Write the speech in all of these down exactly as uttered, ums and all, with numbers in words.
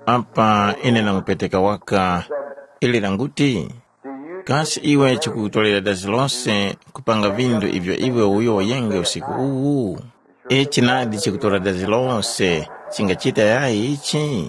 apa ine nangupeteka waka ili languti kasi iwe chikutolera dazi lonse kupanga vindu ivyo iwe uyo yenge usiku uwu ichi nadi chikutola dazi lonse chingachita yayi ichi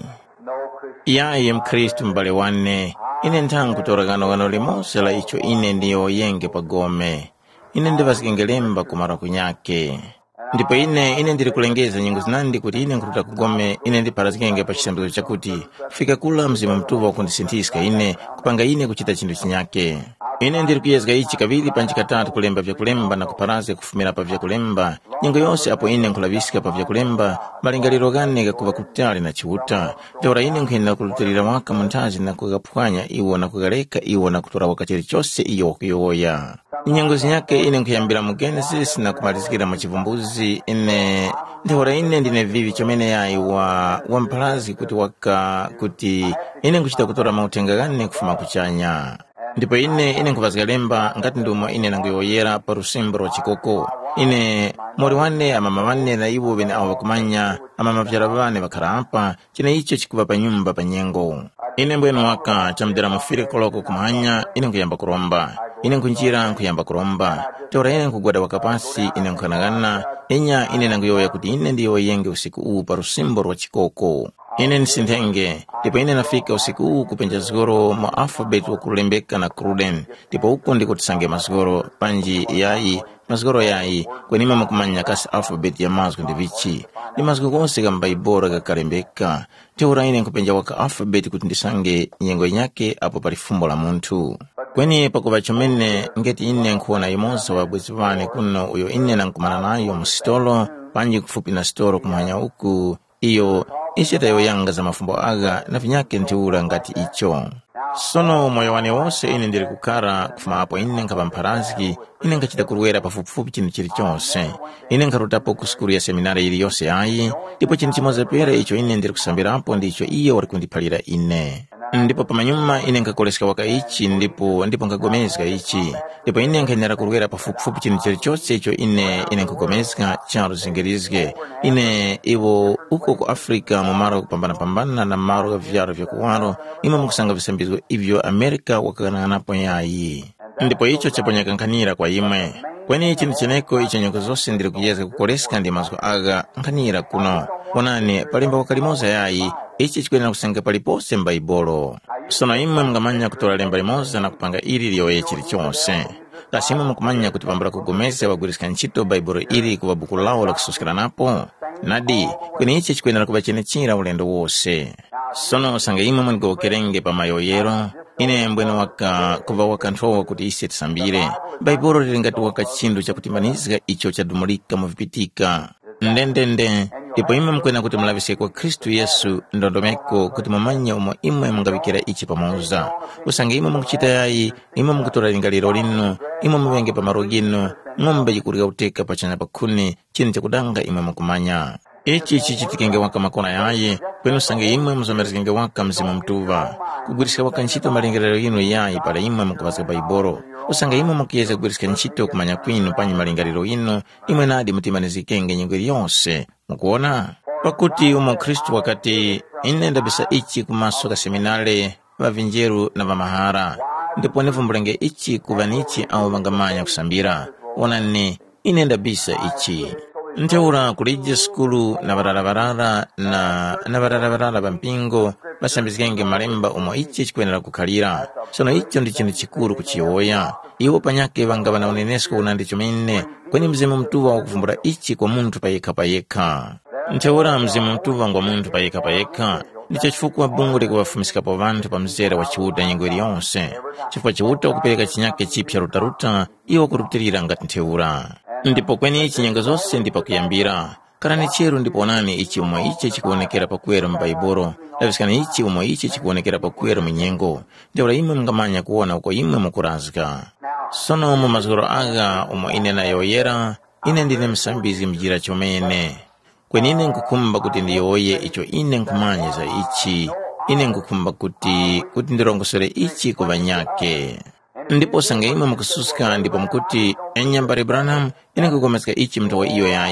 yayi mkristu mbale wane ine ntangu kutora gano gano limose la icho ine ndiyo yenge pagome ine ndivasikengelemba kumara kunyake ndipo ine ine ndiri kulengeza nyingo zinandi kuti ine nkuruta kugome ine ndi parazikenge pa chisambizo chakuti fika kula mzimu mtuva kundisinthiska ine kupanga ine kuchita chindu chinyake ine ndiri kuyezga ichi kavili panchikatatu kulemba vyakulemba na kuparaze kufumira pa vyakulemba nyingo yonse apo ine nkulavisika pa vyakulemba malingaliro gane gakuva kutali na chiuta vyora ine nkuenda kulutirira waka muntazi na kugapwanya iwo na kugaleka iwo na kutora wakachiri chose iyo wakuyoya nyingo zinyake ine nkuyambira mu Genesis na kumalizikira mu chivumbuzi ine ndihora ine ndine vivi chomene yayi wa wampalazi kuti waka kuti ine nkuchita kutora mautenga gane kufuma kuchanya ndipo ine ine nkuvazikalemba ngati ndumo ine nanguyoyera pa rusimbo rwa chikoko ine mori wane amama wane na iwo bene awo bakumanya amama vyara bane bakhala apa chine icho chikuva pa nyumba pa nyengo ine mbweno waka chamdera mufire koloko kumanya ine nkuyamba kuromba ine nkunjira nkuyamba kuromba tora ine nkugwada wakapasi ine nkanagana enya ine nanguyoya kuti ine ndiyo yenge usiku uu pa rusimbo rwa chikoko ine nisintenge ndipo ine nafika usiku uu kupenja zgoro mu alfabet wakulembeka na kruden ndipo uko ndiko tisange mazgoro panji yayi mazgoro yayi kwenima makumanya kasi alfabet ya mazgo ndivichi ni mazgo konse kamba ibora kakarembeka teura ine nkupenja waka alfabet kuti ndisange nyengo nyake apo palifumbo la muntu kweni pakuva chomene ngeti ine nkuona imoza wabwezi vane kuno uyo ine nankumana nayo musitolo panji kufupi na stolo kumanya uku iyo ichita yoyanga za mafumbo aga na vinyake ntiura ngati icho sono moyo wane wose ine ndiri kukara kufuma hapo ine nkapamparaziki ine nkachita kuruwera pafupifupi chini chiri chonse ine nkarutapo kuskuru ya seminari ili yose ayi ndipo chini chimoza pere icho ine ndiri kusambira hapo ndicho iyo wari kundipalira ine ndipo pamanyuma ine nkakolesika waka ichi ndipo ndipo nkagomezika ichi ndipo ine nkainera kuruwera pafupifupi chini chiri chose icho ine ine nkagomezika charo zingirizike ine iwo uko ku Afrika mumaro kupambana pambana na maro vyaro vya kuwaro ima mkusanga visambizo ivyo Amerika wakagananapo yayi ndipo icho chaponyakankanira kwa imwe kweni ichi nicheneko icho nyoko zose ndiri kuyeza kukolesika ndi mazgo aga nkanira kuno onani palimba wakalimoza yayi ichi chikwena kusenga palipose mbaibolo sono imwe mngamanya kutola lemba limoza na kupanga ili liyoye chiri chonse kasimo mkumanya kutipambula kugomeze wagurisika nchito baibolo ili kuwa buku lao la kususikira napo nadi kweni ichi chikwena kuwa chenechira ulendo wose sono sanga imwe mwengo kerenge pa mayoyero ine mbweno waka kuva wakantrowa kuti isi tisambire baibolo lilingati waka chindu cha kutimanizika icho cha dumulika muvipitika ndendende ndipo imwe mkwena kuti mlavise kwa Kristu Yesu ndondomeko kuti mamanya umo imwe mungabikira ichi pamoza usange imwe munguchita yayi imwe mungutora lingaliro lino imwe muvenge pa marogino ng'ombe jikurika uteka pachanya pakuni chini cha kudanga imwe mukumanya ichi ichi chitikenge waka makona yayi kwenu sange imwe muzomerizikenge waka mzimu mtuva kugurisika waka nchito malingaliro ino yayi pala imwe mukuvasa baibolo usanga imwe mukiyeza kugurisika nchito kumanya kwinu panyi malingaliro ino imwe nadi mutimanizikenge nyingwiri yonse mukuona pakuti umo Kristu wakati ine ndabisa ichi kumaso ka seminale vavinjeru na vamahara ndipo nivumbulenge ichi kuvanichi au vangamanya kusambira onani ine ndabisa ichi nteura kulije skulu na varara na na varara vampingo basambizikenge malemba umo ichi chikwenera kukhalira sono icho ndi chinthu chikuru kuchiyoya iwo panyake vanga vana unenesko unandi chomene kweni mzimu mtuva wakuvumbula ichi kwa muntu payekha payekha nteura mzimu mtuva ngwa muntu payekha payekha ndicho chifukwa bungu likuwafumisika pa vantu pa mzera wa chiuta nyengweri yonse chifukwa chiuta kupereka chinyake chipya rutaruta iwo kurutirira ngati nteura ndipo kweni ichi nyengo zonse ndipo kuyambira karani cheru ndipo onani ichi umwe ichi chikuonekera pakuwera mbaibolo lavisikana ichi umwe ichi chikuonekera pakuwera munyengo ndeura imwe mngamanya kuona uko imwe mukurazika sono umo mazgoro aga umwe ine nayoyera ine ndine msambizi mjira chomene kweni ine nkukumba kuti ndiyoye icho ine nkumanyeza ichi ine nkukumba kuti kuti ndirongosere ichi kuvanyake ndipo sanga imwe mukususka ndipo mkuti enyambari Branham ine kukomesika ichi mtawa iyo yayi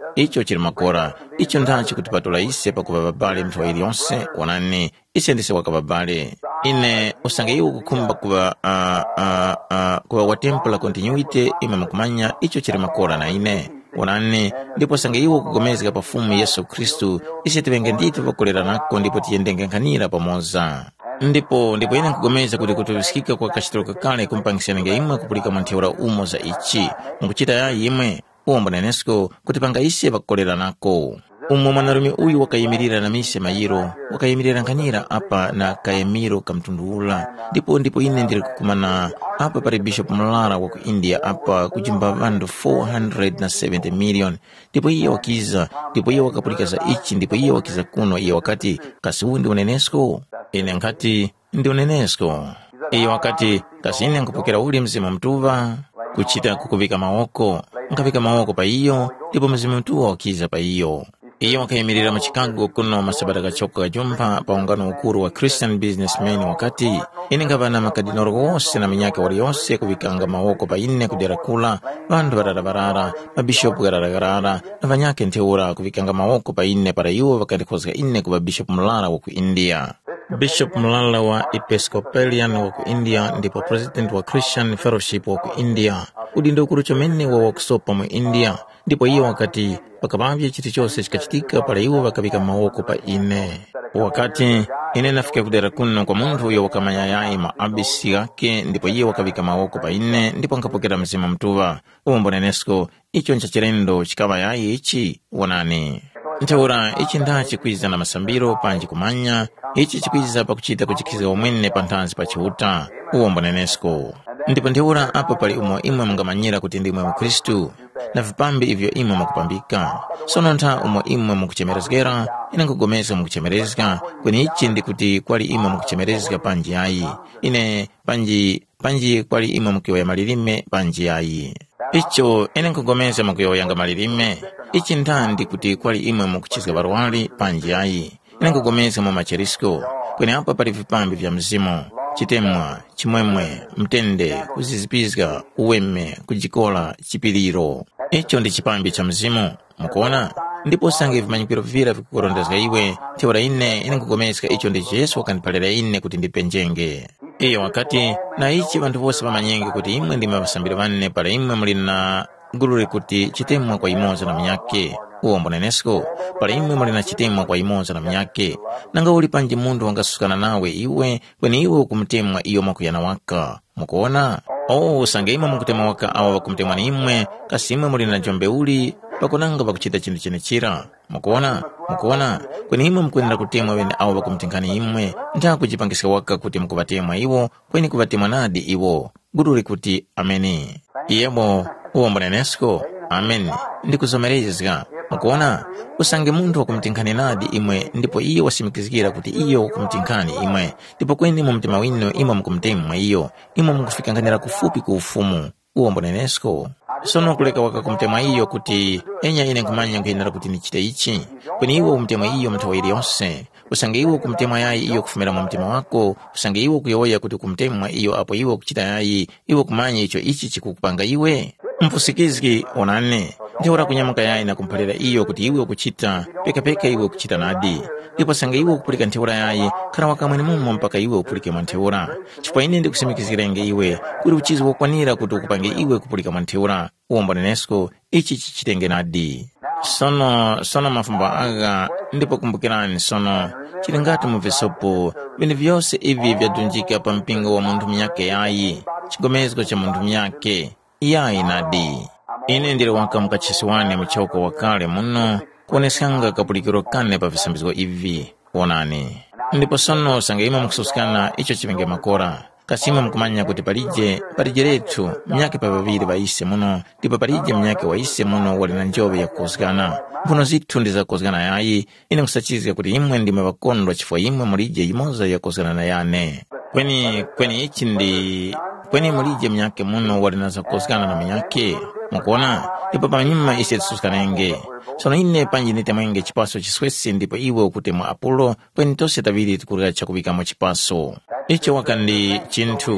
icho chili makora icho ndachi kutipatula ise pakuva babale mthu waili yonse onani ise ndise waka babale ine usange iwo kukhumba kuva uh, uh, uh, kuva wa temple continuity ime mukumanya icho chili makora na ine onani ndipo sange iwo kugomezeka pafumu Yesu Kristu ise tivenge ndithu vakolera nako ndipo tiyendengenkanira pamoza ndipo ndipo ine nkugomeza kuti kutuvisikika kwa kachitiro kakale kumpangisyanenge imwe kupulika mwantheura umo za ichi mukuchita yayi imwe uwombo nenesco kuti panga ise vakolera nako umwe mwanarume uyu wakayimirira na mise mayiro wakayimirira nkanira apa na kayemiro kamtundula ndipo ndipo ine ndiri kukumana apa pari Bishop Mlara wa ku India apa kujimba vandu four hundred seventy million ndipo iye wakiza ndipo iye wakapulika za ichi ndipo iye wakiza kuno iye wakati kasi uwu ndi unenesco ine nkati ndi unenesco iye wakati kasi ine nkupokera uli mzimu mtuva kuchita kukuvika maoko nkavika maoko pa iyo ndipo mzimu mtuva wakiza pa iyo iye wakayimirira mu Chicago kuno masabata kachoka kajumpa pa ungano ukuru wa Christian businessmen wakati ine ngavana makadinoro wose na minyaka wali yonse kuvikanga maoko pa ine kudera kula vandu varara-varara mabishopu garara-garara na vanyake nteura kuvikanga maoko pa ine para iwo vakatikozeka ine kuva Bishop Mlara wa ku India. Bishop Mlala wa Episcopalian wa ku India ndipo president wa Christian Fellowship wa ku India udindo ukuru chomene wa workshop mu India ndipo iyo wakati pakapambye chiti chose chikachitika pala iwo vakavika maoko pa ine wakati ine nafika kudera kuno kwa munthu uyo wakamanya yayi maabisi yake ndipo iye wakavika maoko pa ine ndipo nkapokera mzimu mtuva uwombo nenesco icho nchachirendo chikava yayi ichi wonani nteura ichi ndachi kwiza na masambiro panji kumanya ichi chikwiza pa kuchita kuchikiza omwene pa nthanzi pa chiuta uwombo nenesco ndipo nteura apa pali umwe imwe mungamanyira kuti ndimwe mu Kristu na vipambi ivyo imwe mukupambika sono ntha umwe imwe mukuchemerezgera ine nkugomeza mukuchemerezga kweni ichi ndi kuti kwali imwe mukuchemerezga panji yayi ine panji panji kwali imwe mukiyoya malilime panji yayi icho ine nkugomeza mukiyoyanga malilime ichi ntha kuti kwali imwe mukuchizga barwali panji yayi ine nkugomeza mu macherisko kweni apa pali vipambi vya mzimu chitemwa chimwemwe mtende kuzizipizga uweme kujikola chipiliro icho ndi chipambi cha mzimu mukuona ndipo sange vimanyikiro vira vikukorondezga iwe teura ine ine nkugomezga icho ndi Yesu wakandipalira ine kuti ndipenjenge iyo wakati na ichi vantu vose vamanyenge kuti imwe ndime vasambiri vanne pala imwe muli na gulule kuti chitemwa kwa imoza na mnyake uwombo nenesco pala imwe muli na chitemwa kwa imoza na mnyake nanga uli panji mundu wangasukana nawe iwe kweni iwe ukumtemwa iyo makuyana waka mukuona oh sange imwe mukutemwa waka awa wakumtemwa ni imwe kasi imwe muli na jombe uli pakunanga pakuchita chindu chenechira mukuona mukuona kweni imwe mkuenera kutemwa wene awa wakumtinkani imwe nta kujipangisika waka kuti mukuvatemwa iwo kweni kuvatemwa nadi iwo gulule kuti ameni iyebo uwombo nenesco amen ndikuzomerezga mukuona usange mundu wakumtinkani nadi imwe ndipo iyo wasimikizikira kuti iyo wakumtinkani imwe ndipo kweni mu mtima wino imwe mukumtemwa iyo imwe mukufikanganira kufupi ku ufumu uwombo nenesco sono kuleka waka kumtemwa iyo kuti enya ine nkumanya nkuyenera kuti nichite ichi kweni iwo umtemwa iyo mthawa iliyonse usange iwo kumtemwa yayi iyo kufumira mu mtima wako usange iwo kuyoya kuti kumtemwa iyo apo iwo kuchita yayi iwo kumanya icho ichi chikukupanga iwe mpusikiziki onane nteura kunyamuka yayi na kumpalira iyo kuti iwe kuchita peka peka iwe kuchita nadi ndipo sange iwe kupulika nteura yayi khala wakamwene mumo mpaka iwe upulike mwa nteura chifukwa ine ndikusimikizirenge iwe kuti uchizi wokwanira kuti ukupange iwe kupulika mwa nteura uwombo nenesco ichi chichitenge nadi sono sono mafumbo aga ndipo kumbukirani sono chili ngati muvisopo vini vyose ivi vyadunjika pa mpingo wa munthu mnyake yayi chigomezgo cha munthu mnyake yayi nadi ine ndiri waka mukachisiwane muchoko wakale muno kuonesanga kapulikiro kane pa visambizgo ivi wonani ndipo sono sange ima mukususikana icho chivenge makora kasima mkumanya kuti palije palije letu mnyake pa vaviri vaise muno ndipo palije mnyake waise muno wali na njove ya kukozgana mpuno zithu ndi za kukozgana yayi ine kusachizika kuti imwe ndime vakondwa chifukwa imwe mulije imoza ya kukozgana na yane kweni kweni ichi ndi kweni mulije mnyake muno wali na za kukozgana na mnyake mukuona ndipo panyuma ise tsusikanenge sono ine panji nitemwenge chipaso chiswesi ndipo iwe ukutemwa apulo kweni tose taviri tikulira chakubikamo chipaso icho wakandi chinthu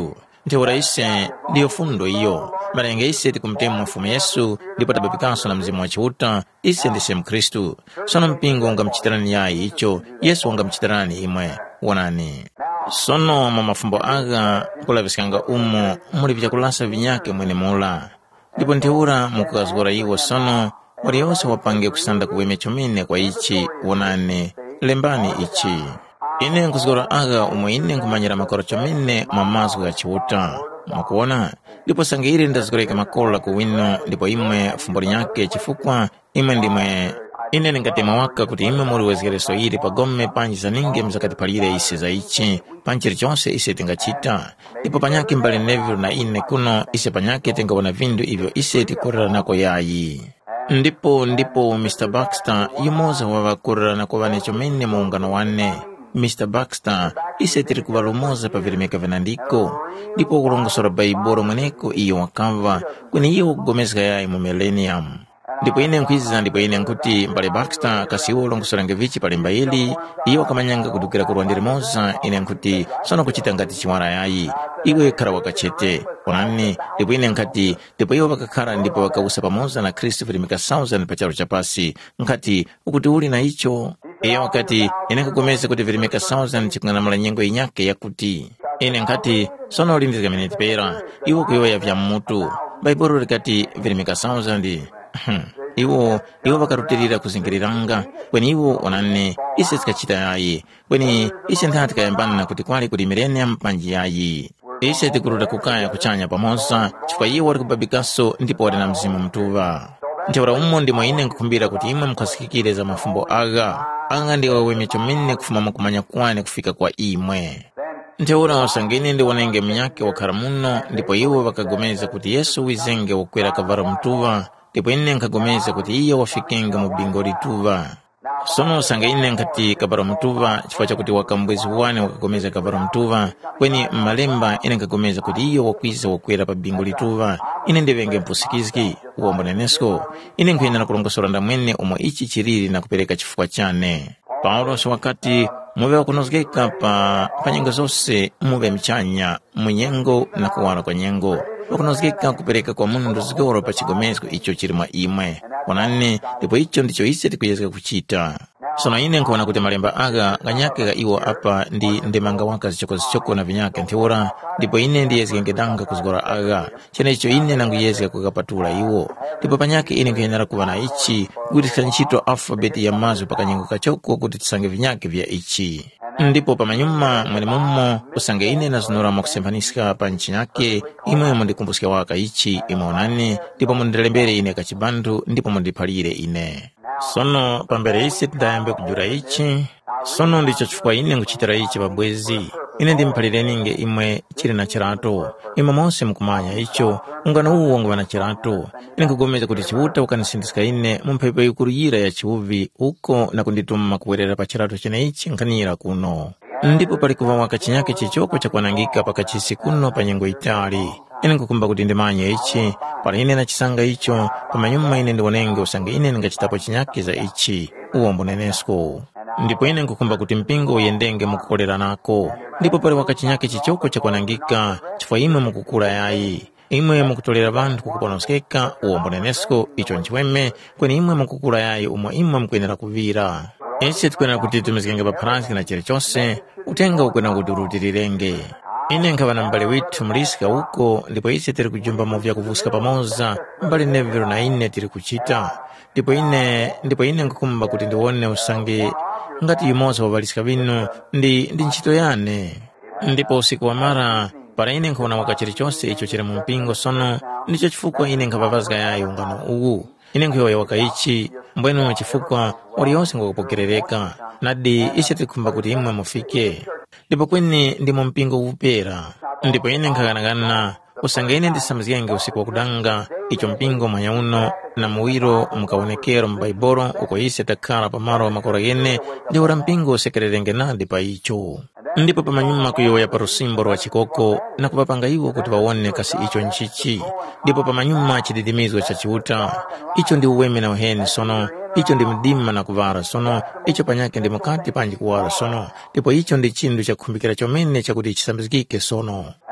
ntheura ise ndiyo fundo iyo malenge ise tikumtemu mfumu Yesu ndipo tabapikanso na mzimu wa chiuta ise ndise mkristu sono mpingo ungamchitirani yayi icho Yesu ungamchitirani imwe wonani sono mwa mafumbo aga kulavisikanga umo muli vyakulasa vinyake mwene mula ndipo ntheura mukukazgora iwo sono wali yonse wapange kusanda kuweme chomine kwa ichi wonani lembani ichi ine nkuzgora aga umwe ine nkumanyira makoro chomine mwa mazgu ya chiuta mwakuona ndipo sangeiri ndazgoreka makola kuwino ndipo imwe fumbori nyake chifukwa imwe ndimwe ine ningatema waka kuti imwe muri wezereso iri pagome panji zaninge mzakati palire ise za ichi panchiri chonse ise tingachita ndipo panyake mbali neviru na ine kuno ise panyake tingawona vindu ivyo ise tikurira nako yayi ndipo ndipo mister Baxter yumoza wawakurira nako wane chomene muungano wane mister Baxter ise tiri kuvalumoza pa virimeka vinandiko ndipo kulongosora baiboro mweneko iyo wakava kwenye iyo kugomezga yayi mu millennium ndipo ine nkwiza ndipo ine nkuti mbale Baxter kasiwo longosora ngevichi pale mbaili iyo kamanyanga kudukira kurwandiri moza ine nkuti sono kuchita ngati chiwara yayi iwe kara wakachete onani ndipo ine nkati ndipo iyo wakakara ndipo wakausa pamoza na Kristu virimeka thousand pacharo chapasi nkati ukuti uli na icho iyo wakati ine kugomeza kuti virimeka thousand chikungana mala nyengo inyake yakuti ine nkati sono ulindizika miniti pera iwo kuyoya vya mutu baiboro likati virimeka thousand iwo iwo vakarutirira kuzingiriranga kweni iwo onane ise tikachita yayi kweni ise nthati kayambana kuti kwali kuti millennium panji yayi ise tikuruta kukaya kuchanya pamoza chifukwa iwo wali kubabikaso ndipo wali na mzimu mtuva ntheura umo ndimwe ine nkukhumbira kuti imwe mukhasikikire za mafumbo aga anga ndiwo weme chomene kufuma kumanya kwane kufika kwa imwe ntheura osangene ndi wanenge mnyake wakhala muno ndipo iwo vakagomeza kuti Yesu wizenge wakwera kavaro mtuva ndipo ine nkagomeza kuti iyo wafikenga mu bingo lituva sono sanga ine nkati kavaro mtuva chifukwa chakuti wakambwezi wane wakagomeza kavaro mtuva kweni mmalemba ine nkagomeza kuti iyo wakwiza wakwera pa bingo lituva ine ndivenge mpusikiziki uombo nenesko ine nkuyenda kulongosora ndamwene umwe ichi chiriri na kupereka chifukwa chane Paulo so wakati muve wakunozgeka pa panyengo zose muve mchanya munyengo na kuwala kwa nyengo wakunozgeka kupereka kwa mundu zigoro pa chigomezgo icho chiri mwa imwe onani ndipo icho ndicho ise tikuyezeka kuchita sono ine nkuona kuti malemba aga ganyake ga iwo apa ndi ndemanga waka zichoko zichoko na vinyake ntheura ndipo ine ndiyezeka ngedanga kuzgora aga chene icho ine nanguyezeka kukapatula iwo ndipo panyake ine nkuyenera kuva na ichi kuti tisanchito alfabeti ya mazu pakanyengo kachoko kuti tisange vinyake vya ichi ndipo pamanyuma mwene mumo usange ine nazinora makusemphanisika pa nchi yake imwe mundikumbuska waka ichi imwe onani ndipo mundilembere ine kachibandu ndipo mundiphalire ine sono pambere ise tindayambe kujura ichi sono ndicho chifukwa ine nkuchitira ichi pabwezi ine ndimphalire ninge imwe chiri na chirato imwe monse mukumanya icho ungano uwo nguva na chirato ine nkugomeza kuti chiuta ukanisindisika ine mumphepo ikuruyira ya chiuvi uko na kundituma kuwerera pa chirato chene ichi nkanira kuno ndipo pali kuva waka chinyake chichoko chakwanangika pakachisi kuno pa nyengo itali ine nkukumba kuti ndimanye ichi pala ine na chisanga icho pamanyuma ine ndiwonenge usange ine ngachitapo chinyake za ichi uombo nenesko ndipo ine nkukumba kuti mpingo uyendenge mukukolera nako ndipo pali waka chinyake chichoko chakwanangika chifukwa imwe mukukula yayi imwe mukutolera bantu kukuponoskeka uombo nenesko icho nchiweme kweni imwe mukukula yayi umwe imwe mkuyenera kuvira ise tikuyenera kuti tumizikenge papharansi na chiri chonse utenga ukuyenera kuti urutirirenge ine nkava na mbale withu mulisika uko ndipo ise tiri kujumba movya kuvuska pamoza mbali nevero na ine tiri kuchita ndipo ine ndipo ine nkukumba kuti ndiwone usange ngati yumoza wavalisika vino ndi ndi ntchito yane ndipo usiku wa mara para ine nkuona waka chiri chonse icho chiri mu mpingo sono ndicho chifukwa ine nkavavazga yayi ungano uwu ine nkuyoya waka ichi mbwenu chifukwa uliyonse ngukupokerereka nadi ise tikumba kuti imwe mufike ndipo kweni ndi mu mpingo upera ndipo ine nkaganagana usange ine ndisamziyenge usiku wa kudanga icho mpingo mwanya uno na muwiro mkaonekero mbaiboro uko ise takhala pamaro makora yene ndi ora mpingo usekererenge nadi pa icho ndipo pamanyuma kuyoya pa rusimboro wa chikoko na kupapanga iwo kuti waone kasi icho nchichi ndipo pamanyuma chididimizo cha chiuta icho ndi uweme na uheni sono icho ndi mdima na kuvara sono icho panyake ndi mukati panji kuwara sono ndipo icho ndi chindu cha kukhumbikira chomene chakuti chisambizikike sono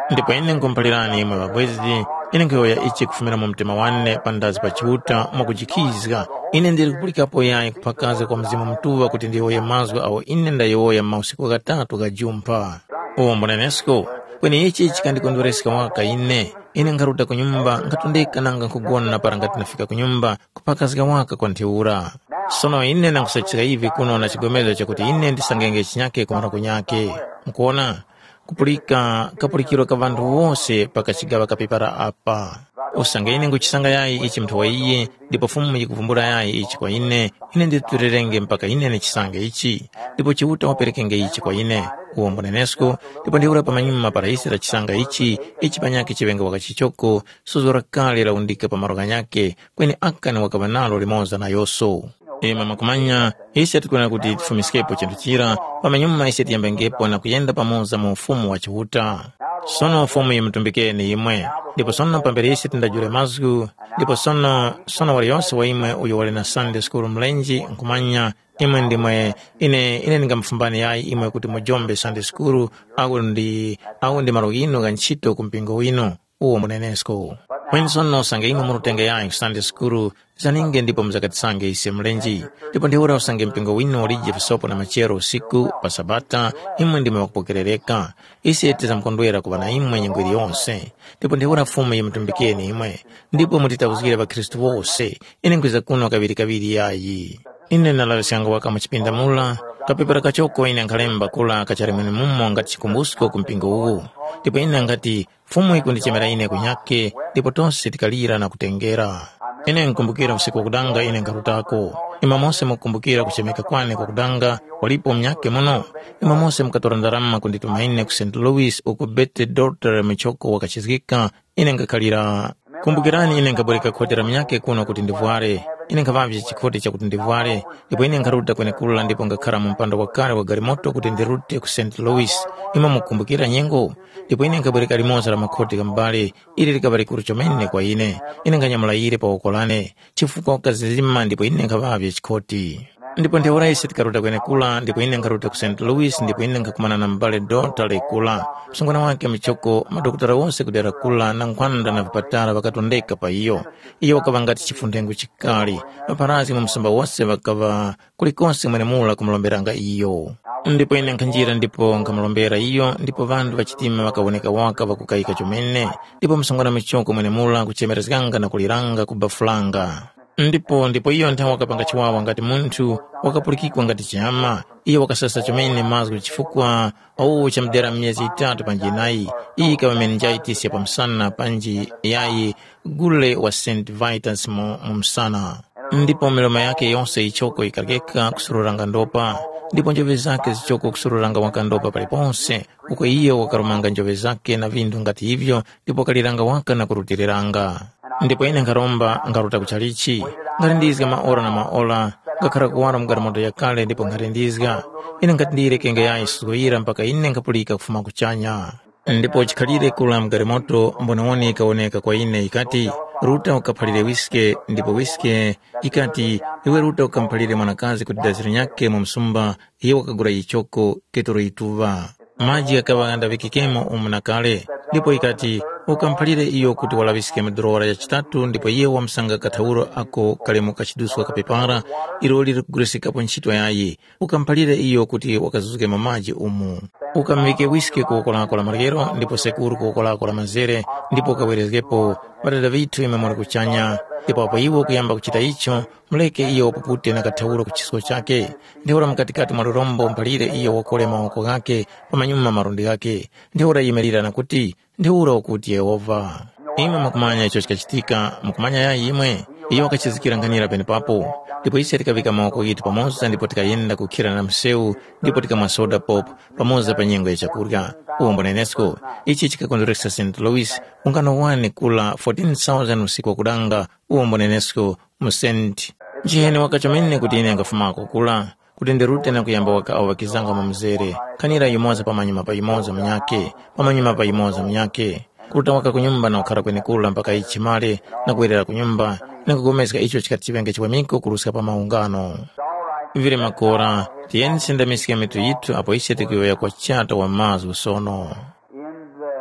ndipo ine nkumphalirani imwe babwezi, ine nkuyoya ichi kufumira mu mtima wanne pandazi pa chiuta mwakuchikizika. Ine ndiri kupulikapo yayi kuphakaza kwa mzimu mtuwa kuti ndiyoye mazwi awo ine ndayoya mausiku gatatu gajumpha. Uwo mbonenesko kweni ichi chikandikondwereseka waka ine ine ngaruta kunyumba ngatundika nanga nkugona para ngati nafika kunyumba kuphakazika waka kwa nthiura. Sono ine nankusachika hivi kuno na chigomezo chakuti ine ndisangenge chinyake kumara kunyake. Mkuona kupulika kapulikiro ka vantu wose pakachigawa kapipara apa. Usange ine nguchisanga yayi ichi mtu wa iye, ndipo fumu yikuvumbura yayi ichi kwa ine, ine nditurerenge mpaka ine nechisange ichi, ndipo chiuta waperekenge ichi kwa ine. Uwo mbonenesko, ndipo ndiura pa manyuma para isi la chisanga ichi, ichi panyake chivenga wakachichoko, suzura kali la undika pa maroga nyake, kweni akani wakabanalo limoza na yoso. Ima makumanya, isi atukuna kuti tufumiskepo chentu chira, pa manyuma isi atiyambengepo na kuyenda pamoza mu ufumu wa chiuta. Sono ufumu yimtumbikeni imwe, ndipo sono pambere isi tindajure mazgu, ndipo sono sono wali yonse wa imwe uyo wali na Sunday school mlenji, nkumanya imwe ndimwe ine ine ningamfumbani yayi imwe kuti mujombe Sunday school au ndi au ndi marugino ganchito kumpingo wino. Uwo mbonenesko when sono sange imwe murutenge yayi Sunday school zaninge ndipo mzakatisange isi mlenji, ndipo ndiura usange mpingo wino olije visopo na machero usiku pa sabata imwe ndime wakupokerereka isi etiza mkondwera kubana imwe nyengwiri yonse, ndipo ndiura fumu yimtumbikeni imwe, ndipo mutitawuzire va Kristu wose ine nkwiza kuno kabiri kabiri yayi. Ine nalalisianga waka machipinda mula, kapipera kachoko ine nkalemba kula kacharimene mumo ngati chikumbusko kumpingo uwu, ndipo ine ngati fumu ikundichemera ine kunyake, ndipo tonse tikalira na kutengera. Ine nkumbukira usiku wa kudanga ine nkarutako, ima mose mukumbukira kuchemeka kwane kwa kudanga, walipo mnyake muno, ima mose mkatora ndarama kundituma ine ku Saint Louis uku bete daughter michoko wakachizika, ine nkakalira. Kumbukirani ine nkaboreka kotera mnyake kuno kuti ndivuare, ine nkavavye chikoti cha kuti ndivuare, ndipo ine nkaruta kwenye kula ndipo ngakara mumpanda wakare wa garimoto kuti ndirute ku Saint Louis, ima mukumbukira nyengo, ndipo ine nkaboreka limoza la makoti kambale, ili likabari kuruchomene kwa ine, ine nkanyamula ire pa wakolane, chifuka wakazizima ndipo ine nkavavye chikoti. Ndipo ndiura isi tikaruta kwenye kula, ndipo ine nkaruta ku Saint Louis, ndipo ine nkakumana na mbale dota le kula. Msungwana wake michoko, madokutara wose kudera kula, na nkwanda na vipatara wakatondeka pa iyo. Iyo wakavangati chifundengu chikali, maparazi mumsamba wose wakava kulikonsi mwene mula kumulomberanga iyo. Ndipo ine nkanjira ndipo nkamulombera iyo, ndipo vandu vachitima wakawoneka waka wakukaika chomene, ndipo msungwana michoko mwene mula kuchemerezganga na kuliranga kubafulanga. Ndipo ndipo iyo ntawa wakapanga chiwawa ngati muntu, wakapulikikwa ngati chama, iyo wakasasa chomene mazgu chifukwa au chamdera miezi itatu panji nayi, iyi kawa meningitis ya pamsana panji yayi gule wa Saint Vitus mumsana. Ndipo miloma yake yonse ichoko ikargeka kusururanga ndopa, ndipo njove zake zichoko kusururanga wakandopa paliponse, uko iyo wakarumanga njove zake na vindu ngati hivyo, ndipo kaliranga waka na kurutiriranga. Ndipo ine nkaromba ngaruta kuchalichi, ngarindizga maora na maola, ngakara kuwara mgarimoto ya kale ndipo ngarindizga, ine nkatindire kenge ya isugoira mpaka ine nkapulika kufuma kuchanya. Ndipo chikalire kula mgarimoto mbonewoni ikawoneka kwa ine ikati, ruta ukapalire wiske, ndipo wiske ikati, iwe ruta ukampalire mwanakazi kutidaziri nyake mumsumba, iyo wakagura ichoko ketoro ituva. Maji akawanda vikikemo umunakale, ndipo ikati, ukampalire iyo kuti walaviske madorora ya chitatu, ndipo iye wamsanga katauro ako kalemu kachiduswa kapipara, iroli rikuguresika po nchitwa yayi, ukampalire iyo kuti wakazuzuke mamaji umu. Ukamvike wiski kuokolako la margero, ndipo sekuru kuokolako la mazere, ndipo kawerezgepo, badada vitu imemori kuchanya, ndipo hapo iwo kuyamba kuchita icho, mleke iyo wapupute na katauro kuchisko chake, ndiura mkatikati marurombo mpalire iyo wakole mawako gake, pamanyuma marundi gake, ndiura imerira na kuti, ndiura ukuti Yehova. Ime makumanya icho chikachitika, makumanya ya imwe, iyo wakachizikira nganira pene papo, ndipo isi atikavika mawako gitu pamoza, ndipo tikayenda kukira na mseu, ndipo tika masoda pop, pamoza pa nyengo ya chakurga. Uwo mbonenesko, ichi chikakondoresa Saint Louis, ungano wane kula fourteen thousand usiku wa kudanga, uwo mbonenesko, musenti. Jihene wakachomene kuti ine angafumako kula, kutenderute na kuyamba waka au wakizanga mamzere, kanira yumoza pamanyuma pa yumoza mnyake, pamanyuma pa yumoza mnyake. Kuruta waka kunyumba na ukara kwenye kula mpaka ichimale, na kuwelera kunyumba, na kugomezika icho chikatibenge chiwemiko kurusika pa maungano. Vire makora, tieni senda misikia mitu yitu, hapo isi atikiwea kwa chata wa mazu sono. In the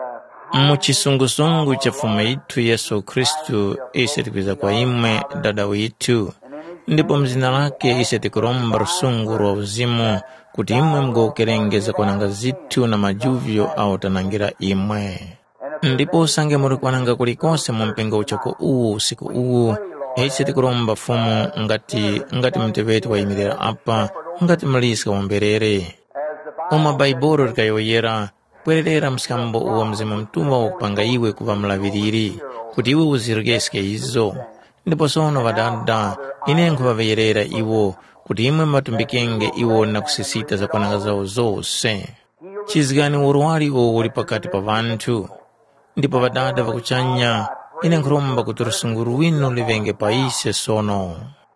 muchisungusungu cha fumu itu Yesu Kristu ise tikwiza kwa imwe dada witu, ndipo mzina lake ise tikuromba rusungu rwa uzimu kuti imwe mgokerengeza kwananga zitu na majuvyo au tanangira imwe. Ndipo usange muri kwananga kulikose mumpinga uchoko uwu usiku uwu, ise tikuromba fumu ngati ngati mteveti wayimirira apa ngati mlisa wamberere uma baibolo likayoyera kwerera msikambo uwo mzimu mtuma wakupanga iwe kuva mlaviriri kuti iwe uzirgeske izo. Ndipo sono vadada ine nkuvaveyerera iwo kuti imwe matumbikenge iwo na kusisita za kwananga zao zose. Chizigani urwali uwo uli pakati pa vantu. Ndipo vadada vakuchanya ine nkuromba kuti rusunguru wino livenge paise sono.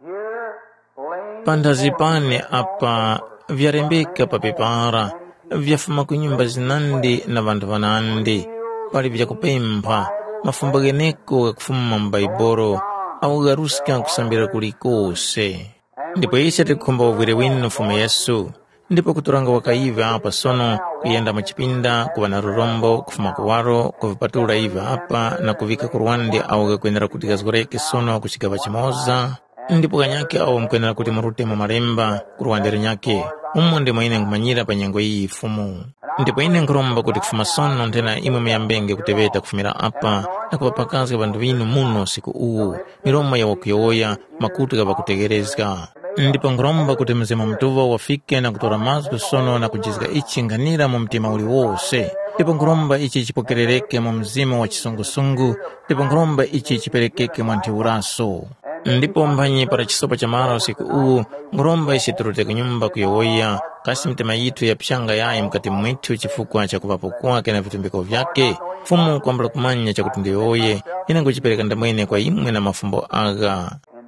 Pandazipane apa vyarembeka papipara vyafuma kunyumba zinandi na vantu vanandi pali vyakupempha mafumbageneko kakufuma mbaiboro au garusika kusambira kulikose. Ndipo ise tikukhomba wavwire wino fumu Yesu, ndipo kuturanga wakaive apa sono kuyenda machipinda kuva na rurombo kufuma kuwaro kuvipatula ive apa na kuvika kurwandi au kakuendera kuti kazgoreke sono kuchigava chimoza. Ndipo kanyake au mkuendera kuti murute mu malemba kurwandere nyake umo ndimo ine nkumanyira pa nyengo iyi fumu. Ndipo ine nkuromba kuti kufuma sono ntena imwe miyambenge kuteveta kufumira apa na kupapakazi vantu vinu muno siku uwu miromo ya wakuyoya makutu kava kutegerezga. Ndipo nkuromba kuti mzima mtuva wafike na kutora mazgu sono na kujizga ichi nganira mu mtima uli wose. Ndipo nkuromba ichi chipokerereke mu mzima wa chisungusungu. Ndipo nkuromba ichi chiperekeke mwanti uraso. Ndipo mbanyi para chisopa cha mara usiku uwu nkuromba ichi turute kunyumba kuyoya kasi mtema yitu ya pishanga yae mkati mwitu chifukwa cha kuvapokuwa kena vitumbiko vyake. Fumu kwambala kumanya cha kutundiyoye ina kuchipereka ndamwene kwa imwe na mafumbo aga.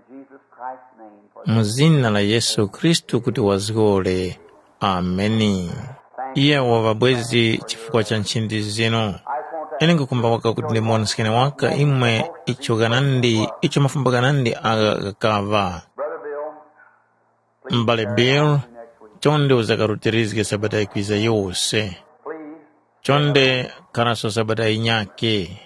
Muzina la Yesu Kristu kuti wazgole. Ameni. Iya wavabwezi chifukwa cha nchindi zino. Ene kukumba waka kuti ndimona sikene waka imwe icho ganandi, icho mafumbo ganandi aga kakava. Mbale Bill, chonde uzakaruterizge sabata ikwiza yose. Chonde karaso sabata inyake.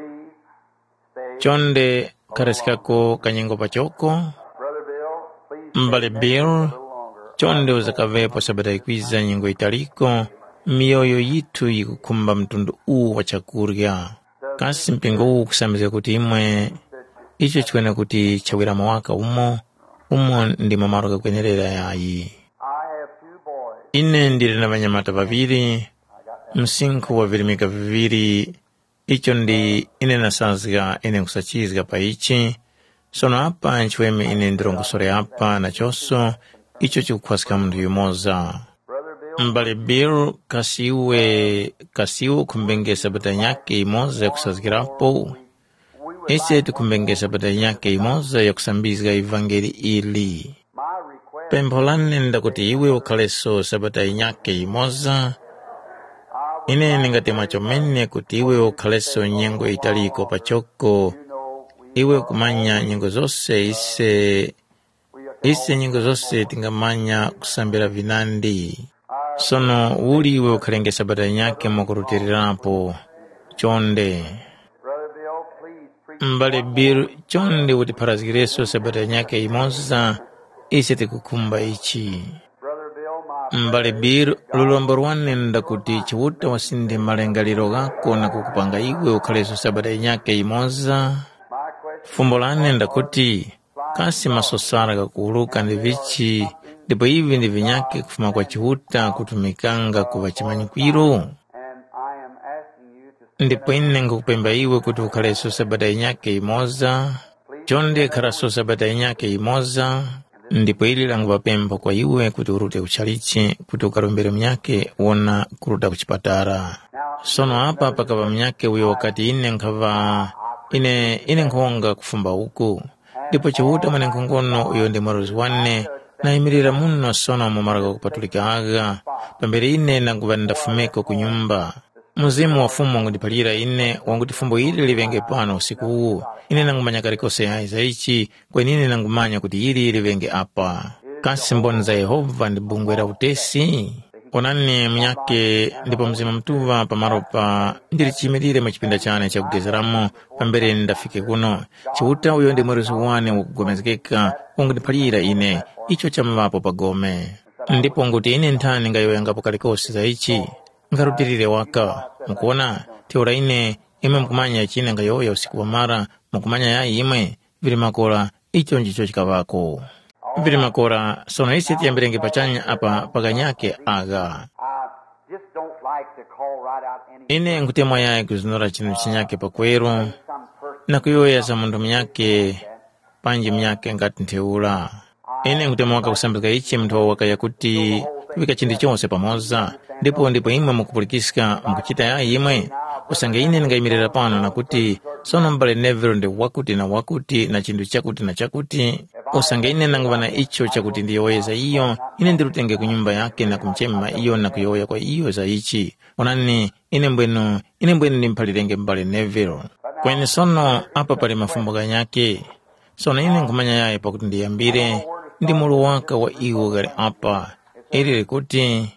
Chonde karasikako kanyengo pachoko. Mbale Bill, chonde uzakavepo sabata ikwiza nyengo italiko, miyoyo yitu yikukumba mtundu uu wachakurya. Kasi mpingo uu kusamiza kuti imwe, icho chikwena kuti chawira mawaka umo, umo ndi mamaroka kwenerera yayi. Ine ndiri na vanyamata vaviri, msinku wavirimika viviri, icho ndi ine nasazga ine kusachizga pa ichi. Sono apa nchweme ine ndirongosore apa na choso, icho chikukwasika mndu yumoza. Mbale Bill, kasiwe, kasiwe kumbengesa bata nyake imoza ya kusazgirapo. Ese tukumbengesa bata nyake imoza ya kusambizga evangeli ili. Pempolane ndakuti iwe ukaleso sabata nyake imoza. Ine ningati macho mene kuti iwe ukaleso nyengo italiko pachoko. Iwe kumanya nyengo zose ise, ise nyengo zose tingamanya kusambira vinandi. Sono uli iwe ukalenge sabata nyake mokurutirirapo. Chonde. Mbale Bill, chonde uti parazigireso sabata nyake imoza, ise tikukumba ichi. Mbale Bill, lulombo rwane ndakuti chiwuta wasinde malengaliro gako na kukupanga iwe ukaleso sabata nyake imoza. Fumbolane ndakuti kasi masosara kakuluka ndivichi, ndipo hivi ndi vinyake kufuma kwa chihuta kutumikanga kuva chimanyikwiro. Ndipo ine ngukupemba iwe kuti ukaleso sabata inyake imoza. Chonde karaso sabata inyake imoza. Ndipo ili langu wapemba kwa iwe kuti urute kuchalichi, kuti ukarumbere mnyake uona kuruta kuchipatara. Sono hapa pakava mnyake uyo wakati ine nkava ine ine nkonga kufumba huku. Ndipo chihuta mwene nkongono uyo ndi marozi wane na imirira muno sono mumaraka kupatulika aga. Pambere ine nanguva ndafumeko kunyumba. Muzimu wa fumu wangu dipalira ine wangu tifumbo hili livenge pano usiku huu. Ine nangumanya karikose haiza ichi kwa nini nangumanya kuti hili livenge apa. Kasi mboni za Yehova ndibungwera utesi. onani mnyake ndipo mzima mtuva pamaropa ndiri chimirire mu chipinda chane chakugezeramo pambere ndafike kuno chiuta uyo ndi mwezi wane wakugomezekeka ungundiphalira ine icho chamvapo pagome ndipo nguti ine nthani ngayoyangapo kalikosi za ichi ngarutirire waka mukuona teora ine imwe mkumanya chine ngayoya usiku wa mara mukumanya yayi imwe vili makola icho njicho chikavako vili makola sono isi tiyambirenge pachanya apa paganyake aga ine ngutemwa yayi kuzinora chinu chinyake pakwero na kuyoya za mundu mnyake panji mnyake ngati ntheula ine ngutemwa waka kusambika ichi mtu waka yakuti kuvika chindi chonse pamoza ndipo ndipo imwe mukupulikisika mukuchita yayi imwe usange ine ngayimirira pano nakuti sono mbale Neville ndi wakuti na wakuti na chindu chakuti na chakuti usange ine nanguvana icho chakuti ndiyoyeza iyo ine ndirutenge kunyumba yake na kumchema iyo na kuyoya kwa iyo za ichi onani ine mbwenu ine mbwenu nimphalirenge mbale Neville kweni sono apa pali mafumbo ganyake sono ine ngumanya yaye pakuti ndiyambire ndi mulu waka wa iwo gali apa ili kuti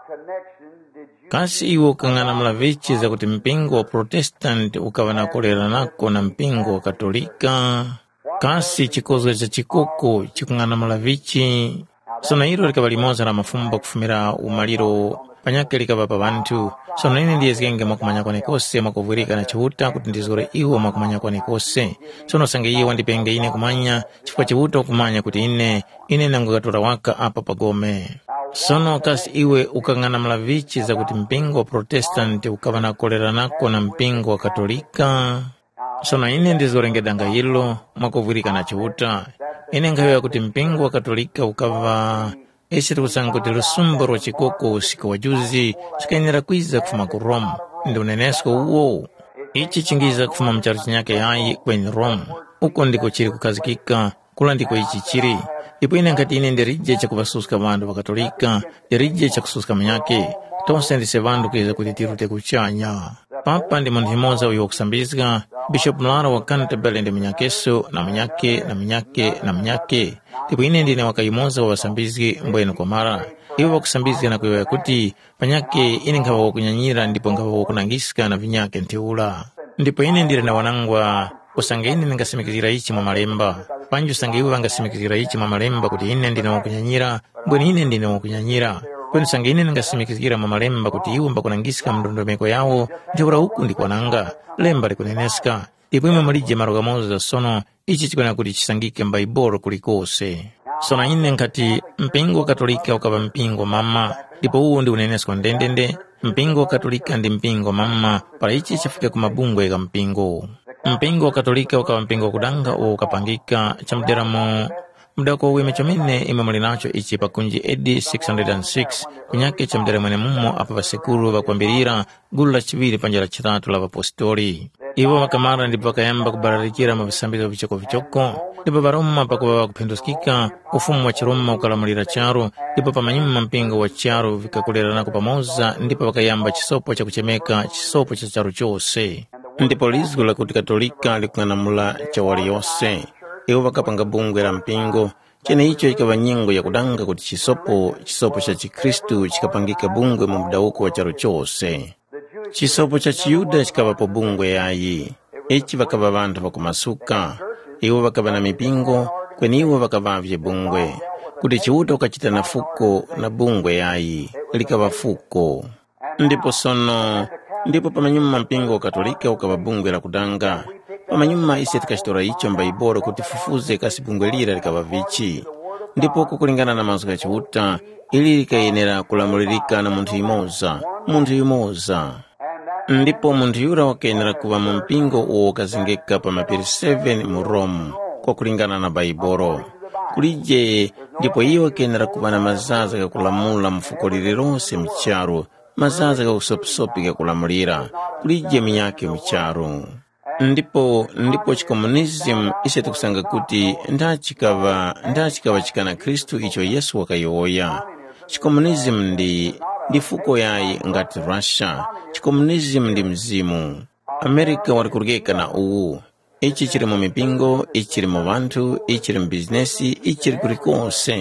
kasi iwo kangana mlavichi za kuti mpingo wa Protestant ukavana kolera nako na mpingo wa Katolika kasi chikozo cha chikoko chikungana mlavichi sono ilo likava limoza na mafumba kufumira umaliro panyake likava pa bantu sono ine ndiye zikenge mwakumanya kwa nekose mwakuvirika na chihuta kuti ndizore iwo mwakumanya kwa nekose sono sange iwo ndipenge ine kumanya chifukwa chihuta kumanya kuti ine ine nangu katora waka apa pagome sono kasi iwe ukangana mlavichi za kuti mpingo wa Protestant ukava na kolera nako na mpingo wa Katolika sono ine ndizorengedanga ilo mwakuvirika na chihuta ine ngayo kuti mpingo wa Katolika ukava esi tukusanga kuti lusumbo rwa chikoko usiku wa juzi chikainira kwiza kufuma ku Rome ndi unenesko uwo ichi chingiza kufuma mcharu chinyake yayi kwenye Rome uko ndiko chiri kukazikika kula ndiko ichi chiri ipo ine ngati ine ndirije chakuvasuska vandu wa Katolika ndirije chakususka mnyake tonse ndise vandu kuiza kuti tirute kuchanya papa ndi munthu imoza uyo kusambizika Bishop Mlara wa Canterbury ndi mnyakeso na mnyake na mnyake na mnyake ndipo ine ndine wakayimoza wa wasambiziki mbwenu kwa mara iwo wakusambizika na kuyoya kuti panyake ine ngava wakunyanyira ndipo ngava wakunangisika na vinyake ntiula ndipo ine ndire na wanangwa usange ine ningasimikizira ichi mwa malemba panji usange iwo vangasimikizira ichi mwa malemba kuti ine ndine wakunyanyira mbwenu ine ndine wakunyanyira kweni usange ine ningasimikizira mwa malemba kuti iwo mbakunangisika mndondomeko yawo ndiura huku ndikwananga lemba likuneneska ndipo imwe malije maroga moza sono ichi chikwana kuti chisangike mbaiboro kulikose sono ine nkati mpingo wa Katolika ukava mpingo mama ndipo uwo ndi unenesko ndendende mpingo wa Katolika ndi mpingo mama para ichi chifike kumabungwe eka mpingo mpingo wa Katolika ukava mpingo kudanga uwo ukapangika chamderamo mdako uwe mechomine ime mulinacho ichi pakunji edi six oh six kunyake chamdere mwene mumo apa vasekulu vakuambirira gulu la chiviri panja la chitatu la vapostori iwo vakamara ndipo vakayamba kubararikira mavisambizo vichoko vichoko ndipo varoma pakuva vakuphenduskika ufumu wa chiroma ukalamulira charo ndipo pamanyuma mpingo wa charo vikakuleranako pamoza ndipo vakayamba chisopo cha kuchemeka chisopo cha charo chose ndipo lizgu la kuti Katolika likung'anamula chawali yose iwo vakapanga bungwe la mpingo chene icho ikava nyingo ya kudanga kuti chisopo chisopo cha Chikristu chikapangika bungwe mu mdauko wa charo chose chisopo cha Chiyuda chikavapo bungwe yayi ichi vakava vantu vakumasuka iwo vakava na mipingo kweni iwo vakavavye bungwe kuti Chiyuda ukachita na fuko na bungwe yayi likava fuko ndipo sono ndipo pamanyuma mpingo wa Katolika ukava bungwe la kudanga pamanyuma isi tikachitora icho mbaiboro kuti fufuze kasi bungwe lira likava vichi ndipo kukulingana na mazuka Chiyuda ili likayenera kulamulirika na munthu imoza munthu imoza ndipo munthu yura wakayenera kuva mu mpingo uwo ukazingika pa mapiri seven mu Rome kwa kulingana na baiboro kulije ndipo iyo wakayenera kuva na mazaza kakulamula mfuko lilironse mcharo mazaza kakusopisopi kakulamulira kulije minyake mcharo ndipo ndipo chikomunism ise tikusanga kuti ndachikava ndachikava chikana Kristu icho Yesu wakayoya chikomunism ndi ndi fuko yayi ngati Russia chikomunism ndi mzimu America walikurugeka na uwu ichi chiri mu mipingo ichi chiri mu vantu ichi chiri mu bizinesi ichi chiri kulikonse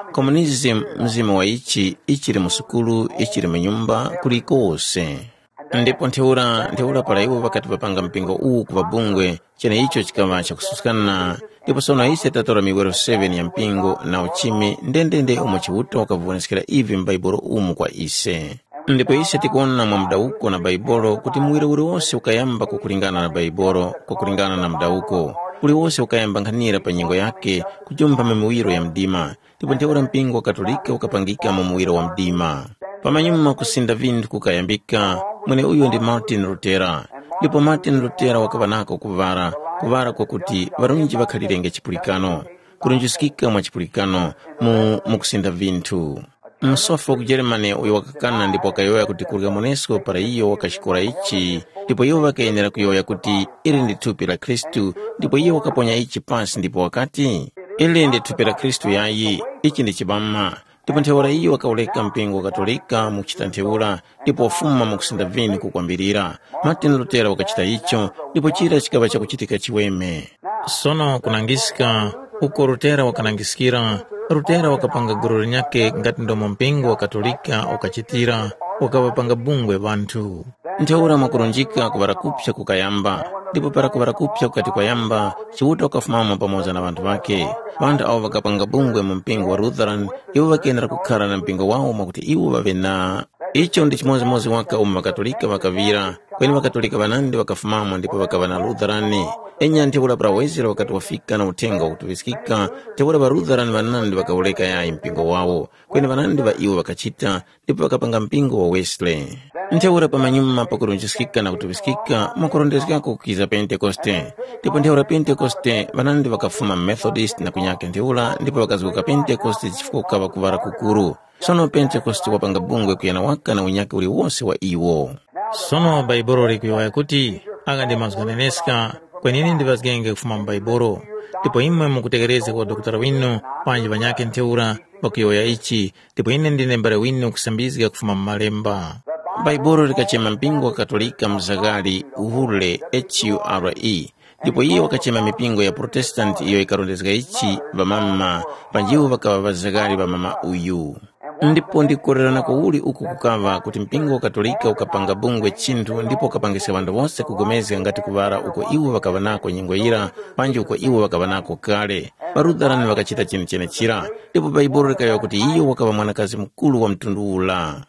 communism mzima wa ichi ichiri musukulu ichiri munyumba kulikose. Ndipo ntheura ntheura para iwo wakati papanga mpingo uwu kuvabungwe chene icho chikava chakususikana. Ndipo sono ise tatora miwero sete ya mpingo na uchimi ndendende umo chiwuta wakavuonesekera ivi mbaibolo umu kwa ise. Ndipo ise tikuona mwa mdauko na baibolo kuti muwire uri wose ukayamba kukulingana na baibolo kukulingana na mdauko. Uri wose ukayamba nkhanira pa nyingo yake kujumba mmuwiro ya mdima. Ndipo ntheura mpingo wa Katolika ukapangika mu muwiro wa mdima. Pamanyuma kusinda vindu kukayambika mwene uyo ndi Martin Luther. Ndipo Martin Luther wakavanako kuvara kuvara kwa kuti varunji vakhalirenge chipulikano kurunjisikika mwa chipulikano mu mukusinda vintu. Msofa ku Germany uyo wakakana ndipo wakayoya kuti kurika Monesco para iyo wakashikora ichi. Ndipo iyo wakayenera kuyoya kuti ili ndi thupi la Kristu. Ndipo iyo wakaponya ichi pasi ndipo wakati ili ndi thupi la Kristu yayi ichi ndi chibama. Ndipo ntheura iyo wakauleka mpingo wa Katolika mukuchita ntheura ndipo wafuma mukusinda vindu kukwambirira. Martin Luther wakachita icho ndipo chira chikava chakuchitika chiweme. Sono kunangisika uko Luther wakanangisikira. Luther wakapanga guru nyake ngati ndomo mpingo wa Katolika ukachitira wakawapanga bungwe vantu. Ntheura makurunjika kuvarakupsha kukayamba. Ndipo para kuvarakupsha kukati kwa yamba chiwuta wakafumama pamoja na vantu vake. Vantu awo wakapanga bungwe mu mpingo wa Lutheran. Iwo wakenera kukhala na mpingo wawo makuti iwo vavena. Icho ndi chimodzimodzi waka umu Vakatolika vakavira. Kweni Vakatolika vanandi wakafumama ndipo wakava na Lutherani. Enya ntheura para wezera wakati wafika na utenga wakutuvisikika. Ntheura va Lutherani vanandi wakauleka yayi mpingo wawo. Kweni vanandi va iwo wakachita ndipo wakapanga mpingo wa Wesley. Ntheura pamanyuma pakurunjisikika na kutuvisikika makurondezeka kukiza Pentecoste. Ndipo ntheura Pentecoste vanandi wakafuma Methodist na kunyake ntheura ndipo wakazuka Pentecoste chifuka wakuvara kukuru. Sono Pentecoste wapanga bungwe kuyana waka na unyake uli wose wa iwo. Sono baibolo likuiwaya kuti aga ndi mazganeneska kwenini ndi vazgenge kufuma mbaibolo. Ndipo imwe mukutegereze kwa doktora wino panji vanyake ntheura wakuiwaya ichi. Ndipo ine ndine mbare wino kusambizika kufuma mmalemba. Baibolo likachema mpingo wa Katolika mzagali uhule H U R E. Ndipo iyo wakachema mipingo ya Protestant iyo ikarondezeka ichi vamama panjiwo vakava vazagali vamama uyu. Ndipo ndikorerana kwa uli uku kukava kuti mpingo wa Katolika ukapanga bungwe chintu ndipo ukapangisa vandu vose kugomezeka ngati kuvara uko iwo vakavanako nyingo ira panji uko iwo vakavanako kale. Varutherani vakachita chinu chene chira. Ndipo baibolo likayowa kuti iyo wakava mwanakazi mkulu wa mtundu ula.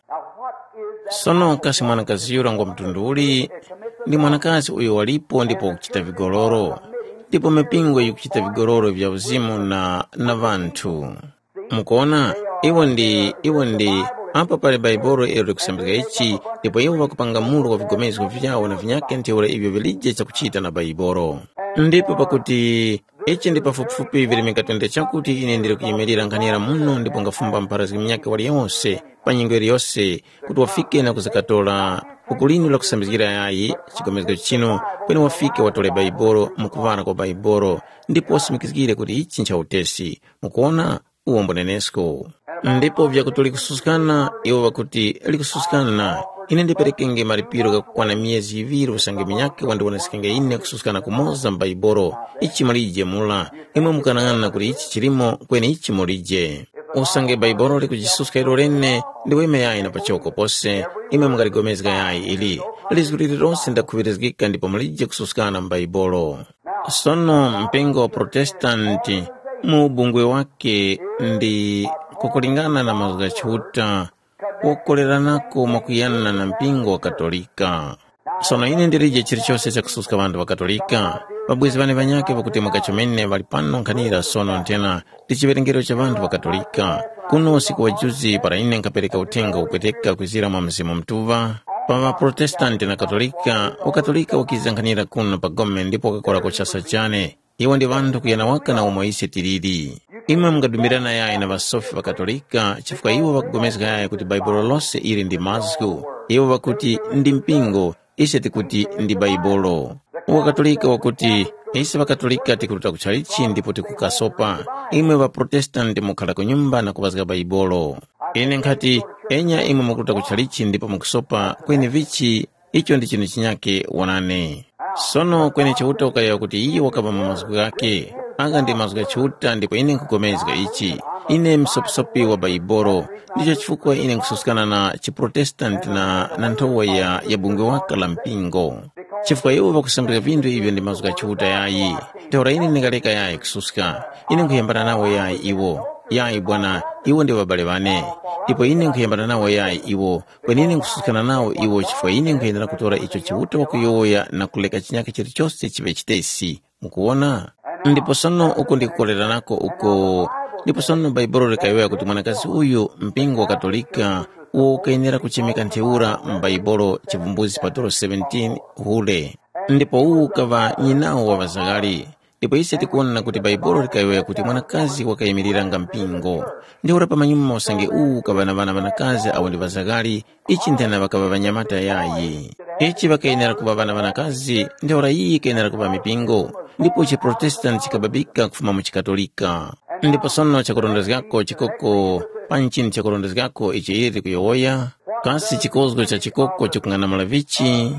Sono kasi mwanakazi yura ngwa mtundu uli ndi mwanakazi uyo walipo ndipo kuchita vigororo. Ndipo mipingo yu kuchita vigororo vya uzimu na na vantu. Mukona iwo ndi iwo ndi apa pale baibolo ilo kusambika ichi. Ndipo iwo wakupanga mulu wa vigomezwa vyawo na vinyake ntheura ivyo vilije cha kuchita na baibolo. Ndipo pakuti ichi ndi pafupifupi vili mikatwende chakuti ine ndiri kuyimirira nkhanira muno ndipo ngafumba mpharaziki mnyake wali yonse pa nyingo ili yonse kuti wafike na kuzakatola ukulini la kusambizikira yayi chigomezero chino kweni wafike watole baibolo mukuvana kwa baibolo ndipo wasimikizikire kuti ichi ncha utesi mukuona uwombo nenesko. Ndipo vyakutoli kususikana iwo wakuti likususikana ine ndiperekenge maripiro kakukwana miezi iviri usange minyake wandiwonesekenge ine kususikana kumoza mbaibolo ichi malije mula imwe mukanangana kuti ichi chilimo kweni ichi mulije. Usange baibolo likujisuska ilo lene ndiweme yayi na pachoko pose imwe mukaligomezeka yayi ili lizulili lonse ndakhuvirizikika ndipo mulije kususikana mbaibolo. Sono mpingo wa Protestanti mu bungwe wake ndi kukulingana na mazuga chuta wokoleranako makuyana na mpingo wa Katolika. Sono ine ndirije chiri chose cha kususka vandu wa Katolika. Vabwezi vane vanyake vakuti mwakachomene valipano nkhanira sono ntena ndi chiverengero cha vandu wa Katolika. Kuno siku wa juzi para ine nkapereka utenga upweteka kuzira mwa mzimu mtuva. Pa wa Protestanti na Katolika, wa Katolika wakiza nkhanira kuno pa gome ndipo kakola kuchasa chane. Iwo ndi vandu kuyana waka na umoise tiriri. Imwe mkadumirana yayi na vasofi wa Katolika chifuka iwo wakugomezeka yayi kuti baibolo lonse ili ndi mazgu. Iwo wakuti ndi mpingo ise tikuti ndi baibolo. Wa Katolika wakuti ise wa Katolika tikuluta kuchalichi ndipo tikukasopa. Imwe wa Protestanti mukhala kunyumba na kubazika baibolo. Ine nkati enya imwe mukuluta kuchalichi ndipo mukusopa kweni vichi icho ndi chino chinyake wanane. Sono kweni chiuta ukaya kuti iyo wakaba mamazgu yake. Aga ndi mazgu ya chiuta ndipo ine nkugomezeka ichi. ine msopisopi wa baiboro ndicho chifukwa ine nkususikana na chiprotestant na na nthowa ya, ya bungwe waka la mpingo chifukwa iwo vakusambika vindu ivyo ndi mazuka chiuta yayi teora ine nikaleka yayi kususka ine nkuyambana nawo yayi iwo yayi bwana iwo ndi babale bane ndipo ine nkuyambana nawo yayi iwo kweni ine nkususikana nawo iwo chifukwa ine nkuyendera kutora icho chiuta wakuyoya na kuleka chinyake chilichonse chive chitesi mukuona ndipo sono uko ndikukolera nako uko ndipo sono baibolo likayoya kuti mwanakazi uyu mpingo wa katolika ukayenera kuchimika ntheura mbaibolo chivumbuzi patolo seventeen hule ndipo uwu kava nyinawo wa vazagali ndipo ise tikuona kuti baibolo likayoya kuti mwanakazi wakayimiriranga mpingo ndiura pamanyuma usange uwu kava na vana vanakazi awo ndi vazagali ichi nthena vakava vanyamata yayi ichi vakayenera kuva vana vanakazi ndiura iyi ikayenera kuva mipingo ndipo chiprotestant chikababika kufuma mu chikatolika ndipo sono chakurondezgako chikoko panchini chakurondezgako ichi iri kuyoya kasi chikozgo cha chikoko chikung'anamula vichi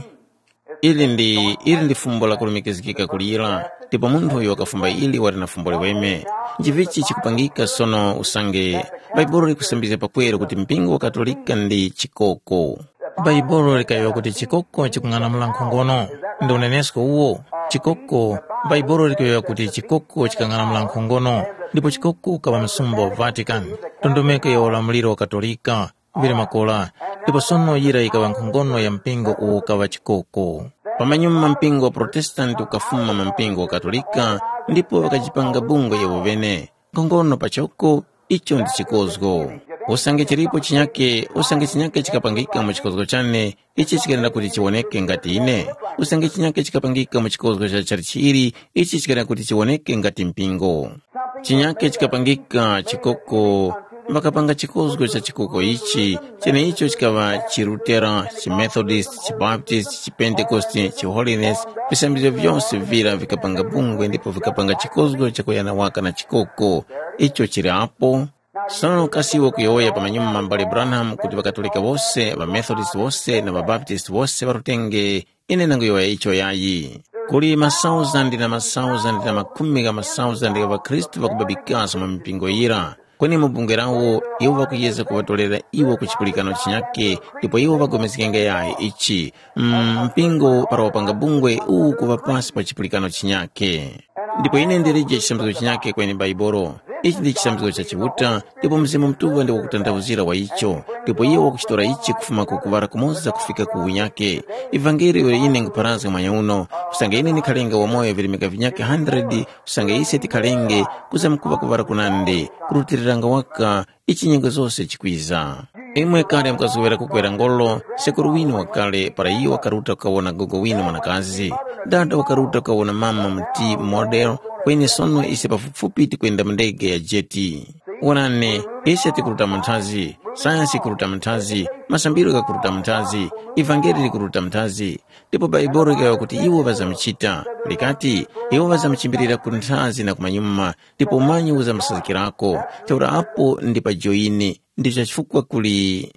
ili ndi ili ndi fumbo la kulumikizikika kulira ndipo munthu uyu wakafumba ili wali na fumbo liweme njivichi chikupangika sono usange baibolo likusambiza pakwero kuti mpingo wa katolika ndi chikoko baibolo likayoya kuti chikoko chikung'anamula nkhongono ndi unenesko uwo chikoko baibolo likayoya kuti chikoko chikang'anamula nkhongono ndipo chikoko kava msumba wa Vatican tondomeka ya ulamuliro wa katolika vile makola ndipo sono yira ikawa nkhongono ya mpingo uwo kava chikoko pamanyuma mpingo wa protestant ukafuma mpingo wa katolika ndipo wakajipanga bungo ya uvene nkhongono pachoko icho ndi chikozgo usange chiripo chinyake usange chinyake chikapangika mu chikozgo chane ichi chikenda kuti chiwoneke ngati ine usange chinyake chikapangika mu chikozgo cha charichiri ichi chikenda kuti chiwoneke ngati mpingo chinyake chikapangika chikoko vakapanga chikozgo cha chikoko ichi chene icho chikava chilutera chimethodist chibaptist chipentecost chiholiness visambizo vyonse vira vikapanga bungwe ndipo vikapanga chikozgo chakuyana waka na chikoko icho chiri apo sono kasiwo kuyoya pamanyuma mbali Branham kuti vakatolika vose vamethodist vose na vabaptist vose varutenge ine nanguyoya icho yayi kuli masauzandi na masauzandi na makumi ka masauzandi ka vakristu vakubabikaso mu mipingo ira kweni mubungerawo iwo vakuyeza kuvatolera iwo kuchipulikano chinyake ndipo iwo vagomezikenga yayi ichi mm, mpingo para wapanga bungwe uwu kuva pasi pa chipulikano chinyake ndipo ine ndirije chisambizo chinyake kweni baibolo ichi ndi chisambizo cha chivuta ndipo mzimu mtuwa ndi wakutandauzira wa icho ndipo iwo wakuchitora ichi kufuma kukuvara kumoza kufika ku unyake ivangeli ule ine nguparaza mwanya uno usange ine nikhalenga wa moyo vilimika vinyake hundred usange ise tikhalenge kuza mkuva kuvara kunande kurutiriranga waka ichi nyengo zose chikwiza imwe kale mkazuwera kukwera ngolo sekuru wino wakale para iyo wakaruta kawona gogo wino mwanakazi dada wakaruta kawona mama mti model kwenye sono ise pafupi tikwenda mndege ya jeti wanane ise tikuruta mtazi sayansi kuruta mtazi masambiro kakuruta mtazi evangeli kuruta mtazi ndipo baibolo ikawa kuti iwo vazamchita likati iwo vazamchimbirira kuntazi na kumanyuma ndipo umanyi uzamsazikirako teura apo ndipa joini ndicho chifukwa kuli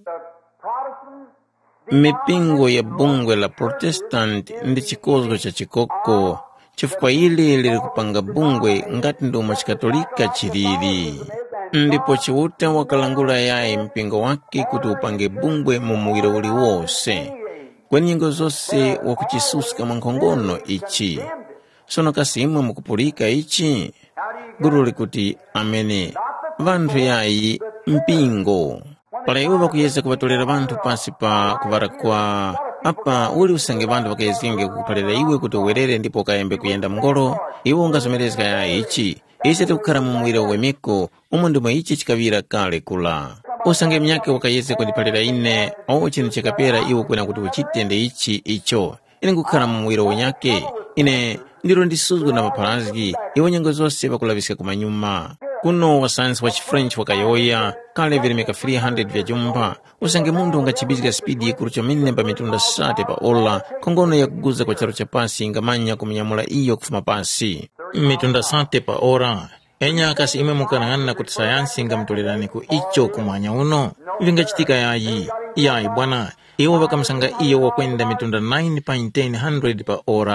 mipingo ya bungwe la protestant ndi chikozgo cha chikoko chifukwa ili lili kupanga bungwe ngati nduma chikatolika chilili ndipo chiuta wakalangula yaye mpingo wake kuti upange bungwe mumuwiro uli wose kweni nyengo zose wakuchisuska mwankhongono ichi sono kasimwe mukupulika ichi guru likuti amene vanthu yayi mpingo pala iwo vakuyeza kuvatolera vanthu pasi pa kuvara kwa apa uli usange vanthu vakayezinge kupalira iwe kuti uwerere ndipo ukayembe kuyenda mngolo iwo ungazomerezeka yayi ichi ise tikukhala mumwira wemiko umo ndimwe ichi chikavira kale kula usange mnyake wakayeze kundipalira ine owo chino chikapera iwo kwena kuti uchitende ichi icho ine nkukhala mumwira wenyake ine ndiro ndisuzgu na maparazgi iwo nyengo zose vakulavisika kumanyuma kuno wa science wa chifrench wakayoya kale vilimika three hundred vya jumba usange mundu ungachibizika spidi ikuru cha minne pa mitunda sate pa ola kongono ya kuguza kwa charo cha pasi ingamanya kuminyamula iyo kufuma pasi mitunda sate pa ora enya kasi ime mukanangana kuti sayansi ingamtolelani ku icho kumanya uno vingachitika yayi yayi bwana iwo vakamsanga iyo wakwenda mitunda nine point one hundred pa ora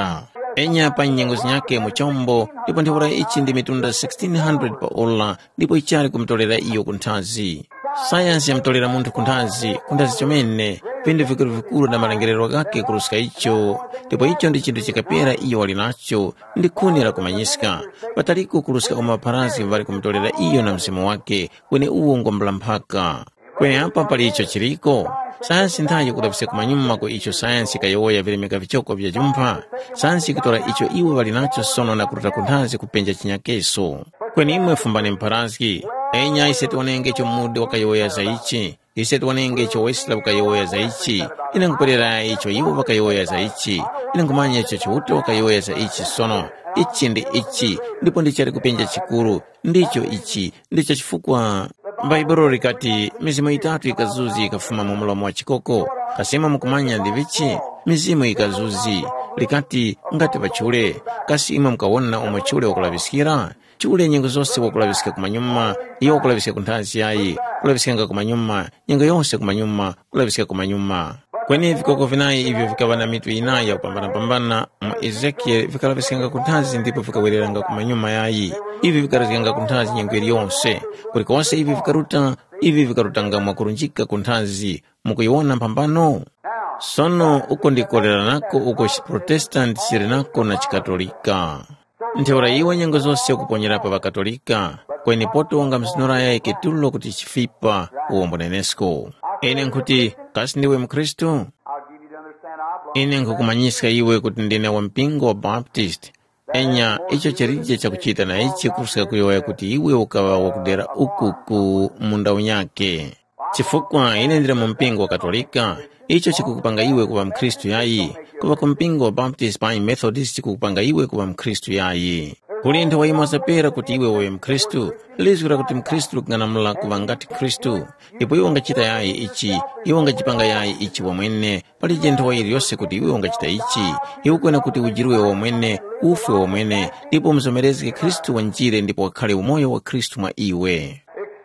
enya pa nyengo zinyake mu chombo ndipo nthewera ichi ndi mitunda sixteen hundred pa ola ndipo ichali kumtolera iyo kunthazi. Sayansi yamtolera munthu kunthazi kunthazi chomene pindi vikulu vikulu na malengerero kake kulusika icho ndipo icho ndi chinthu chikapera iyo wali nacho ndi khuni la kumanyisika pataliko kulusika kwa maparazi vari kumtolera iyo na mzimu wake kwene uwo ngombala mphaka kwene apa pali icho chiliko. Sayansi nthayo kutapisa kumanyuma kwa icho sayansi kayoya vilemeka vichoko vya jumpha sayansi kutola icho iwo wali nacho sono na kuruta kunthazi kupenja chinyakeso kwene imwe fumbane mparazi enya iseti wanenge cho mude wakayoya za ichi iseti wanenge cho wesila wakayoya za ichi inanguperera icho iwo wakayoya za ichi inangumanya icho chiuti wakayoya za ichi sono ichi ndi ichi ndipo ndichari kupenja chikuru ndicho ichi ndicho chifukwa Baibolo rikati mizimu itatu ikazuzi ikafuma mu mulomo wa chikoko kasema mukumanya ndi vichi mizimu ikazuzi likati ngati pachule kasi imwe mukawona omwe chule wakulabisikira chule nyengo zonse wakulabisika kumanyuma iyo wakulabisika kunthazi yayi kulabisika kumanyuma nyengo yonse kumanyuma kulabisika kumanyuma kwene vikoko vinayi ivyo vikava na mitu inayi ya kupambana-pambana mu Ezekiel vikalabisika kunthazi ndipo vikawereranga kumanyuma yayi ivi vikalabisika kunthazi nyengo iliyonse kulikonse ivi vikaruta ivi vikarutanga mwakurunjika kunthazi mukuiona mpambano. Sono uko ndikolera nako uko Protestant siri nako na chikatolika nthewera iwe nyengo zonse kuponyera pa bakatolika kweni poto wanga mzinora ya ikitulo kuti chifipa uombo nenesko. Ine nkuti kasi ndiwe mkristu ine nkukumanyisika iwe kuti ndine wa mpingo wa Baptist enya icho chirije cha kuchita na ichi kusika kuyoya kuti iwe ukawa wakudera uku ku munda unyake chifukwa ine ndira mu mpingo wa katolika icho chikukupanga iwe kuwa mkristu yayi kuwa kumpingo wa Baptist pa Methodist chikukupanga iwe kuwa mkristu yayi kuli nthawi imosapera kuti iwe uwe mkristu lizwira kuti mkristu lukunganamula kuva ngati kristu ndipo iwe ungachita yayi ichi iwe ungachipanga yayi ichi wamwene palije nthawi iliyonse kuti iwe ungachita ichi iwe kwena kuti ujiriwe wamwene ufe wamwene ndipo mzomerezeke kristu wanjire ndipo wakhale umoyo wa kristu mwa iwe.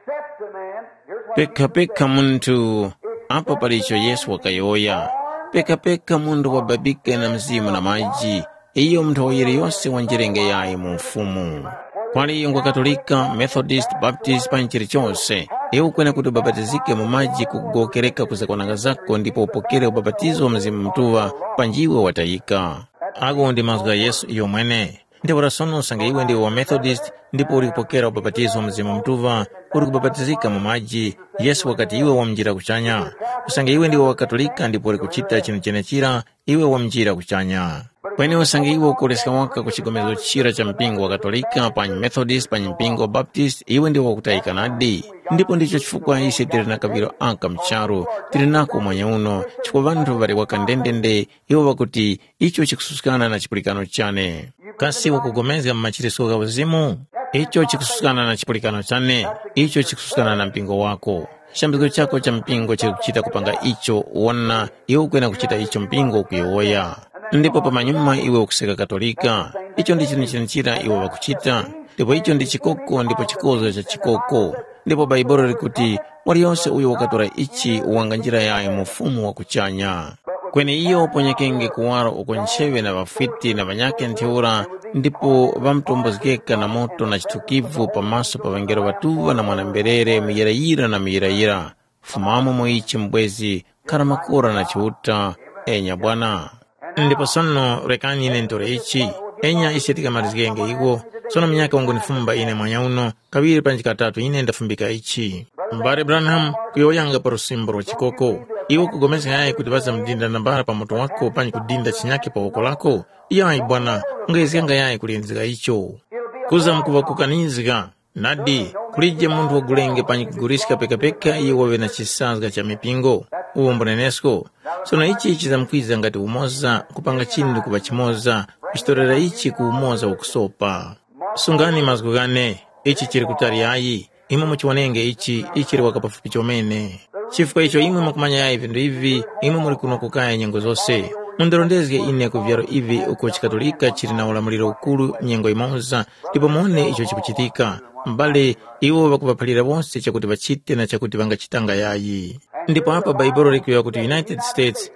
Peka peka muntu apa palicho Yesu wakayoya peka peka mundu wababika na mzimu na maji iyo nthawi iliyonse wanjirenge yayi mu mfumu kwali iyo ngwa katolika Methodist Baptist panchiri chonse iwe kwena kuti ubabatizike mu maji kugokereka kuzakonanga zako ndipo upokere ubabatizo wa mzimu mtuwa panjiwe watayika ako ndi mazga Yesu iyo mwene ndipo rasono sange iwe ndiwe wa Methodist ndipo uri kupokera ubabatizo wa mzimu mtuwa uri kubabatizika mu maji Yesu wakati iwe wamjira kuchanya usange iwe ndiwe wa katolika ndipo uri kuchita chino chenechira iwe wamjira kuchanya kwene usange iwe ukolesika waka kuchigomezo chira cha mpingo wa katolika panyi Methodist panyi mpingo wa Baptist iwe ndiwe wakutayika nadi ndipo ndicho chifukwa isi tiri na kabiro anka mcharu tiri nako mwanya uno chifukwa vantu vari wakandendende iwe wakuti icho chikususikana na chipulikano chane kasi wakugomeza mmachiriso ka uzimu icho chikususikana na chipulikano chane icho chikususikana na mpingo wako shambiko chako cha mpingo chikuchita kupanga icho uona iwe kwena kuchita icho mpingo kuyoya ndipo pamanyuma iwe ukuseka katolika icho ndi chino chinachira iwe wakuchita ndipo icho ndi chikoko ndipo chikozo cha chikoko ndipo Baibolo likuti waliyonse uyo wakatora ichi uwanga njira yaye mufumu wa kuchanya kwene iyo ponyekenge kuwaro uko nchewe na vafiti na vanyake ntheura ndipo vamtombozikeka na moto na chitukivu pamaso pa vangero vatuva na mwanamberere miyirayira na miyirayira fumamo moichi mbwezi karamakura na chiuta enya bwana ndipo sono rekani ine ntore ichi enya isitika marizikenge igo sono mnyake wangu nifumba ine mwanya uno kawiri panjika tatu ine ndafumbika ichi mbare Branham kuyoyanga parusimbro chikoko iwo kugomeza yae kutibaza mdinda nambara pa moto wako panyi kudinda chinyake pa wako lako yae bwana ungezianga yae kulinzika icho kuza mkuva kukanizika nadi kulije mundu wagulenge panyi kugurisika peka peka iyo wawe na chisanzga cha mipingo uwo mbonenesko sono ichi ichi za mkwiza ngati umoza kupanga chindu kuva chimoza kuchitorera ichi kuumoza ukusopa sungani mazgugane ichi chiri kutari yayi imwe muchiwanenge ichi ichiri wakapafupi chomene chifukwa icho imwe mukumanya yayi vindu ivi imwe muri kuno kukaya nyengo zose mundirondezge ine kuvyaro ivi uko chikatolika chiri na ulamuliro ukulu nyengo imoza ndipo muone icho chikuchitika mbale iwo vakuvaphalira bonse chakuti vachite na chakuti vangachitanga yayi ndipo apa Baibolo likuya kuti United States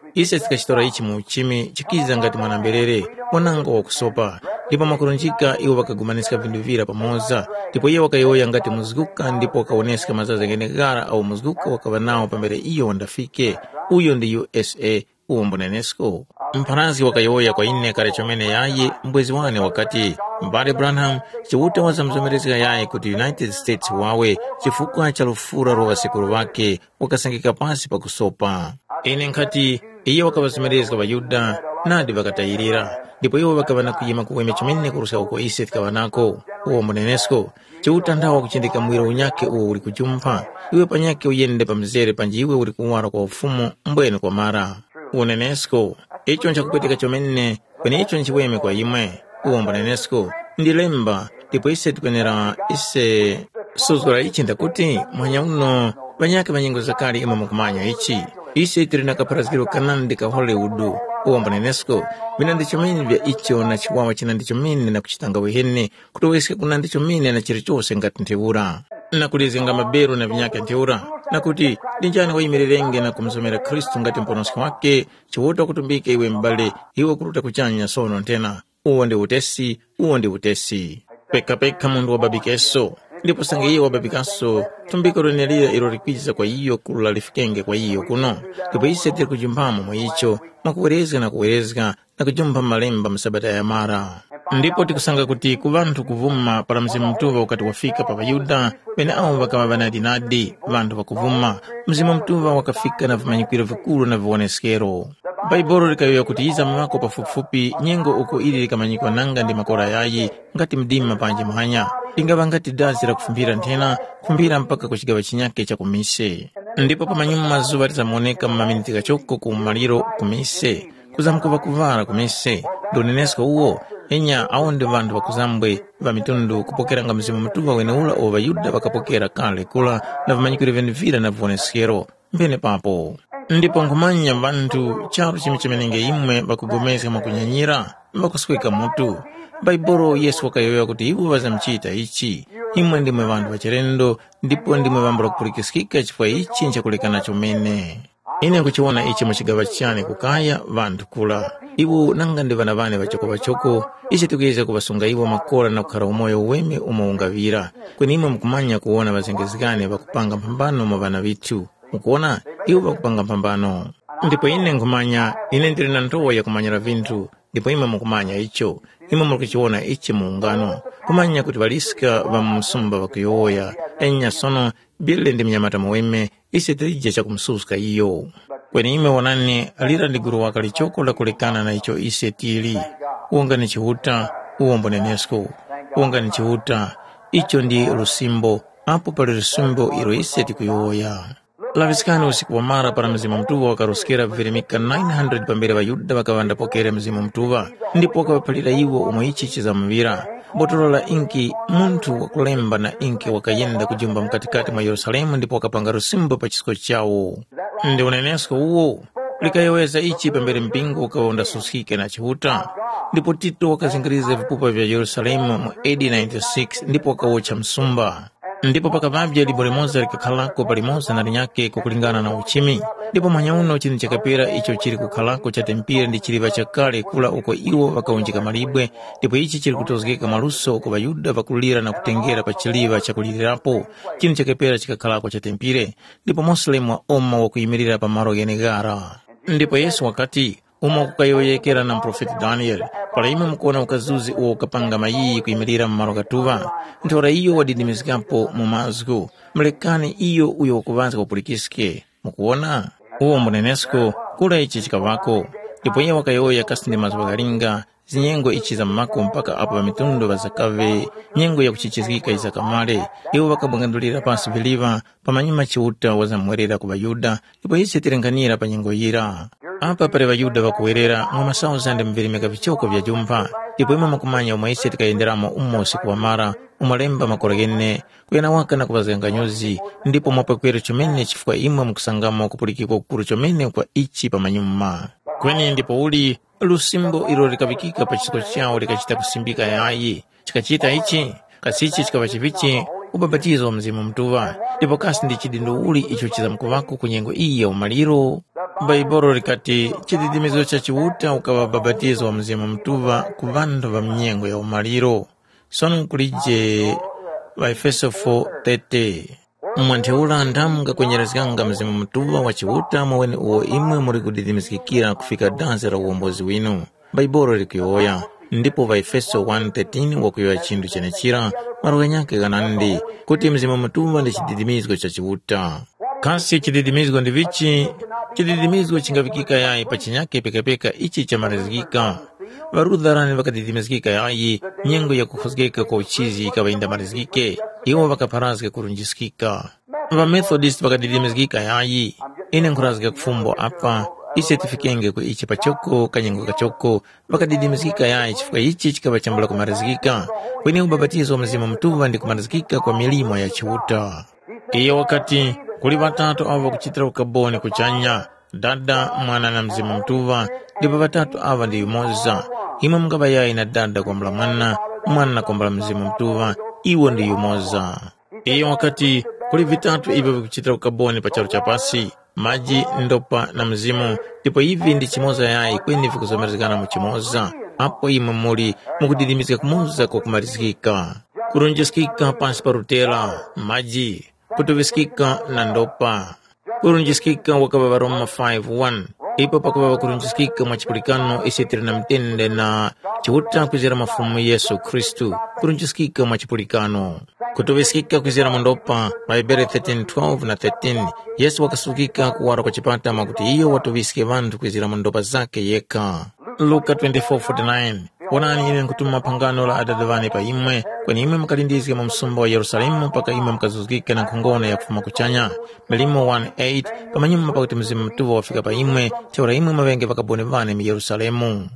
ise tikachitora ichi mu uchimi chikiza ngati mwanamberere mwanango wakusopa ndipo makulunjika iwo wakagumanisika vindu vira pamoza ndipo iye wakayoya ngati muziguka ndipo wakaoneseka mazazi akenekara au muziguka wakava nawo pambere iyo wandafike uyo ndi U S A uombo nenesco mpharanzi wakayoya kwa ine kale chomene yayi mbwezi wane wakati mbale Branham chiwuta wazamzomerezeka yayi kuti United States wawe chifukwa cha lufura rowa sikulu wake wakasangika pasi pakusopa ine nkati iye wakavazomerezeka vayuda nadi vakatayirira ndipo iwo vakavana kuyima kuweme chomene kurusa uko ise tikavanako uombo nenesco chiwuta ndawa kuchindika mwiro unyake uwo uli kuchumpa iwe panyake uyende pamzere panji iwe uli kuwara kwa ufumu mbwene kwa mara unenesco icho nchakupetika chomene kwene icho nchiweme kwa imwe uombo nenesco ndilemba ndipo ise tikwenera ise suzura ichi ndakuti mwanya uno panyake manyengo zakali ima mukumanya ichi ise tirina kaparazikiro kanandi ka Hollywood uombo nenesco mina ndichomene vya icho na chiwawa china ndichomene na kuchitanga wehene kutowesika kuna ndichomene na chiri chose ngati nteura na kulizenga maberu na vinyake nteura na kuti linjani waimirerenge na kumzomera Kristu ngati mponosi wake chiwota kutumbike iwe mbale iwe kuruta kuchanya sono ntena uwo ndi utesi uwo ndi utesi peka peka mundu wababikeso ndipo sange iye wababikaso tumbiko renelira ilo rikwiza kwa iyo kula lifikenge kwa iyo kuno ndipo ise tiri kujumbamo mwa icho makuwerezga na kuwerezga na kujumba malemba msabata ya mara ndipo tikusanga kuti kuvantu kuvuma para mzimu mtuva wakati wafika pa vayuda bene awo vakava vanadinadi vantu vakuvuma mzimu mtuva wakafika na vimanyikwiro vikulu na viwoneskero Baibolo likayoya kuti iza mamako pafupifupi nyengo uko ili likamanyikwa nanga ndi makora yayi ngati mdima panje muhanya lingava ngati dazi la kufumbira ntena kufumbira mpaka kuchigawa chinyake cha kumise ndipo pamanyuma mazuva lizamuoneka mmaminiti kachoko kumaliro kumise kuzamkuva kuvala kumise ndonenesco uwo enya aonde vantu vakuzambwe va mitundu kupokeranga mzimu mtuva wene ula o vayuda vakapokera kale kula na vimanyikiro venivira na vioneskero mbene papo ndipo nkumanya vantu charo chimi chimenenge imwe vakugomesa makunyanyira vakusweka mutu Baibolo Yesu wakayoya kuti iwo vazamchita ichi imwe ndimwe vantu vachirendo ndipo ndimwe vambula kupulikisikika chifukwa ichi nchakulekana chomene ine kuchiona ichi muchigawa chane kukaya vantu kula iwo nanga ndi vana vane vachoko vachoko ichi tikuyeza kuvasunga iwo makola na kukhala umoyo uweme umaungavira kweni imwe mukumanya kuona vazengezikane vakupanga mpambano mwa vana vithu mukuona iwo vakupanga mpambano ndipo ine nkumanya ine ndiri na ntowa ya kumanyira vinthu ndipo imwe mukumanya icho imwe mukuchiona ichi muungano kumanya kuti valisika va msumba vakuyoya enya sono bile ndi mnyamata muweme ise tirija cha kumsuska iyo kweni imwe wonani alira ndi guru waka lichoko la kulekana na icho ise tili uonga ni chihuta uombo nenesco uonga ni chihuta icho ndi lusimbo apo pali lusimbo ilo ise tikuyoya lavisikani usiku wa mara para mzimu mtuva wakarusikira virimika nine hundred pambere vayuda vakavanda pokere mzimu mtuva ndipo wakavapalira iwo umwe ichichi za mvira botolo la inki muntu wakulemba na inki wakayenda kujumba mkatikati mwa Yerusalemu ndipo wakapanga rusimbo pa chisiko chawo ndi unenesco uwo likayoweza ichi pambere mpingo ukawonda susikike na chihuta ndipo Tito wakazingiriza vipupa vya Yerusalemu mu A D ninety-six ndipo wakawocha msumba ndipo pakavabya libo limoza likakhalako palimoza na linyake kukulingana na uchimi ndipo mwanya uno chini chakapera icho chili kukhalako cha tempire ndi chiliva chakale kula uko iwo vakaunjika malibwe ndipo ichi chili kutozekeka maluso uko vayuda vakulira na kutengera pa chiliva chakulirirapo chini chakapera chikakhalako cha tempire ndipo Muslimu wa oma wakuyimirira pa maro yenegara ndipo Yesu wakati uma kukayoyekera na mprofeti Daniel pala imwe mkuona ukazuzi uwo ukapanga mayiyi kuyimirira mmalo katuva ntora iyo wadidimizikapo mu mazgu mlekani iyo uyo wakuvanza kupulikisike mukuona uwo mbunenesco kula ichi chikavako ndipo iye wakayoya kasi ndi mazuwa kalinga zinyengo ichi za mmako mpaka apo pa mitundu vazakave nyengo ya kuchichizika izakamale iwo wakabwangandulira pansi viliva pamanyuma chiuta wazamwerera ku vayuda ndipo isi tirenganira pa nyengo yira apa pale vayuda vakuwerera mwa masauzande mvirimika vichoko vya jumpa ndipo imwe makumanya umwe isi tikayenderamo ummo usiku wa mara umalemba makoragene kuyana waka na kuvazanganyuzi ndipo mwapakwera chomene chifukwa imwe mukusangamo kupulikiko kukuru chomene kwa ichi pamanyuma kweni ndipo uli lusimbo ilo likavikika pa chisiko chawo likachita kusimbika yayi chikachita ichi kasichi chikava chivichi ubabatizo wa mzimu mtuva ndipo kasi ndi chidindo uli icho chizamkuvako kunyengo iyi ya umaliro Baibolo likati chididimizo cha chiwuta ukava babatizo wa mzimu mtuva ku vandu va mnyengo ya umaliro. Sono kulije wa Efeso four thirty. Mwanteula ndamuga kwenyerezikanga mzimu mtuva wa chiwuta mweni uwo imwe muri kudidimizikira kufika danzi la uombozi winu. Baibolo likioya. Ndipo va Efeso one thirteen wakuyoya chindu chenechira maruga nyake ganandi kuti mzimu mtuva ndi chididimizgo cha chiwuta. Kasi chididimizgo ndi vichi, chididimizgo chingavikika yayi pachinyake pekapeka ichi chamarizikika. Varudharani vakadidimizikika yayi, nyengo ya kukhuzgeka kwa uchizi ikawainda marizikike, iwo vakaparazga kurunjisikika. Va Methodist vakadidimizikika yayi, ine nkurazga kufumbo apa, isetifikenge ku ichi pachoko, kanyengo kachoko, vakadidimizikika yayi chifuka ichi chikava chambula kumarizikika, kwenye ubabatizo wa mzimu mtuva ndi kumarizikika kwa milimo ya chiwuta. Iyo wakati, kuli vatatu ava kuchitira ukaboni kuchanya, dada, mwana na mzimu mtuva, ndipo vatatu ava ndi yumoza. Imwe mkava yayi na dada kwa mla mwana, mwana kwa mla mzimu mtuva, iwo ndi yumoza. Iyo wakati, kuli vitatu iva kuchitira ukaboni pacharo chapasi, maji, ndopa na mzimu, ndipo hivi ndi chimoza yayi kweni vikuzomerizikana muchimoza. Apo imwe muli mukudidimizika kumuza kwa kumarizikika. Kurunjisikika pansi parutela, maji, kutuvisikika na ndopa. Kurunjisikika wakava Roma five one. Ipo pakava kurunjisikika mwachipulikano isitiri na mtende na chiwuta kuzira mafumu Yesu Kristu. Kurunjisikika mwachipulikano. Kutuvisikika kuzira mundopa, Baibele thirteen twelve na thirteen. Yesu wakasukika kuwara kwa chipata makuti iyo watuvisike vantu kuzira mundopa zake yeka. Luka twenty-four forty-nine. Wanani ine nkutuma pangano la adadavani pa imwe, kweni imwe mkalindizika mumsumba wa Yerusalemu paka imwe mkazuzikika na kongone ya kufuma kuchanya. Milimo one eight, kama nyuma pakuti mzimu mtuva wafika pa imwe, teora imwe mawenge wakabone vane mi Yerusalemu.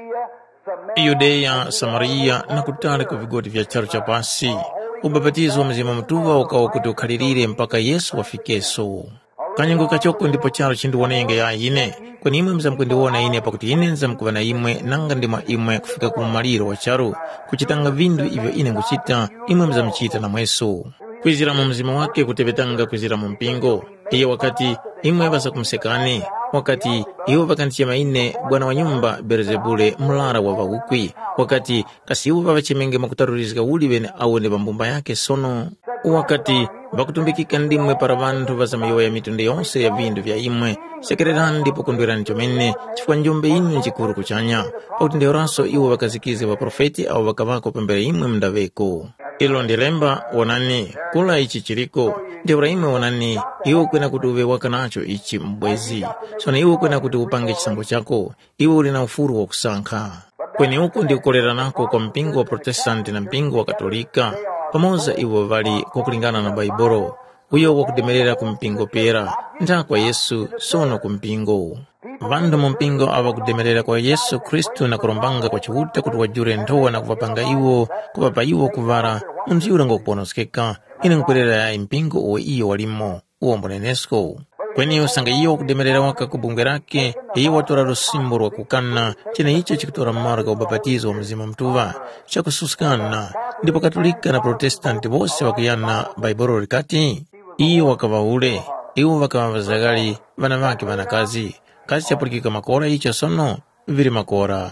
Yudea, Samaria, na kutale kwa vigoti vya charo cha pasi. Ubabatizo wa mzimu mtuva ukawa kuti ukhalirire mpaka Yesu wafikeso. Kanyengo kachoko ndipo charo chindu wanenge ya ine, kweni imwe mzamkundiwona ine pakuti ine nzamkuvana imwe nanga ndima imwe kufika kumaliro wa charo, kuchitanga vindu ivyo ine nguchita, imwe mzamchita na mweso. Kwizira mu mzima wake kutevetanga kwizira mu mpingo, iyo wakati imwe basa kumsekane, wakati iyo vakantichema ine bwana wa nyumba Beelzebule mlara wa vaukwi, wakati kasi iwo vavachemenge makutarurizika uli vene awone pambumba yake sono, wakati vakutumbikika ndimwe para vantu vazamayowa ya mitunde yonse ya vindu vya imwe, sekererani ndipo kundwirani chomene, chifukwa njombe ine chikuru kuchanya, pauti ndeoraso iwo vakazikize wa profeti au vakavako pembere imwe mndaveko. Ilo ndilemba wanani, kula ichi chiriko, ndeora imwe wanani, iwo kwena kuti uve wakanacho ichi mbwezi, sona iwo kwena kuti upange chisango chako, iwo ulina ufuru wa kusankha. Kweni uko ndi ukolera nako kwa mpingo wa Protestanti na mpingo wa Katolika, pamoza iwo vali kwa kulingana na Baibolo, uyo wakudemerera kumpingo pera, nda kwa Yesu sono kumpingo. Vandu mumpingo ava kudemerera kwa Yesu Kristu na kurombanga kwa chiwuta kuti wajure ndowa na kuvapanga iwo, kuvapa iwo kuvara, unziura ngo kuponoskeka, ine nkwerera ya impingo uwe iyo walimo, uwo mbonenesko. Kweni usanga iyo kudemerera waka kubunge rake, iyo watora rusimbo rwa kukana, china icho chikutora marga ubabatizo wa mzima mtuva, chakususkana, ndipo Katolika na Protestanti bose wakuyana Baibolo rikati, iyo wakava ule, iyo wakava vazagali, vana vake vana kazi, kazi chapulikika makora icho sono, viri makora.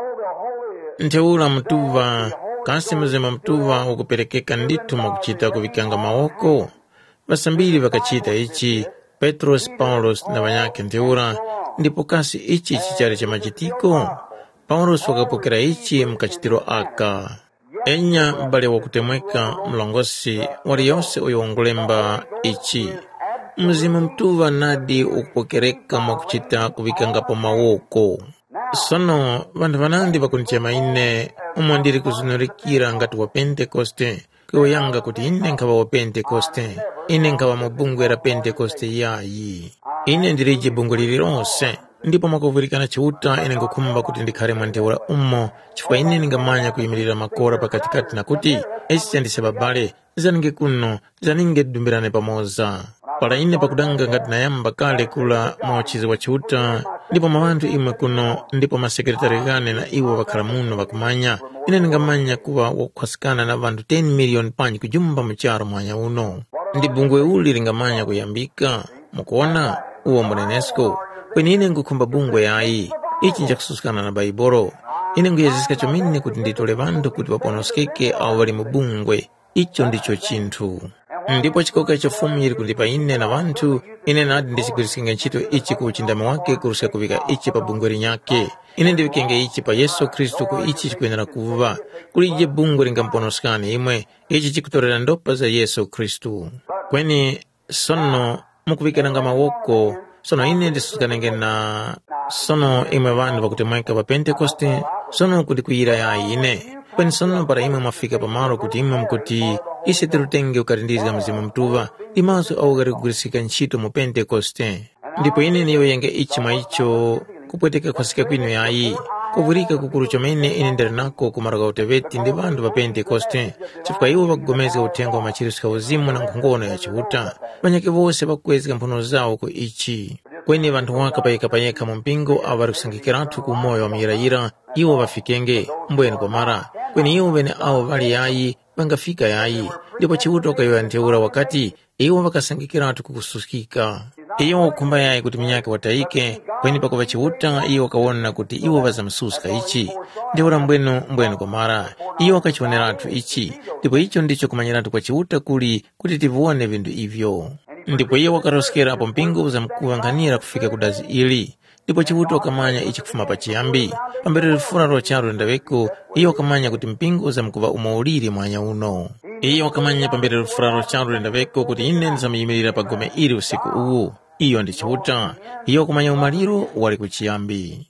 Nteula mtuva, kasi mzima mtuva ukuperekeka nditu makuchita kuvikanga maoko, basambili wakachita ichi, Petros, Paulos na vanyake nteura, ndipo kasi ichi chichari cha machitiko, Paulos wakapokera ichi mkachitiro aka. Enya bali wakutemweka mlongosi wali yose uyo ungulemba ichi. Mzimu mtuva nadi ukupokereka makuchita kuvikanga po mawoko. Sono, vandu vanandi vakunichema ine, umwandiri kuzunurikira ngati wa Pentekoste, kiwa yanga kuti ine nkava wa Pentekoste, ine nkava mabungwera Pentekoste yayi. Ine ndiriji bungu lilironse, ndipo makuvirikana chiuta ine ngukumba kuti ndikhare mwanteura umo, chifukwa ine ningamanya kuyimirira makora pakatikati na kuti, esi andisebabale, zaninge kuno, zaninge dumbirane pamoza. Pala ine pakudanga ngati nayamba kale kula mwachizi wa chiuta, ndipo mawantu imwe kuno, ndipo masekretari gane na iwo wakhala muno wakumanya, ine ningamanya kuwa wakwasikana na vantu ten million panyi kujumba mcharo mwanya uno. Ndi bungwe uli lingamanya kuyambika, mukuona, uwo mbonenesko, kweni ine ngukhumba bungwe yayi ichi njakususukana na baibolo. Ine nguyezeseka chomine kuti nditole vantu kuti vaponoskeke awo vali mubungwe. Icho ndicho chinthu. Ndipo chikoka chofumu yiri kundipa ine na vantu, ine nadi ndichigwirisinga ntchito ichi ku uchindama wake kurusa kuvika ichi pa bungwe linyake. Ine ndivikenge ichi pa Yesu Kristu ku ichi chikuyenera kuva. Kuli ije bungwe lingamponoskane imwe, ichi chikutorera ndopa za Yesu Kristu. Kweni sono mukuvikananga mawoko, sono ine ndisusukanenge na sono imwe vanhu vakutemweka pa Pentekoste, sono kuti kuyira yayi ine. Kweni sono para imwe mwafika pamalo kuti imwe mkuti ise tirutenge ukarindiza mzimu mtuva, imaso au karigurisika ntchito mu Pentekoste. Ndipo ine niyo yenge ichi mwa icho kupweteka kwasika kwino yayi. Kuvurika kukuru chomene ine ndari nako kumaraga uteveti ndi vantu pa Pentekoste. Chifukwa iwo vakugomeza utengo wa machirisika uzimu na nkhongono ya chihuta. Vanyake vose vakukwezeka mphono zawo ku ichi. Kweni vantu waka payeka payeka mu mpingo avari kusangikiratu ku moyo wa miyirayira, iwo vafikenge mbweni komara. Kweni iwo vene awo vali yayi vangafika yayi. Ndipo chihuta ukayoya nteura wakati iwo vakasangikiratu kukususkika. Iyo kumba yayi kuti minyake wataike, kweni pakuva chihuta iyo kawona kuti iwo vazamsuska ichi. Ndeura mbwenu mbwenu komara, iyo kachiwoneratu ichi. Ndipo icho ndicho kumanyiratu kwa chihuta kuli kuti tivuone vindu ivyo. Ndipo iyo wakaroskera apo mpingo uzamkuvanganira kufika kudazi ili. Ndipo chihuta wakamanya ichi kufuma pa chiyambi. Pambere lifuna roho charo ndaweko, iyo wakamanya kuti mpingo uzamkuva umauliri mwanya uno. Iyo wakamanya pambere lifuna roho charo ndaweko kuti ine nizamiyimirira pa gome ili usiku uwu. Iyo ndi chihuta, iyo kumanya umaliro wali kuchiyambi.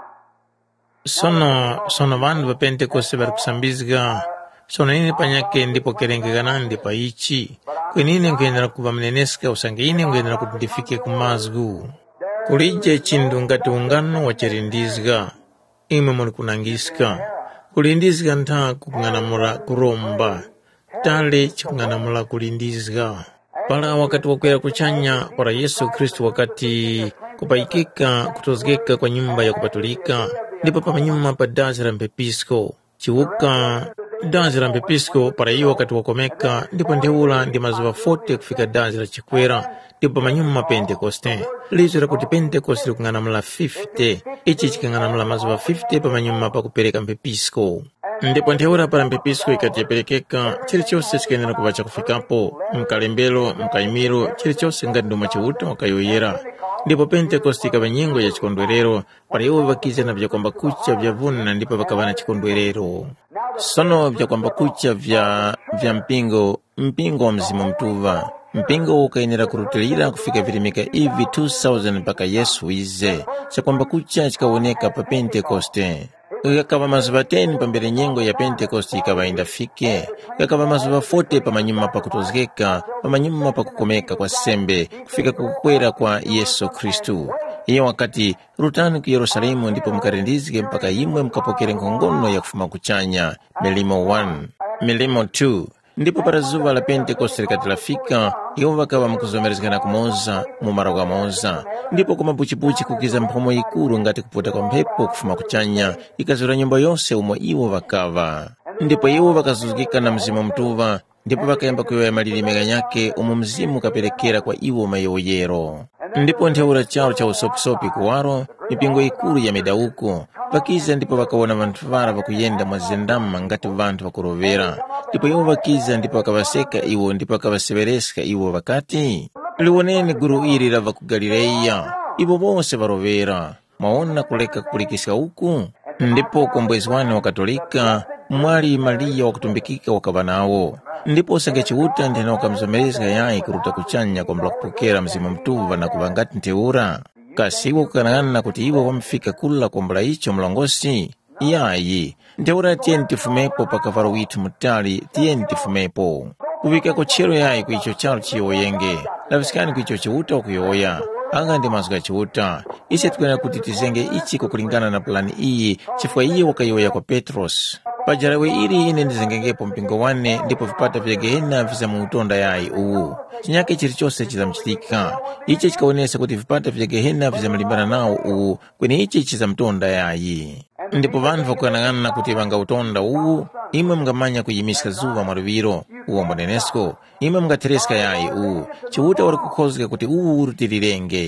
Sono, sono vandu va Pentekoste vari kusambizga. Sono ine panyake ndipo kerengekanandi pa ichi. Kweni ine nkuyenera kuva mneneska usange ine nkuyenera kuti ndifike kumazgu. Kulije chindu ngati ungano wachirindizga. Ime muli kunangiska. Kulindizga nta kukung'anamula kuromba. Tale chikung'anamula kulindizga. Pala wakati wakwera kuchanya para Yesu Kristu wakati kupaikika kutozgeka kwa nyumba ya kupatulika. Ndipo pa nyumba pa dazi la mpepisko. Chiwuka dazi la mpepisko para iyo wakati wakomeka. Ndipo ndeula ndi mazuwa forty kufika dazi la chikwera. Ndipo pa nyumba Pentekoste. Lizo la kuti Pentekoste likung'anamula fifty. Ichi chikang'anamula mazuwa fifty pa nyumba pa kupereka mpepisko. Ndipo nteura para mpepisko ikatiyapelekeka, chili chose chikayenera kuva chakufikapo, mkalembelo, mkaimiro, chili chose ngati nduma chihuta wakayoyera. Ndipo Pentekoste ikava nyengo ya chikondwerero, para iwo vakiza na vya kwamba kucha vya vuna ndipo vakavana chikondwerero. Sono vya kwamba kucha vya, vya mpingo, mpingo wa mzimu mtuva. Mpingo ukayenera kurutilira kufika virimika ivi two thousand mpaka Yesu ize. Cha kwamba kucha chikawoneka pa Pentekoste. Yakava mazuva ten pambere nyengo ya Pentekoste ikava indafike. Yakava mazuva forty pa manyuma pa kutozgeka, pa manyuma pa kukomeka kwa sembe, kufika kukwera kwa Yesu Kristu. Iyo wakati rutani ku Yerusalemu ndipo mkarindizike mpaka imwe mkapokere nkongono ya kufuma kuchanya. Milimo one, milimo two. Ndipo para zuva la Pentekoste likatilafika, iwo vakava mkuzomerezekana kumoza, mumara kwa moza. Ndipo kuma puchipuchi kukiza mphomo ikuru ngati kupota kwa mphepo kufuma kuchanya, ikazura nyumba yonse umo iwo vakava. Ndipo iwo vakazuzikika na mzimu mtuva, ndipo vakayamba kuyoya malilime ganyake umo mzimu kaperekera kwa iwo mayoyero. Ndipo ntheura chao cha usopisopi kuwaro, mipingo ikuru ya medauko, vakiza ndipo vakawona vantu vara vakuyenda mwazendama ngati vantu vakurovera. Ndipo iwo vakiza ndipo vakavaseka iwo ndipo vakavasevereska iwo vakati, liwoneni guru iri la vaku Galileya, iwo bonse varovera, maona kuleka kupulikisika uku. Ndipo kombwezi wane wa Katolika, mwali Maria wakutumbikika wakava nawo. Ndipo usange chihuta ndena wakamzomerezeka yayi kuruta kuchanya kwa kupokera mzimu mtuva na kuvangati nteura. Kasi iwo kukanangana kuti iwo wamfika kula kombla icho mlongosi. Yayi, nteura tieni tifumepo pakavaro witu mutali tieni tifumepo. Kuvika kuchero yayi kuicho chalo chiyoyenge. Lavisikani kuicho chihuta wakuyoya. Anga ndi mazuka chihuta. Ise tukana kuti tizenge ichi kukulingana na plani iyi chifukwa iye wakayoya kwa Petros. Pajarawe iri ine ndizengengepo mpingo wane ndipo vipata vya Gehena viza muutonda yayi uwu. Chinyake chiri chose chizamchitika. Ichi chikaonesa kuti vipata vya Gehena viza mlimbana nao uwu kwenye ichi chizamtonda yayi. Ndipo vantu vakukanangana kuti vanga utonda uwu, imwe mngamanya kuyimiska zuva maruviro, uwo mbonenesko, imwe mngatereska yayi uwu, chihuta wari kukhozeka kuti uwu urutilirenge.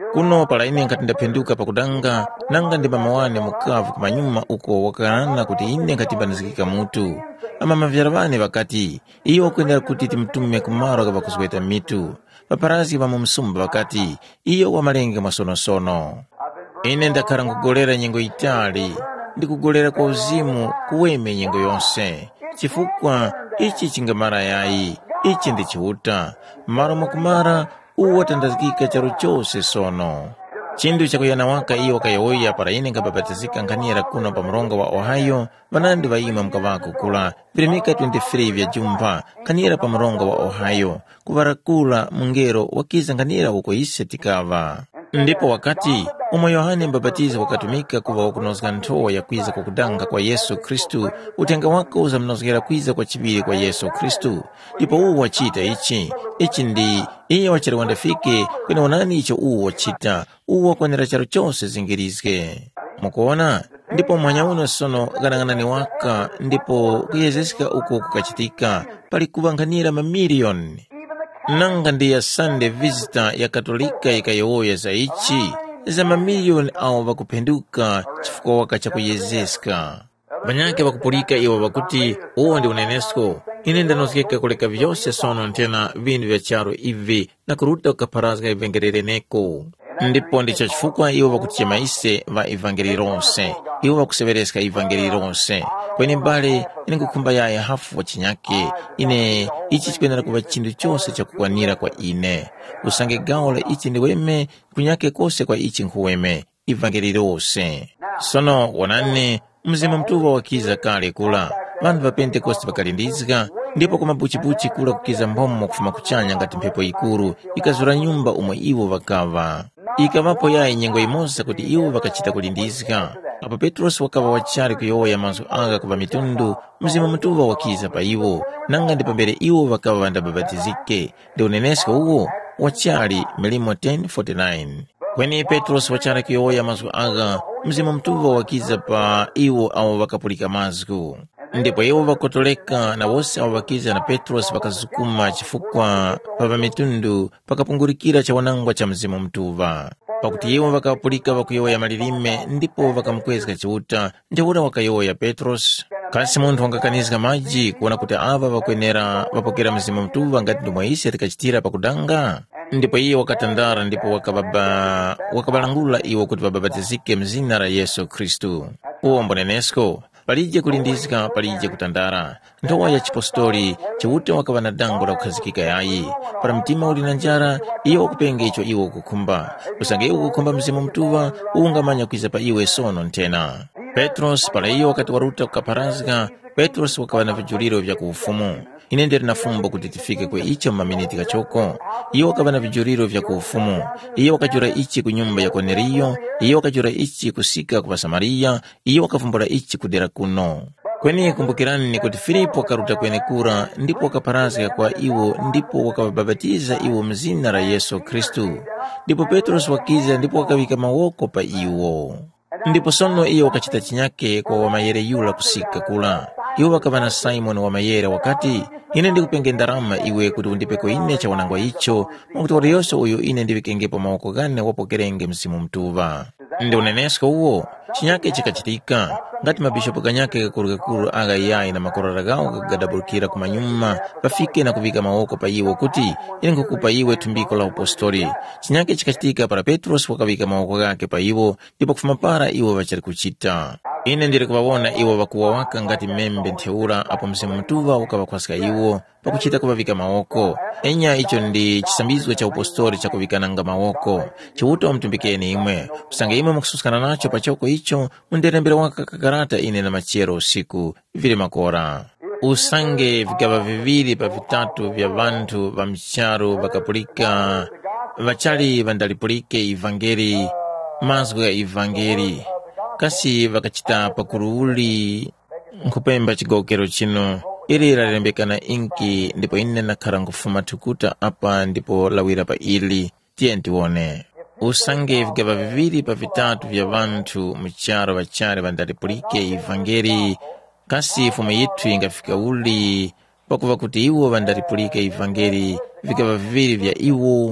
kuno pala ine ngati ndaphenduka pakudanga nanga ndi mama wane mukavu kumanyuma uko wakanana kuti ine ngati mbanizikika mutu. Ama mavyara vane vakati iyo kuendera kuti timtume kumaro kapa kuzweta mitu. Paparazi wa mumsumba vakati iyo wa malenge masonosono. Ine ndakhala nkugolera nyengo itali ndikugolera kwa uzimu kuweme nyengo yonse chifukwa ichi chingamara yayi ichi ndi chiuta maro mwakumara uwa tandazikika charo chose sono. Chindu chakuyana waka iyo wakayoya para ine ngababatizika nkaniera kuno pa mrongo wa Ohio vanandi vaima mkavaku kula virimika twenty-three vya jumba kaniera pa mrongo wa Ohio kuvarakula mungero wakiza nkaniera uko ise tikava. Ndipo wakati umwe Yohane mbabatiza wakatumika kuva wakunozga ntoa ya kwiza kwa kudanga kwa Yesu Kristu utenga wako uza mnozgera kwiza kwa chibiri kwa Yesu Kristu. Ndipo uwa wachita ichi ichi ndi iya wachari wandafike kwene wanani icho uwa wachita uwa kwanera charo chose zingirizke mukuona. Ndipo mwanya uno sono ganang'anani waka ndipo kuyezesika uko kukachitika pali kuvanganira mamiliyoni. Nanga ndiya Sunday visitor ya Katolika ikayoya za ichi za mamiliyoni au wakupenduka chifukwa waka cha kuyezeska. Banyake wakupulika iwa wakuti uwa ndi unenesko ine ndanozgeka kuleka vyose sono ntena vindu vya charo ivi na kuruta ukaparazga ivengerere neko. Ndipo ndicho chifukwa iwa wakutia maise va ivangeli ronse iwa wakusevereska ivangeli ronse kwenye mbale ine kukumba yae hafu wa chinyake ine ichi chikwenera kuwa chindu chose cha kukwanira kwa ine usange gaola ichi ndi weme kunyake kose kwa ichi nkuweme ivangeli ronse. Sono wanane mzima mtuwa wakiza kale kula vandu va Pentekoste vakalindizika ndipo kumabuchibuchi kula kukiza mbomo kufuma kuchanya ngati mphepo ikuru ikazura nyumba umwe iwo vakava ikavapo yae nyengo imoza kuti iwo vakachita kulindizika. Apo Petros wakava wachari kuyoya mazu aga kuva mitundu mzima mtuwa wakiza pa iwo nanga ndi pambere iwo vakava vandababatizike ndi uneneska uwo wachari milimo ten forty-nine. Kweni Petros wachari kuyoya mazu aga mzima mtuwa wakiza pa iwo au vakapulika mazgu. Ndipo iwo vakotoleka na wose awo wakiza na Petros vakazukuma chifukwa pava mitundu pakapungurikira cha wanangwa cha mzimu mtuva. Pakuti iwo vakapulika vakuyoya malilime ndipo vakamkwezeka chiuta ndiwura wakayoya Petros. Kasi munthu wangakanizika maji kuona kuti ava vakwenera vapokera mzimu mtuva ngati ndi mwaisi atikachitira pakudanga. Ndipo iye wakatandara ndipo wakababa wakabalangula iwo kuti vababatizike mzina la Yesu Kristu. Uwo mbonenesko palije kulindizika palije kutandara ndowa ya chipostoli chiuta wakava na dango la kukhazikika yayi para mtima uli na njara iyo wakupenge icho iwo kukumba usange iwo kukumba mzimu mtuva uungamanya kwiza pa iwe sono ntena. Petros pala iyo wakati waruta kukaparazika Petros wakava na vijuliro vya kuufumu ine ndiri na fumbo kuti tifike kwe icho maminiti kachoko. Iyo wakava na vijuliro vya kuufumu iyo wakajura ichi kunyumba ya Kornelio iyo wakajura ichi kusika kwa Samaria iyo wakavumbula ichi kudera kuno. Kweni kumbukirani ni kuti Filipo wakaruta kwene kura ndipo wakaparazika kwa iwo ndipo wakababatiza iwo mzina la Yesu Kristu. Ndipo Petros wakiza ndipo wakawika mawoko pa iwo. Ndipo sono iyo wakachita chinyake kwa wamayere yula kusika kula. Iwo wakava na Simon wamayere wakati ine ndi kupenge ndarama iwe kuti undipeko ine cha wanangwa icho mwakuti wali yoso uyu ine ndivikengepo mawoko gane wapokerenge msimu mtuva. Ndi unenesko uwo chinyake chikachitika ngati mabishopu kanyake kakulukakulu aga yayi na makorora gawo kagadabulukira kumanyuma pafike na kuvika mawoko pa iwo kuti ine nkukupa iwe tumbiko la apostoli. Chinyake chikachitika para Petros wakavika mawoko gake pa iwo ndipo kufuma para iwo vachari kuchita. Ine ndiri kuvawona iwo vakuwa waka ngati membe ntheura apo mzimu mtuva ukavakwasika iwo pakuchita kuvavika mawoko. Enya icho ndi chisambizwe cha apostoli cha kuvikananga mawoko chiuta wamtumbikeni imwe usange imwe mukususikana nacho pachoko icho munderembere waka kakarata ine na machero usiku vile makora. Usange vikava viviri pa vitatu vya vantu va mcharo vakapulika vachali vandalipulike ivangeli mazgu ya ivangeli kasi vakachita pakuruuli nkupemba chigokero chino ili lalembekana inki ndipo ine nakhala nkufuma tukuta apa ndipo lawira pa ili tiye ntiwone. Usange vikava viviri pa vitatu vya vantu mcharo vachari vandalipulike ivangeli kasi fumu yitu ingafika uli pakuva kuti iwo vandalipulike ivangeli vikava viviri vya iwo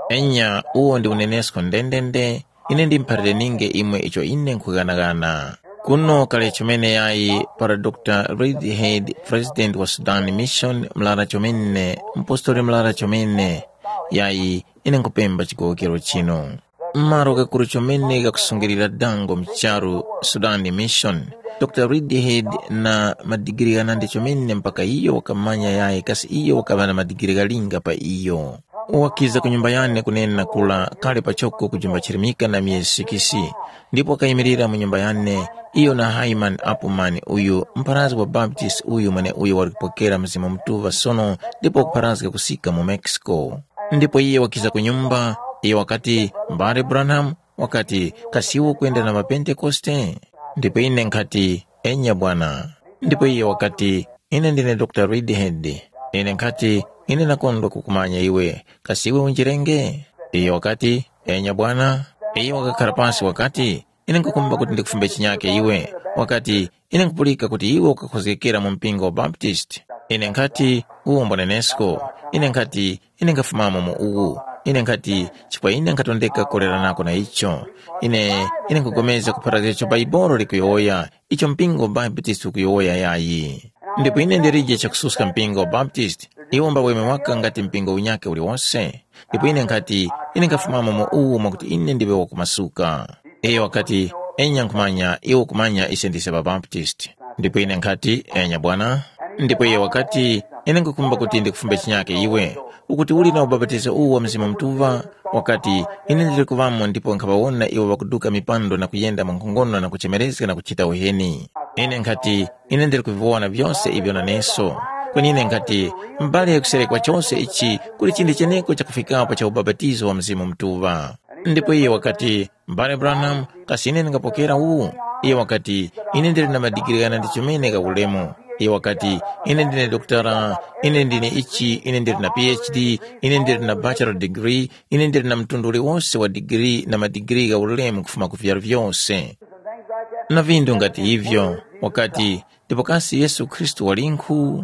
enya uwo ndi unenesko ndendende ine ndimphatire ninge imwe icho ine nkhuganagana kuno kale chomene yayi para Doctor Reidhead, president wa Sudan Mission mlara chomene mpostoli mlara chomene yayi ine nkupemba chikokero chino mmaro kakuru chomene kakusungirira dango mcharu Sudan Mission. Doctor Reidhead na madigiri ganande chomene mpaka iyo wakamanya yayi kasi iyo wakabana madigiri galinga pa iyo wakiza kunyumba yane kunena kula kale pachoko kujumba chirimika na miezi kisi ndipo kaimirira munyumba yane iyo na Hyman Appleman uyu mparazi wa Baptist uyu mane uyu walipokera mzima mtuva sono ndipo kuparazi kusika mu Mexico. Ndipo iyo wakiza kunyumba iyo wakati Mbare Branham wakati kasiwo kwenda na mapentekoste ndipo ine nkati enya bwana. Ndipo iyo wakati ine ndine Doctor Reidhead ine nkati ine nakondo kukumanya iwe kasiwe unjirenge. Iyo wakati enya bwana iyo wakakarapasi wakati ine nkukumba kuti ndikufumbe chinyake iwe wakati ine nkupulika kuti iwe ukakhozekera mu mpingo wa Baptist. Ine nkati uwo mbonenesko ine nkati ine nkafumamo mu uwu ine nkati chipwa ine nkatondeka kolera nako na icho ine ine nkugomeza kupharazira cho baibolo likuyoya icho mpingo wa Baptist ukuyoya yayi. Ndipo ine ndirije chakususka mpingo wa Baptist iwomba weme waka ngati mpingo unyake uli wonse. Ndipo ine nkati ine nkafumamo mu uwu mwakuti ine ndiwe wakumasuka. Iyo wakati enya nkumanya iwo kumanya ise ndise ba Baptist. Ndipo ine nkati enya bwana. Ndipo iyo wakati ine nkukumba kuti ndikufumbe chinyake iwe ukuti uli na ubabatizo uwu wa mzima mtuva wakati ine ndiri kuvamo ndipo nkapawona iwo wakuduka mipando na kuyenda mankongono na kuchemerezeka na kuchita uheni. Ine nkati ine ndiri kuviona vyose ibyo na neso kweni ine nkati mbali ya kuserekwa chose ichi kuli chindi cheneko cha kufikapo cha ubabatizo wa mzima mtuva. Ndipo iyo wakati Mbare Branham kasi ine ngapokera uwu iyo wakati ine ndiri na madigiri gana ndichomene ka ulemu. Iyo wakati ine ndine doktora ine ndine ichi ine ndiri na P H D ine ndiri na bachelor degree ine ndiri na mtunduli wose wa degree na madigiri ga ulemu kufuma kufyaru vyose na vindu ngati hivyo wakati ndipo kasi Yesu Kristu walinku.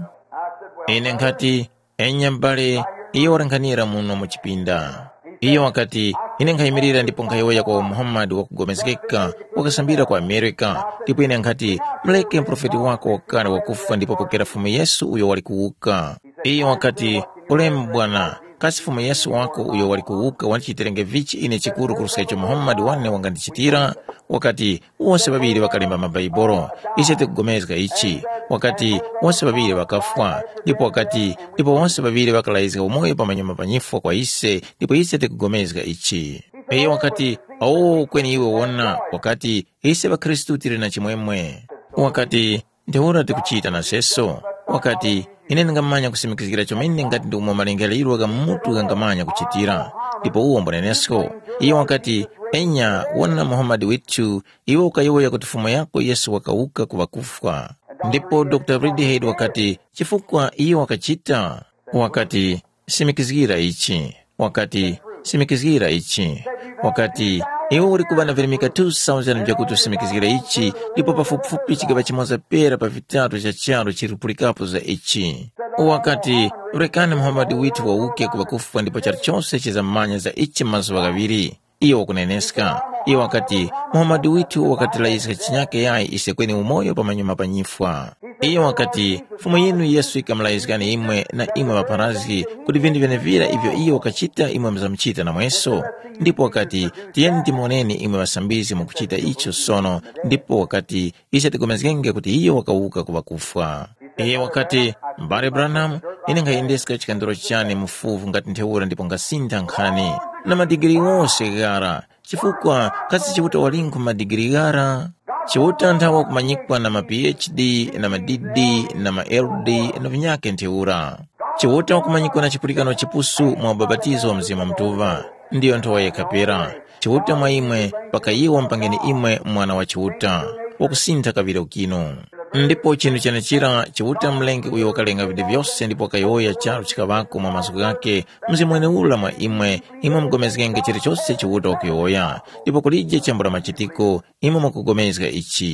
Ine nkati enya mbale iyo warankanira muno mu chipinda. Iyo wakati ine nkaimirira ndipo nkaiwoya kwa Muhammad wakugomezekeka wakasambira kwa Amerika. Ndipo ine nkati mleke mprofeti wako wakale wakufa ndipo pokera fumu Yesu uyo walikuuka. Iyo wakati ulemu bwana kasi fumu Yesu wako uyo walikuuka wanichiterenge vichi ine chikuru kurusacho Muhammad wane wangandichitira wakati wose babiri wakalimba mabaiboro isete kugomezeka ichi wakati wose babiri wakafwa ndipo wakati ndipo wose babiri wakalaizika umoyo pamanyuma panyifwa kwa ise ndipo isete kugomezeka ichi. Iyo wakati au kweni iwe wona wakati ise wa Kristu tiri na chimwemwe wakati ndihura tikuchita na seso wakati ine ngamanya kusimikizira chomene ngati ndi umwe malengelero waga mutu ngamanya kuchitira ndipo uwo mbonenesko. Iyo wakati enya wana Muhammad witu iwo ukayoya kuti fumo yako Yesu wakauka kuwakufa. Ndipo Doctor Reidhead wakati chifukwa iyo wakachita wakati simikizira ichi wakati simikizira ichi wakati iwo uri kubana virimika two thousand vyakuti usimikizira ichi ndipo pafupifupi chigaba chimoza pera pa vitatu cha charo chiripulikapo za ichi wakati urekane Muhammad witu wa uke kuwakufa ndipo chari chose chizamanya za ichi mazuwa gaviri. Iyo wakuneneska iyo wakati Muhammad witu wakati laizika chinyake yai isekweni umoyo pamanyuma panyifwa. Iyo wakati fumo yenu Yesu ikamlaizikani imwe na imwe maparazi kuti vindu venevira ivyo iyo wakachita imwe mzamchita na mweso. Ndipo wakati tiyeni timoneni imwe wasambizi mukuchita icho sono ndipo wakati isha tikomezgenge kuti iyo wakauka kuwakufa. Iyo wakati Mbare Branham ine ngayendeska chikandoro chane mufuvu ngati nteura ndipo ngasinta nkhani na madigiri wose gara chifukwa kasi chiwuta walinku madigiri gara chiwuta nthawa kumanyikwa na ma P H D na ma D D na ma L D na vinyake nteura chiwuta wakumanyikwa na chipulikano chipusu mwa babatizo wa mzima mtuva ndiyo ntowa yekapera chiwuta mwa imwe paka iwa mpangeni imwe mwana wa chiwuta wakusinta kavile ukino. Ndipo chinu chanachira chiwuta mlengi uyo wakalenga vide vyose ndipo kayoya charo chikavako mwa masuku yake mzimwene ula mwa imwe imwe mgomezgenge chiri chose chiwuta wakuyoya ndipo kulije chambura machitiko imwe mwakugomezga ichi.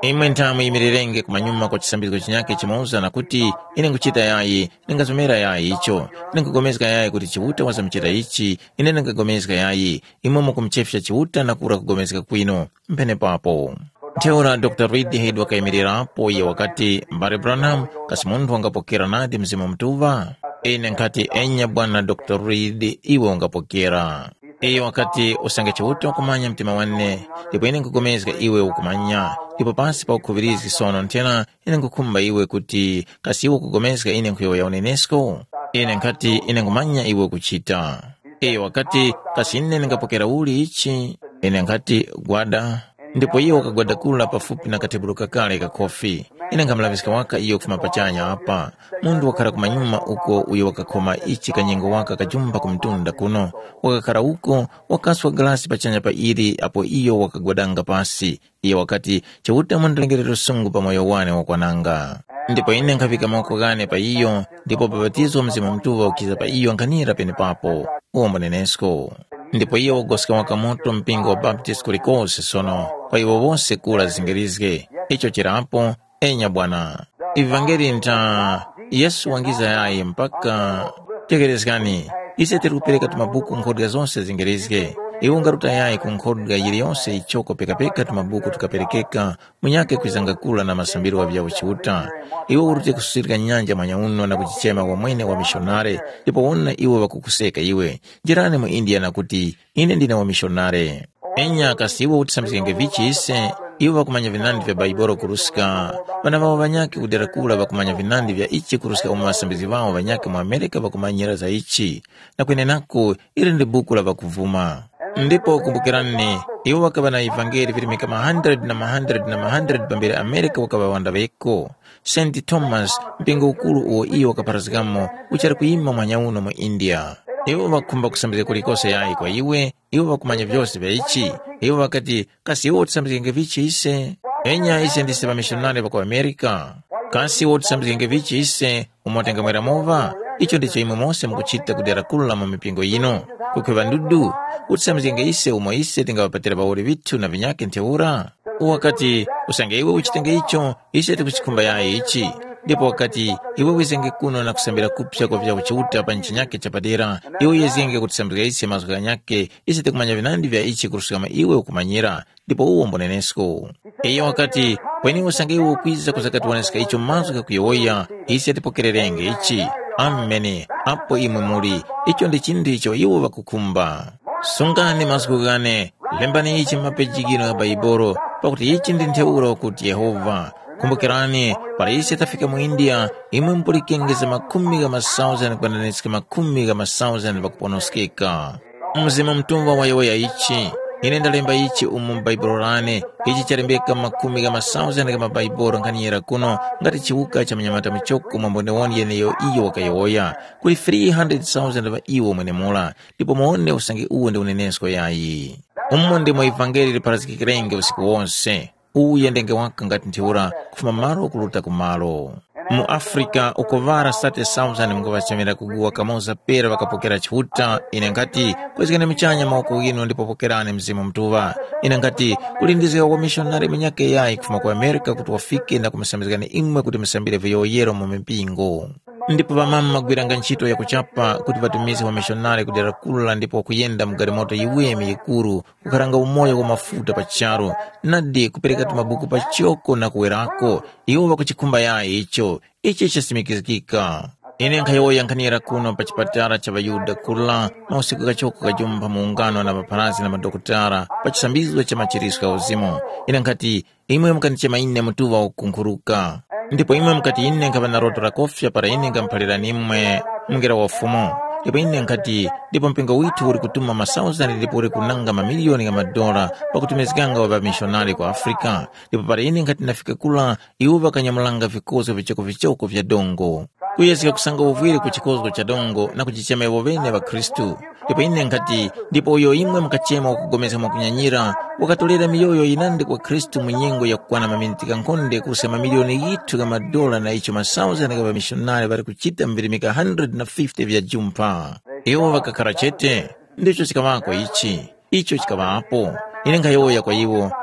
imwe nthamu imirirenge kumanyuma kwa chisambiko chinyake chimauza na kuti ine nkuchita yayi ningazomera yayi icho ine nkugomezeka yayi kuti chiuta wasamchita ichi ine ningagomezeka yayi imwe mukumchefya chiuta na kura kugomezeka kwino mpene papo. Ntheura Doctor Reed Head wakayimirirapo iye wakati Mbale Branham kasi munthu wangapokera nadi mzimu mtuva ine nkati enya bwana Doctor Reed iwe wangapokera iye wakati usange chiuta wakumanya mtima wanne ndipo ine nkugomezeka iwe ukumanya ndipo pasi pa ukhuvirizi sono ntena ine nkukhumba iwe kuti kasi iwe kugomezeka ine nkuyoya unenesko ine nkati ine nkumanya iwe kuchita iye wakati kasi ine ningapokera uli ichi ine nkati gwada ndipo iyo wakagwada kula pafupi na katebulu kakale ka kofi ine nkamlavisika waka iyo kufuma pachanya hapa mundu wakara kumanyuma uko uyo wakakoma ichi kanyengo waka kajumba kumtunda kuno wakakara uko wakaswa glasi pachanya pa iri apo iyo wakagwadanga pasi iyo wakati chauta mundalengerero sungu pa moyo wane wakwananga ndipo ine nkafika moko gane pa iyo ndipo babatizo mzima mtuva ukiza pa iyo nkanira pene papo uo mbonenesko ndipo iyo wagosika wakamoto mpingo wa Baptist kulikose sono kwa iwo wose kula zingirizge icho chirapo enya bwana ivangeli nta Yesu wangiza yayi mpaka tegerezgani ise terupeleka tumabuku nkodga zonse zingirizge iungaruta yayi kunkodga yili yonse ichoko peka peka tumabuku tukaperekeka munyake kwizanga kula na masambiro wa vya uchiuta iwe urute kususirika nyanja manyauno na kuchichema wa mwene wa mishonare ipo wona iwe wakukuseka iwe jirani mu India na kuti ine ndina wa mishonare enya kasi iwe utisamzikenge vichi ise iwe wakumanya vinandi vya baiboro kurusika vana vao vanyake kudera kula wakumanya vinandi vya ichi kurusika umu wasambizi vao vanyake mu Amerika wakumanyira za ichi na kwene nako ili ndi buku la wakuvuma ndipo kumbukirani iwe wakaba na evangeli vilimika ma hundred na ma hundred na ma hundred pambele Amerika wakaba wanda veko Saint Thomas mpingo ukulu uo iyo wakaparazikamo uchari kuima mwanyauno mu India iwe wakumba kusambize kulikose yayi kwa iwe iwe wakumanya vyose vya ichi iwe wakati kasi iwe utisambize vichi ise enya ise ndise pa missionari wako Amerika kasi iwe utisambize vichi ise umotenga mwera mova icho ndicho ime mose mkuchita kudera kula mu mipingo ino kukweva ndudu utisambize ise umo ise tinga wapatira bauri vitu na vinyake nteura wakati usange iwe uchitenge icho ise tikuchikumba yayi ichi ndipo wakati iwe wizenge kuno na kusambira kupsha kwa vya uchiuta pa nchi nyake chapadera iwe yezenge kutisambira isi mazuka nyake isi tikumanya vinandi vya ichi kurusikama iwe ukumanyira ndipo uo mbonenesko iyo wakati kweni usange iwe ukwiza kuzakati wanesika icho mazuka kuyoya isi atipokererenge ichi amene apo imwe muri icho ndi chindi icho iwe wakukumba sungani mazuka gane lembani ichi mapejigino ya baiboro pakuti ichi ndi nteuro kuti Yehova kumbukirani para isi tafika mu India imwe mpulikengeza makumi ga masauzani kwa nanesika makumi ga masauzani wakuponoskika mzima mtumva wa yoya ichi ine ndalemba ichi umu baiborane ichi charembeka makumi ga masauzani ga mabaiboro nkanyera kuno ngati chiuka cha mnyamata michoko mwambone woni yeneyo iyo wakayoya kuli three hundred thousand wa iwo mwene mula ndipo mwone usangi uwe ndi unenesko yayi umu ndi mwa evangeli liparazikikirenge usiku wonse uye ndenge waka ngati ntheura kufuma malo kuluta kumalo mu Afrika ukovara thirty thousand mngavachemera kuguwa kamoza pera wakapokera chihuta ine ngati kwezikana michanya mauko ino ndipo pokerane mzimu mtuva ine ngati kulindizika kwa missionary minyake yayi kufuma kwa Amerika kuti wafike na kumisambizikane imwe kuti misambire viyoyero mu mipingo ndipo vamama magwiranga ntchito ya kuchapa kuti vatumize wa missionary kudera kula ndipo kuyenda mgari moto iwe mikuru kukaranga umoyo kwa mafuta pacharo nadi kupereka tumabuku pachoko na kuwerako iwo wakuchikumba yayi icho ichi chasimikizikika ine nkhayoya nkhanira kuno pa chipatara cha vayuda kula mausiku kachoko kajumba muungano na maparazi na madokotara pa chisambizo cha machiriso ka uzimu ine nkati imwe mkanichema ine mutuva ukunkuruka ndipo imwe mkati ine nkava na roto la kofya para ine nkampalira nimwe mngera wa fumo ndipo ine nkati ndipo mpingo witu uri kutuma masauzani ndipo uri kunanga mamilioni ya madola pa kutumizikanga wa missionari kwa Afrika ndipo para ine nkati nafika kula iuva kanyamulanga vikozo vichoko vichoko vya dongo kuyesika kusanga uvwiri kuchikozo cha dongo na kuchichema evo vene wa Kristu ndipo ine nkati ndipo uyo imwe mkachema wakugomeza mwakunyanyira wakatolera miyoyo inandi kwa Kristu mwenyengo ya kukwana mamintika nkonde kusema milioni yitu kama dola na icho masauza na kama missionari bari kuchita mvirimika one hundred fifty vya jumpa ewo wakakarachete ndicho chikamako ichi icho chikama hapo ine nkayoya kwa iwo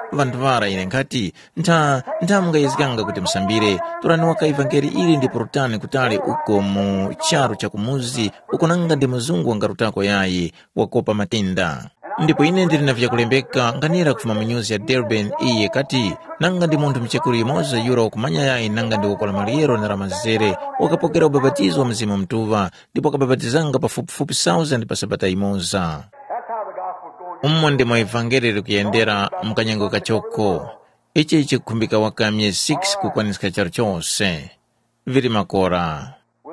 vantu vara ine nkati nta ntamungayizikanga kuti musambire turani waka ivangeli ili ndi porotani kutali uko mu charo cha kumuzi uko nanga ndi muzungu wangarutako yayi wakopa matenda. Ndipo ine ndili na vyakulembeka nganira kufuma mu news ya Durban iye kati nanga ndi munthu mchekuri imoza yura wakumanya yayi nanga ndi wakola maliyero na ramazere wakapokera ubabatizo wa mzimu mtuva ndipo akababatizanga pafupifupi thousand pa sabata imoza. Ummo ndi mwa evangeli likuyendera mkanyango kachoko ichi ichi kukumbika waka miezi six kukwanisika charo chose vili makora.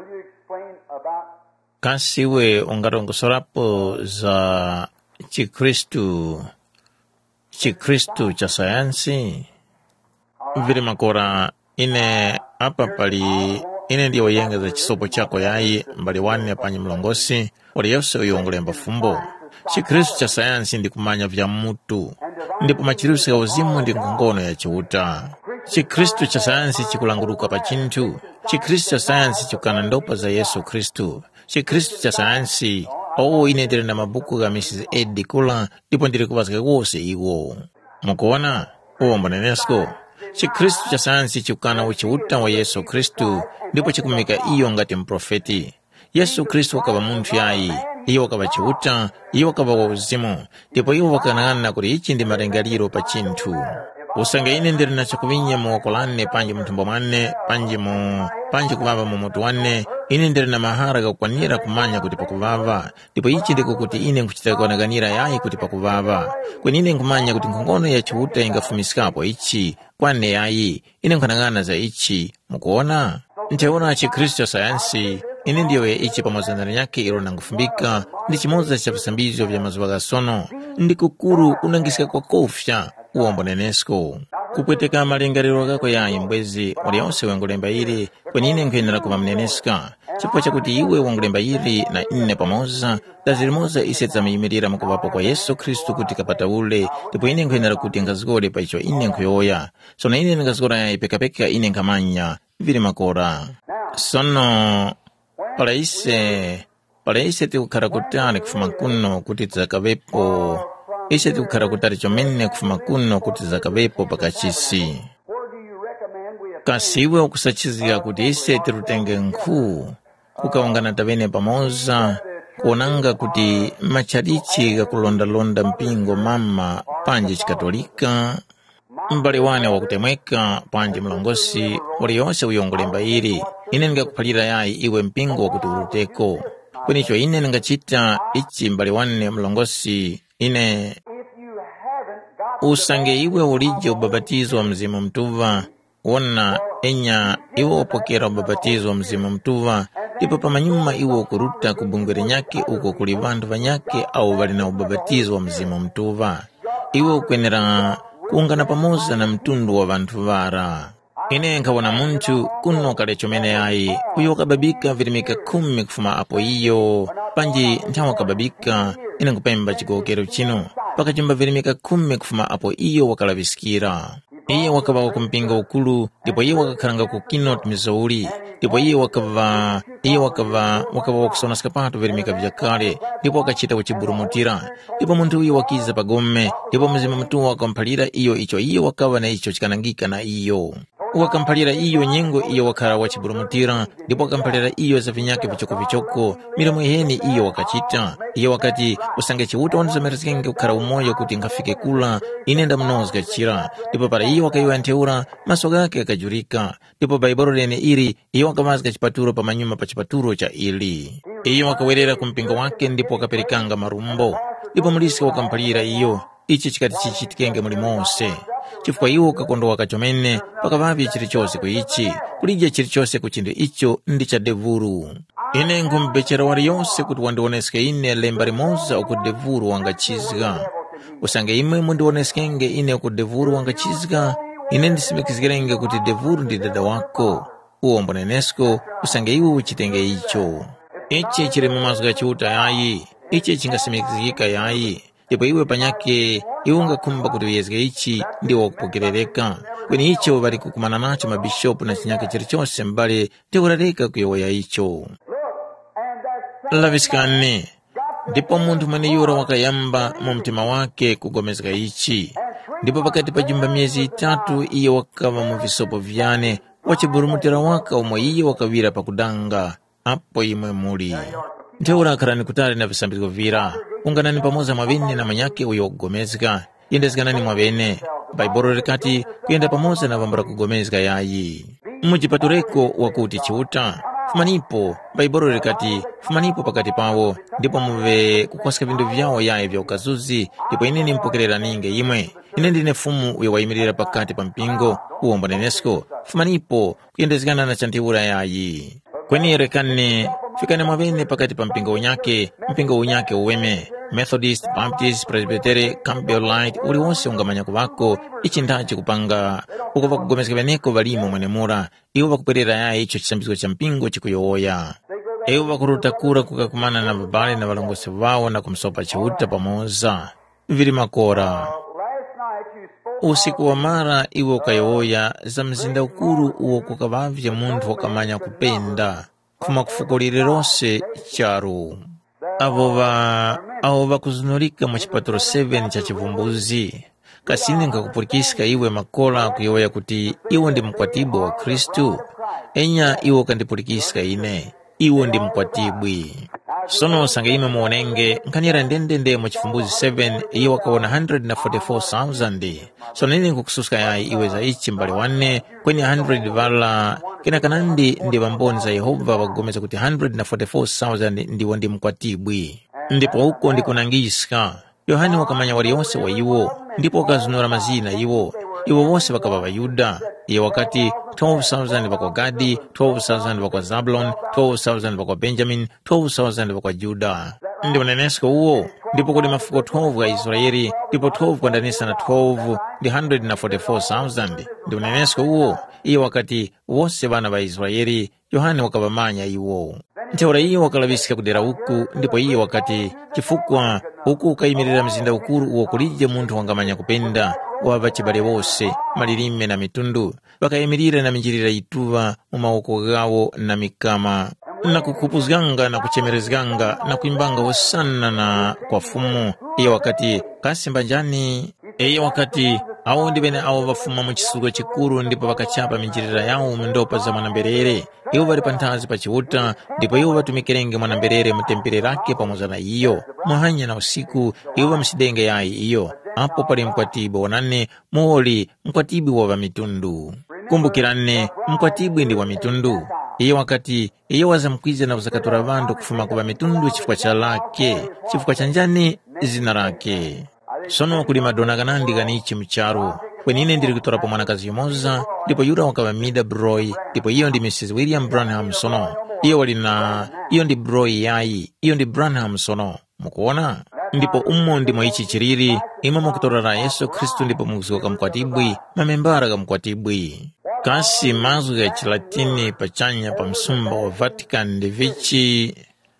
Kansiwe ungatongosorapo za Chikristu Chikristu cha sayansi vile makora ine apa pali ine ndiyo yenga za chisopo chako yayi mbali wane apanyi mlongosi wali yose uyongulemba fumbo. Chikristu cha sayansi ndi kumanya vya mutu ndipo machirusi ya uzimu ndi ngongono ya chiuta. Chikristu cha sayansi chikulanguruka pa chintu. Chikristu cha sayansi chikana ndopa za Yesu Kristu. Chikristu cha sayansi oh ine ndiri na mabuku ga Missus Eddie Kula ndipo ndiri kubazika wose iwo mukuona uwo mbonenesko. Chikristu cha sayansi chikana uchiuta wa Yesu Kristu ndipo chikumika iyo ngati mprofeti. Yesu Kristu wakaba munthu yayi iyo wakaba chiuta iyo wakaba wa uzimu ndipo iyo wakanana kuti ichi ndi marengaliro pa chinthu. Usanga ine ndiri na chakuvinya mu wakolane panji mtumbo mwane panji mu panji kuvava mu mutu wane ine ndiri na mahara kakwanira kumanya kuti pakuvava ndipo ichi ndiko kuti ine nkuchita kuonekanira yayi kuti pakuvava kweni ine nkumanya kuti nkongono ya chiuta ingafumisikapo ichi kwane yayi ine nkanangana za ichi mukuona. Nteona Chikristu cha sayansi ine ndiyo ya ichi pamozanana yake ilo nangufumbika ndi chimoza cha visambizyo vya mazuwa gasono ndi kukuru unangisika kwa kofya uombo nenesko. Kupweteka malingaliro kako yayi mbwezi wali yonse wangulemba iri kweni ine nkwenera kuma mneneska chifukwa chakuti iwe wangulemba iri na ine pamoza dazilimoza isetsa miyimirira mukuvapo kwa Yesu Kristu kuti kapata ule ndipo ine nkwenera kuti ngazikole pa icho ine nkhuyoya sona ine ngazikora yayi pekapeka ine nkamanya vili makora. Sono pala ise pala ise tikukhala kutali kufuma kuno kuti zakavepo ise tikukhala kutali chomene kufuma kuno kuti zakavepo pakachisi. Kasiwe ukusachizika kuti ise tirutenge nkhu kukaungana tavene pamoza kuonanga kuti machalichi kakulondalonda mpingo mama panje chikatolika mbali wane wakutemweka panje mlongosi wali yonse uyongolemba iri ine ngakuphalira yayi iwe mpingo wakuti uruteko kwenicho ine ngachita ichi mbali wane mlongosi ine usange iwe ulije ubabatizo wa mzimu mtuva wona enya iwe upokera ubabatizo wa mzimu mtuva ndipo pamanyuma iwe ukuruta kubungwere nyake uko kuli vantu vanyake au vali na ubabatizo wa mzimu mtuva iwe ukwenera kuungana pamoza na mtundu wa vantu vara. Ine nkawona muntu kuno kale chomene yayi uyo wakababika vilimika kumi kufuma apo iyo panji nthawi wakababika ine nkupemba chikokero chino pakachimba vilimika kumi kufuma apo iyo wakalavisikira. Iye wakava wakumpinga ukulu ndipo iye wakakhalanga ku Keynote Missouri ndipo iye wakava iye wakava wakava wakusona sikapato vilimika vyakale ndipo wakachita wachiburumutira ndipo munthu uyo wakiza pagome ndipo mzimu mtuwa wakamphalira iyo icho iye wakava na icho chikanangika na iyo wakamphalira iyo nyengo iyo wakhala wachiburumutira ndipo wakamphalira iyo za vinyake vichoko vichoko milomo iheni iyo wakachita iyo wakati usange chiuta wandizomeresikenge kukhala umoyo kuti ngafike kula ine ndamunozika chira ndipo para iyo wakaiwa ntheura masoga ake akajurika ndipo baibolo lene iri iyo wakamazika chipaturo pa manyuma pa chipaturo cha ili iyo wakawerera kumpingo wake ndipo wakaperikanga marumbo ndipo mulisi wakamphalira iyo ichi chikati chichitikenge muli monse chifukwa iwo kakondowa kachomene pakavavye chilichonse kuichi kulija chilichonse kuchinde icho ndi cha devuru. Ine nkumbechera wali yonse kuti wandioneske ine lemba limoza uku devuru wangachizika usange imwe mundioneskenge ine uku devuru wangachizika ine ndisimikizikirenge kuti devuru ndi dada wako uwo mbonenesko usange iwe uchitenge icho ichi chili mumazuka chiuta yayi ichi chingasimikizika yayi ndipo iwe panyake iwe ungakhumba kuti uyezge ichi ndiwo wakupokerereka kweni icho bali kukumana nacho mabishopu na chinyake chilichonse mbali tikurareka kuyoya icho. Lavisikane ndipo munthu mwene yura wakayamba mu mtima wake kugomezeka ichi ndipo pakati pa jumba miyezi itatu iye wakava mu visopo vyane wachiburumutira waka omwe iye wakawira pakudanga apo imwe muli. Ntheura akhalani kutali na visambiziko vira, unganani pamoza mwavene na manyake uyo kugomezeka, yendezikanani mwavene. Baibolo likati kuyenda pamoza na vambura kugomezeka yayi. Muchipatureko wakuti chiuta, fumanipo. Baibolo likati fumanipo pakati pawo, ndipo muve kukwasika vindu vyawo yayi vya ukazuzi, ndipo ineni mpokerera ninge imwe. Ine ndine fumu uyo wayimirira pakati pa mpingo, uwombo nenesko, fumanipo kuyendezekana na chantiura yayi. Kweni yerekane, fikane mwavene pakati pa mpingo unyake, mpingo unyake uweme, Methodist, Baptist, Presbytery, Campbellite, uli wonse ungamanya kuvako, ichi ndachi kupanga, uko vakugomezeka veneko valimo mwenemura, iwo vakupwerera yaye icho chisambiziko cha mpingo chikuyowoya. Iwo vakuruta kura kukakumana na vabale na valongosi vao na kumsopa chiuta pamoza. Vili makora. Usiku wa mara iwo kayowoya za mzinda ukuru uwo kukavavya muntu wakamanya kupenda, kuma kufukulire rose charu. Avo va, avo vakuzunulika mu chipaturo seven cha chivumbuzi. Kasine nkakupurikisika iwe makola kuyowoya kuti iwo ndi mkwatibwe wa Kristu. Enya iwo kandipurikisika ine, iwo ndi mkwatibwi. Sono sanga ime muonenge, nkanyera ndendende mu chifumbuzi seven, iyo wakaona one hundred forty-four thousand. So nini kukususka ya iwe za ichi mbali wane, kwenye one hundred vala, kina kanandi ndi vamboni za Yehova wagomeza kuti one hundred forty-four thousand ndiwo ndi mkwatibwi. Ndipo huko ndi kunangiska. Yohani wakamanya wali yonse wa iwo, ndipo wakazunura mazina iwo. Iwo wose wakaba wa Yuda, iye wakati twelve thousand wakwa Gadi, twelve thousand wakwa Zabulon, twelve thousand wakwa Benjamin, twelve thousand wakwa Juda. Ndi unenesko uwo, ndipo kuli mafuko twelve wa Israeli, ndipo twelve kwa ndanisa na twelve, ndi one hundred forty-four thousand. Ndi unenesko uwo, iye wakati wose bana wa Israeli, Yohani wakabamanya iwo. Ntheura iyo wakalabisika kudera uku, ndipo iye wakati chifukwa uku ukayimirira mzinda ukuru uwo kulije muntu wangamanya kupenda, wava chibale wose, malilime na mitundu, wakayimirira na minjirira ituva, umawoko gawo na mikama, na kukupuzganga na kuchemerezganga, na kuimbanga wasana na kwa fumu. Iye wakati kasimba njani, iye wakati awo ndi bene awo vafuma mu chisuko chikuru, ndipo vakachapa minjirira yawo mundopa za mwanamberere. Iwo vari pantazi pa chiuta, ndipo iwo vatumikirenge mwanamberere mutempere rake pamoza na iyo. Muhanya na usiku, iwo vamsidenge yayi iyo. Apo pali mkwatibwe wanane, muoli mkwatibwe wa mitundu. Kumbukirane, mkwatibwe ndi wa mitundu. Iye wakati, iye waza mkwize na uzakatura vandu kufuma kuwa mitundu chifukwa cha lake, chifukwa cha njani zina rake. Sono kuli madona kanandi ganichi mcharu. Kwenine ndiri kutora pa mwanakazi yumoza, ndipo yura wakawa Mida Broy, ndipo iyo ndi Missus William Branham sono. Iyo wali na, iyo ndi Broy yayi, iyo ndi Branham sono. Mukuona? Ndipo umo ndi mwichi chiriri, ima mukutora ra Yesu Kristu ndipo mkuzuka mkwatibwi, mamembara ka mkwatibwi. Kasi mazu ya Chilatini pachanya pa msumba wa Vatican ndi vichi,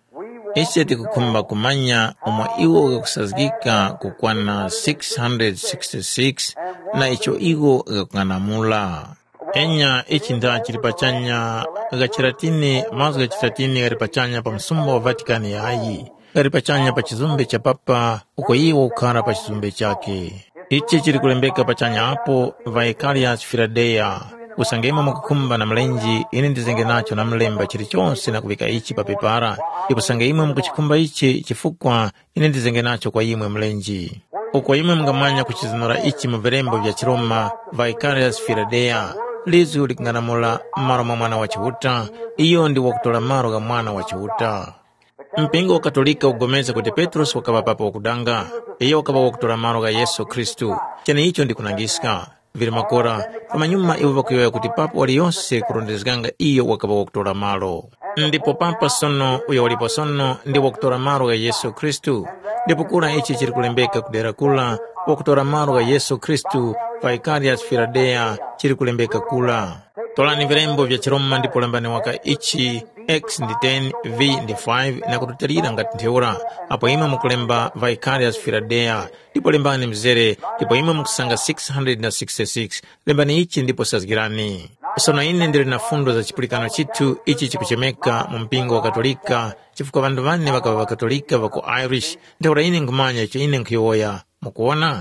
ichi ati kukumba kumanya umwa iwo kakusazgika kukwana six hundred sixty-six na icho iwo kakunganamula. Enya ichi nda chilipachanya ga Chilatini, mazu ya Chilatini garipachanya pa msumba wa Vatican ya ayi. Garipachanya pa chizumbe cha papa, uko iwo ukara pa chizumbe chake. Ichi chilikulembeka pachanya hapo, Vicarious Philadelphia. Usangema mukukumba na mlenji, ini ndizenge nacho na mlemba chilichonse na kuvika ichi papipara. Ikusanga imwe mkuchikumba ichi chifukwa, ini ndizenge nacho kwa imwe mlenji. Ukwa imwe mngamanya kuchizinura ichi muverembo vya Chiroma, Vicarious Philadelphia. Lizu ulikinganamula maro mwana wa chiuta, iyo ndi wakutola maro ga mwana wa chiuta. Mpingo wa Katolika ugomeza kuti Petros wakaba papa wakudanga, iyo wakaba wakutola maro ga Yesu Kristu. Chene hicho ndi kunangiska. Vili makora, kama nyuma iwo wakuyoya kuti papa wali yonse kurondezganga iyo wakaba wakutola maro. Ndipo papa sono, uyo walipo sono, ndi wakutola maro ga Yesu Kristu. Ndipo kula ichi chiri kulembeka kudera kula, wakutola maro ga Yesu Kristu, Vicarious Philadelphia, chiri kulembeka kula. Tola ni virembo vya Chiroma ndipo lembani waka ichi, X ndi ten, V ndi five, na kututalira ngati ntheura. Apo ima mukulemba Vicarious Philadelphia, ndipo lembani mzere, ndipo ima mukusanga six hundred sixty-six, lembani ichi ndipo sazgirani. Sono ine ndiri na fundo za chipulikano chitu, ichi chikuchemeka mumpingo wa Katolika, chifukwa vandu vane wakaba wa Katolika wako Irish, ntheura ine ngumanya ichi ine nkiyoya, mukuona?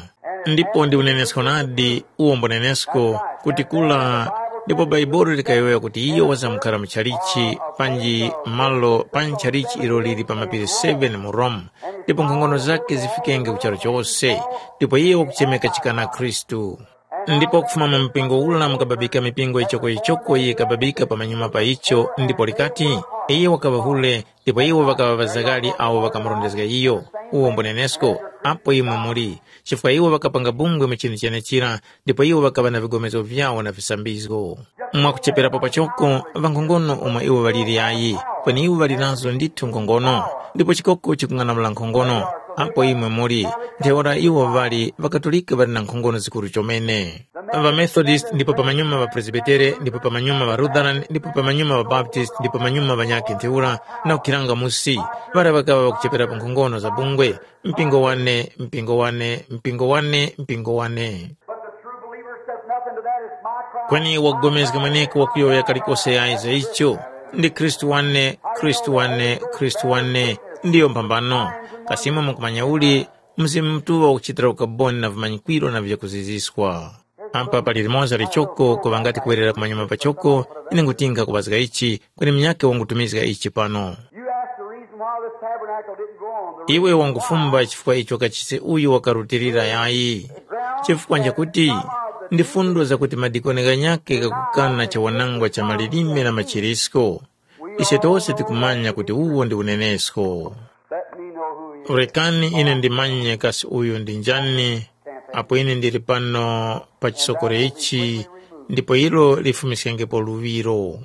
ndipo ndi unenesko nadi uwo mbunenesko kuti kula ndipo baibolo likayoya kuti iyo wazamukhala mchalichi panji malo panchalichi ilo lili pa mapiri saba mu Rome, ndipo nkhongono zake zifikenge kuchalo chonse, ndipo iye wakuchemeka chikana Khristu. Ndipo kufuma mu mpingo ula mukababika mipingo ichoko ichoko iye kababika pa manyuma pa icho, ndipo likati iye wakabahule, ndipo iwo wakaba bazagali awo wakamurondezga iyo uwo mbunenesko apo imwe muri, chifukwa iwo wakapanga bungwe mchini chene chira, ndipo iwo wakaba na vigomezo vyawo na visambizgo. Mwakuchepera pa pachoko vankhongono omwe iwo waliri ayi, kwani iwo wali nazo ndithu nkhongono, ndipo chikoko chikung'anamula nkhongono apo imwe muri. Ntheora iwo vali vakatolika vali na nkhongono zikuru chomene, va Methodist, ndipo pamanyuma va Presbytere, ndipo pamanyuma va Lutheran, ndipo pamanyuma va Baptist, ndipo pamanyuma va nyaki ntheura na ukiranga musi vara vakava vakuchepera pa nkhongono za bungwe mpingo wane mpingo wane mpingo wane mpingo wane. Kwani wagomezga maneko wakuyoya kalikose yaiza icho ndi Kristu wane Kristu wane Kristu wane ndiyo mpambano. Kasima mukumanya uli mzimu mtuwa ukuchitira ukaboni na vimanyikwiro na vya kuziziswa. Apa pali limoza lichoko kuvangati kuwerera kumanyuma pachoko ine ngutinga kubazga ichi kwani mnyake wangutumizga ichi pano. Iwe wangufumba chifukwa icho kachise uyu wakarutirira yayi, chifukwa njakuti ndifundo za kuti madikone ganyake kakukana cha wanangwa cha malilime na machirisko, ise tose tikumanya kuti uwo ndi unenesko. Urekani ine ndimanye kasi uyu ndi njani, apo ine ndiri pano pachisokore ichi, ndipo ilo lifumiskengepo luviro.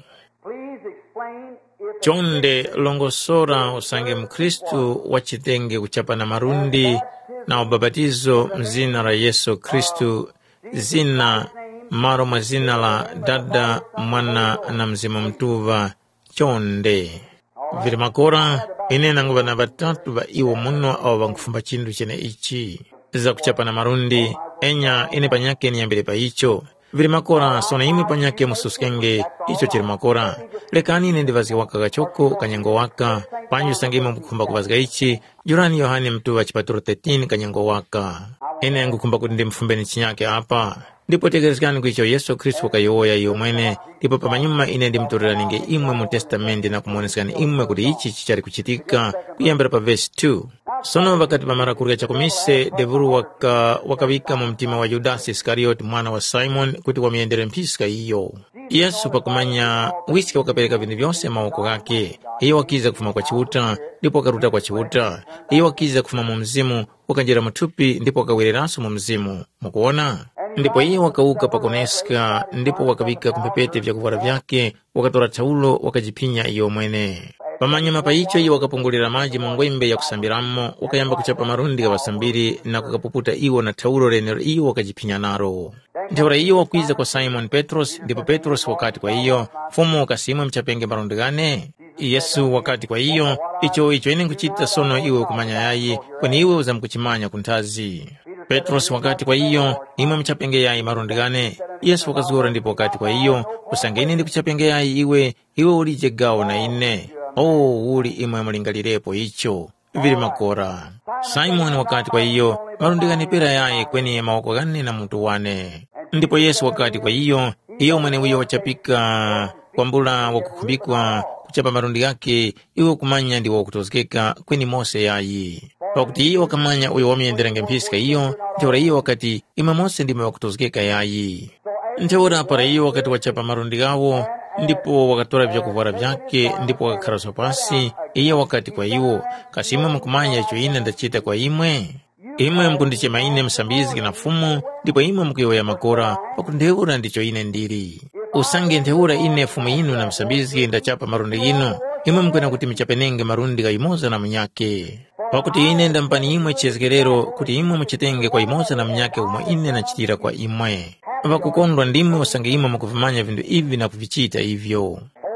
Chonde longosora usange mkristu wachitenge kuchapana marundi na ubabatizo mzina la Yesu Kristu, zina maro mazina la Dada, Mwana na Mzimu Mtuva. Chonde vile makora ine nangu vana vatatu va iwo muno au vangufumba chindu chene ichi za kuchapana marundi enya ine panyake niyambile pa icho. Vile makora sona imi panyake mususkenge icho chiri makora lekani ine ndivazi waka kachoko kanyango waka panyu sangima mkukumba kubazga ichi jurani Yohane Mtuva chipaturo thelathini kanyango waka ine yangu kumba kuti ndi mfumbeni chinyake apa. Ndipo tegerezgani kuicho Yesu Kristu wakayoya iyo mwene, ndipo pamanyuma ine ndi mturira ninge imwe mu testamenti na kumuonesikani imwe kuti ichi chichari kuchitika kuyambira pa verse two. Sono wakati pamara kurga chakumise devuru waka wakavika mu mtima wa Yudasi Iskarioti mwana wa Simon kuti wamiendere mpiska iyo. Yesu pakumanya wisika wakapereka vindu vyonse mawoko gake, iyo wakiza kufuma kwa chiuta ndipo wakaruta kwa chiuta, iyo wakiza kufuma mu mzimu wakanjira mutupi ndipo wakawiriraso mu mzimu. Mukuona? Ndipo iyo wakauka pakoneska ndipo wakavika kumpepete vya kuvara vyake wakatora taulo wakajipinya iyo mwene. Pamanyuma pa icho iyo wakapungulira maji mongwembe ya kusambiramo wakayamba kuchapa marundi kawasambiri na kukapuputa iyo na taulo renero iyo wakajipinya naro. Nteora iyo wakwiza kwa Simon Petros, ndipo Petros wakati kwa iyo fumu wakasimwe mchapenge marundi gane. Yesu wakati kwa iyo icho icho ine nkuchita sono iwe kumanya yayi kwani iwe uza mkuchimanya kuntazi. Petros wakati kwa iyo imwe mchapenge yayi marundi gane. Yesu wakazura ndipo wakati kwa iyo usangeni ndi kuchapenge yayi iwe iwe ulije gao na ine. Oh, uli imwe mulingalirepo icho vili makora. Simon wakati kwa iyo marundi gane pera yayi kweni mawoko gane na mtu wane. Ndipo Yesu wakati kwa iyo iyo mwene uyo wachapika kwa mbula wakukumbikwa kuchapa marundi yake iwe kumanya ndi wakutozekeka kweni Mose yayi. Wakuti iyo wakamanya uyo wamienderenge mpiska iyo nteora iyo wakati ima Mose ndime wakutozekeka yayi. Nteora para iyo wakati wachapa marundi gawo ndipo wakatora vya kuvara vyake ndipo wakakaraso pasi iyo wakati kwa iyo kasima mkumanya icho ine ndachita kwa imwe. Imwe mkundiche maine msambizi na fumu ndipo imwe mkuyoya makora wakundeura ndicho ine ndiri. Usange nteura ine fumu inu na msambizi ndachapa marundi inu imwe mkwena kuti michapenenge marundi ga imoza na mnyake. Wakuti ine ndampani imwe chezekerero kuti imwe mchitenge kwa imoza na mnyake umwe ine na chitira kwa imwe. Wakukondwa ndimwe usange imwe mkuvimanya vindu ivi na kuvichita hivyo.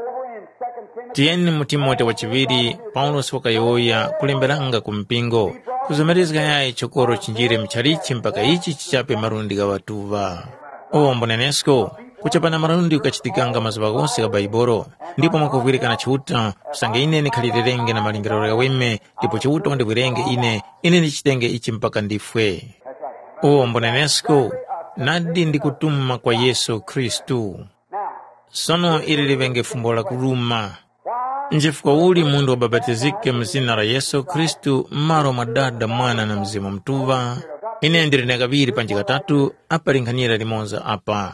Tieni mutimote wa chiviri Paulos wakayoya kulemberanga kumpingo kuzomerezga yae chokoro chinjire mcharichi mpaka ichi chichape marundi ga watuva. Owo mbonenesko kuchapana marundi ukachitikanga mazuva gose ga baiboro ndipo mwakuvirika na chiuta usange ine nikhalirerenge na malingiroro ya weme ndipo chiuta wandibwirenge ine ine nichitenge ichi mpaka ndifwe. uwo mbonenesko nadi ndikutuma kwa Yesu Kristu. Sono ili livenge fumbo la kuruma. Nchifukwa uli mundu wababatizike mzina la Yesu Kristu maro madada mwana na mzimu mtuva. Ine ndiri negaviri panjika tatu apa rinkanira limonza apa.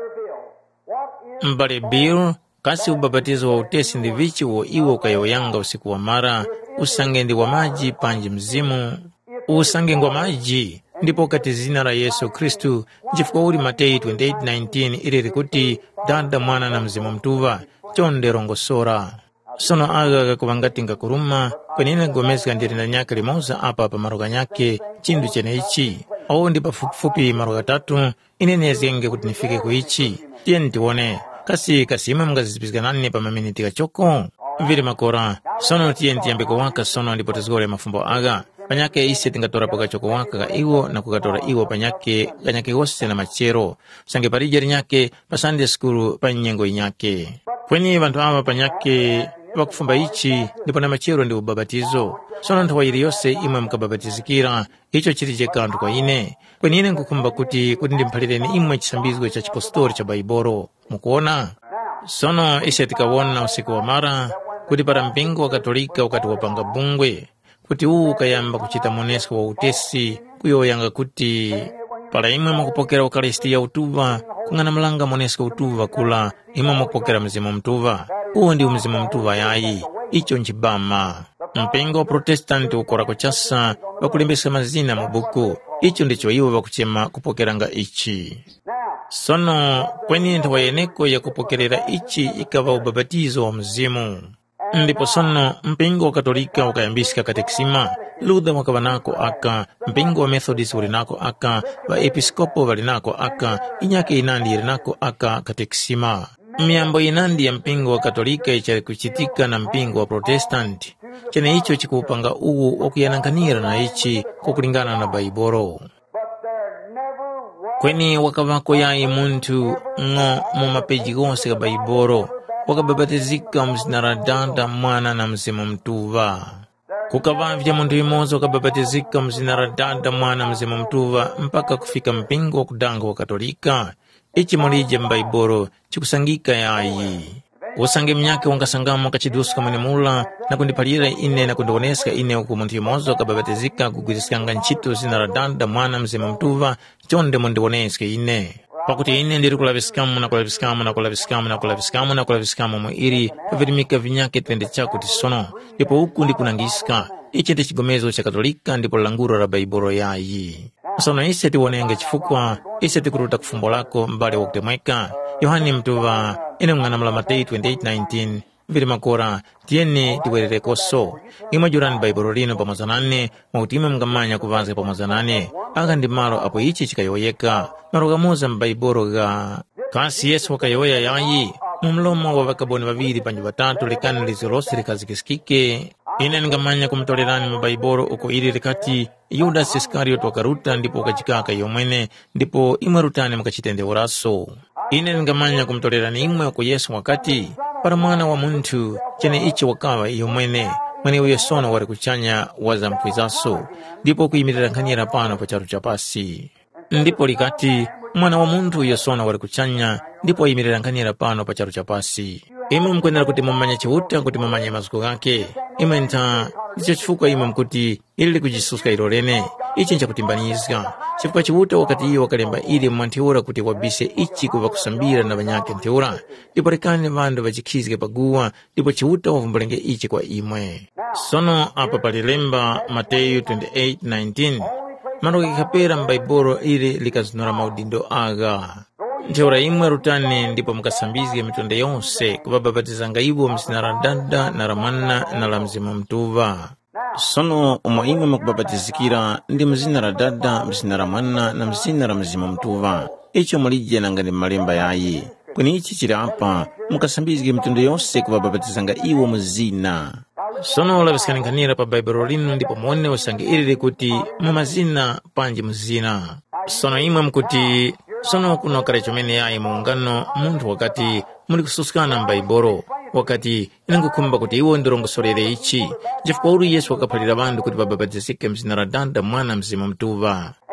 Mbale Bill, kasi ubabatizo wa utesi ndivichi wo iwo ukayoyanga usiku wa mara, usangendi wa maji panji mzimu, usangendi wa maji, ndipo kati zina la Yesu Kristu, nchifukwa uli Matei twenty-eight nineteen ili rikuti, dada mwana na mzimu mtuva, chonde rongosora. Sono aga kubangati nga kuruma, kwenine gomezi kandiri na nyake limoza apa apa maroga nyake, chindu chene ichi. Awo ndipa fupi maroga tatu, inene zenge kutinifike kuichi. Tien tiwone, kasi kasi ima mga zizipizika nani pa maminiti ka choko. Viri makora, sono tien tiambeko waka sono ndipo tazgore mafumbo aga. Panyake isi tingatora paka choko waka ka iwo na kukatora iwo panyake, kanyake gose na machero. Sange parijari nyake, pasande skuru panyengo inyake. Kwenye vantu ama panyake, wakufumba ichi, ndipo na machero ndi ubabatizo. Sono ntawahiri yose imwe mkababatizikira, icho chirije kantu kwa ine. Kwenye ine nkukumba kuti, kuti ndimpalire ni imwe chisambizwe cha chipostori cha Baiboro. Mukuona? Sono isi atikawona usiku wa mara, kuti para mpingo wa Katolika wakati wapanga bungwe, kuti uu kayamba kuchita monesko wa utesi, kuyo yanga kuti, para imwe makupokera ukaristiya utuva, kungana mlanga monesko utuva kula, imwe makupokera mzimu mtuva. Uo ndi mzimu mtuva yayi, icho nchibama. Mpingo Protestanti ukora kuchasa, wakulimbisa mazina mabuku, icho ndicho iwo wakuchema kupokeranga ichi. Sono, kwenye ntawayeneko ya kupokerera ichi ikawa ubabatizo wa mzimu. Ndipo sono, mpingo wa Katolika wakayambisika katekisima, Luther wakawanako aka, mpingo wa Methodist walinako aka, wa episkopo walinako aka, inyake inandi ilinako aka katekisima. Miambo inandi ya mpingo wa Katolika ichari kuchitika na mpingo wa Protestanti. Chene icho chikupanga uwu okuyanankanira na ichi kukulingana na Baiboro. Kweni wakavako yayi muntu ngo mumapeji gonse ka Baiboro, wakababatizika mzina la dada mwana na mzimu mtuva. Kukavavya muntu imozo wakababatizika mzina la dada mwana mzimu mtuva mpaka kufika mpingo wa kudanga wa Katolika. Ichi mulije mbaiboro chikusangika yayi. Usange mnyake wangasangamo kachidusuka mwene mula na kundipalira ine na kundogoneska ine uku muntu imozo wakababatizika kukuzisikanga nchito zina la dada mwana mzimu mtuva chonde mundiwoneske ine. Pakuti ine ndiri kulavisikamu na kulavisikamu na kulavisikamu na kulavisikamu na kulavisikamu mwiri pavirimika vinyake twende chako tisono. Ipo huku ndi kunangisika. Ichi ndi chigomezo cha Katolika ndipo languro la Baiboro yayi. Sono ise tiwonenge chifukwa, ise tikuruta kufumbo lako mbali wakutemweka. Yohani mtuva, ine mngana Matei twenty-eight nineteen, vili makora, tieni tiwerere koso. Ima jurani Baiboro lino pamazanane, mautime mngamanya kuvanze pamazanane. Aga ndi maro apo ichi chikayoyeka, maro gamoza mbaiboro ga. Kasi Yesu wakayoya yayi, mumlomo wa wakaboni waviri panji watatu likani lizirosi likazikisikike. Ine ngamanya kumtolerani mabaiboro uko ili rikati Yudas Iskariot wakaruta ndipo kachikaka yomwene ndipo imwe rutani mkachitende uraso. Ine ngamanya kumtolerani imwe uko Yesu wakati para mwana wa muntu chene ichi wakawa yomwene mwene uye sono wari kuchanya waza mkwizaso ndipo kuyimirira nkanyira pano kwa charu chapasi. Ndipo likati mwana wa muntu uye sono wari kuchanya ndipo yimirira nkanyira pano pa charu chapasi. Ime mkwendera kuti mumanya chihuta kuti mumanya mazuko gake. Ime nta, ndicho chifuka ime mkuti ili kujisuska ilolene, ichi ncha kutimbaniziga. Chifuka chihuta wakati iyo wakalemba ili mwantiura kuti wabise ichi kuwa kusambira na banyake ntiura. Ndipo rekane vandu vachikizike paguwa, ndipo chihuta wavumbalenge ichi kwa imwe. Sono apa palilemba Matei twenty-eight nineteen. Maro kikapera mbaiboro ili likazunura maudindo aga. Ntiura imwe rutane ndipo mkasambizige mitonde yonse kubababatizanga iwo msina la dada na la mwana na la mzimu mtuva. Sono umo imwe mkubabatizikira ndi mzina la dada, msina la mwana na msina la mzimu mtuva. Icho mulije nangani malemba yayi. Kuni ichi chiri apa mkasambizige mitonde yonse kubababatizanga iwo mzina. Sono lavisikaninkanira pa Baibolo lino ndipo mwone usange ilile kuti mumazina panji mzina. Sono imwe mkuti sono kuno karechomene yayi muungano muntu wakati muli kususkana mbaiboro wakati inangukumba kuti iwo ndirongosolere ichi chifukwa uri Yesu wakapalira bandu kuti bababatizike mzina la dada mwana mzimu mtuva.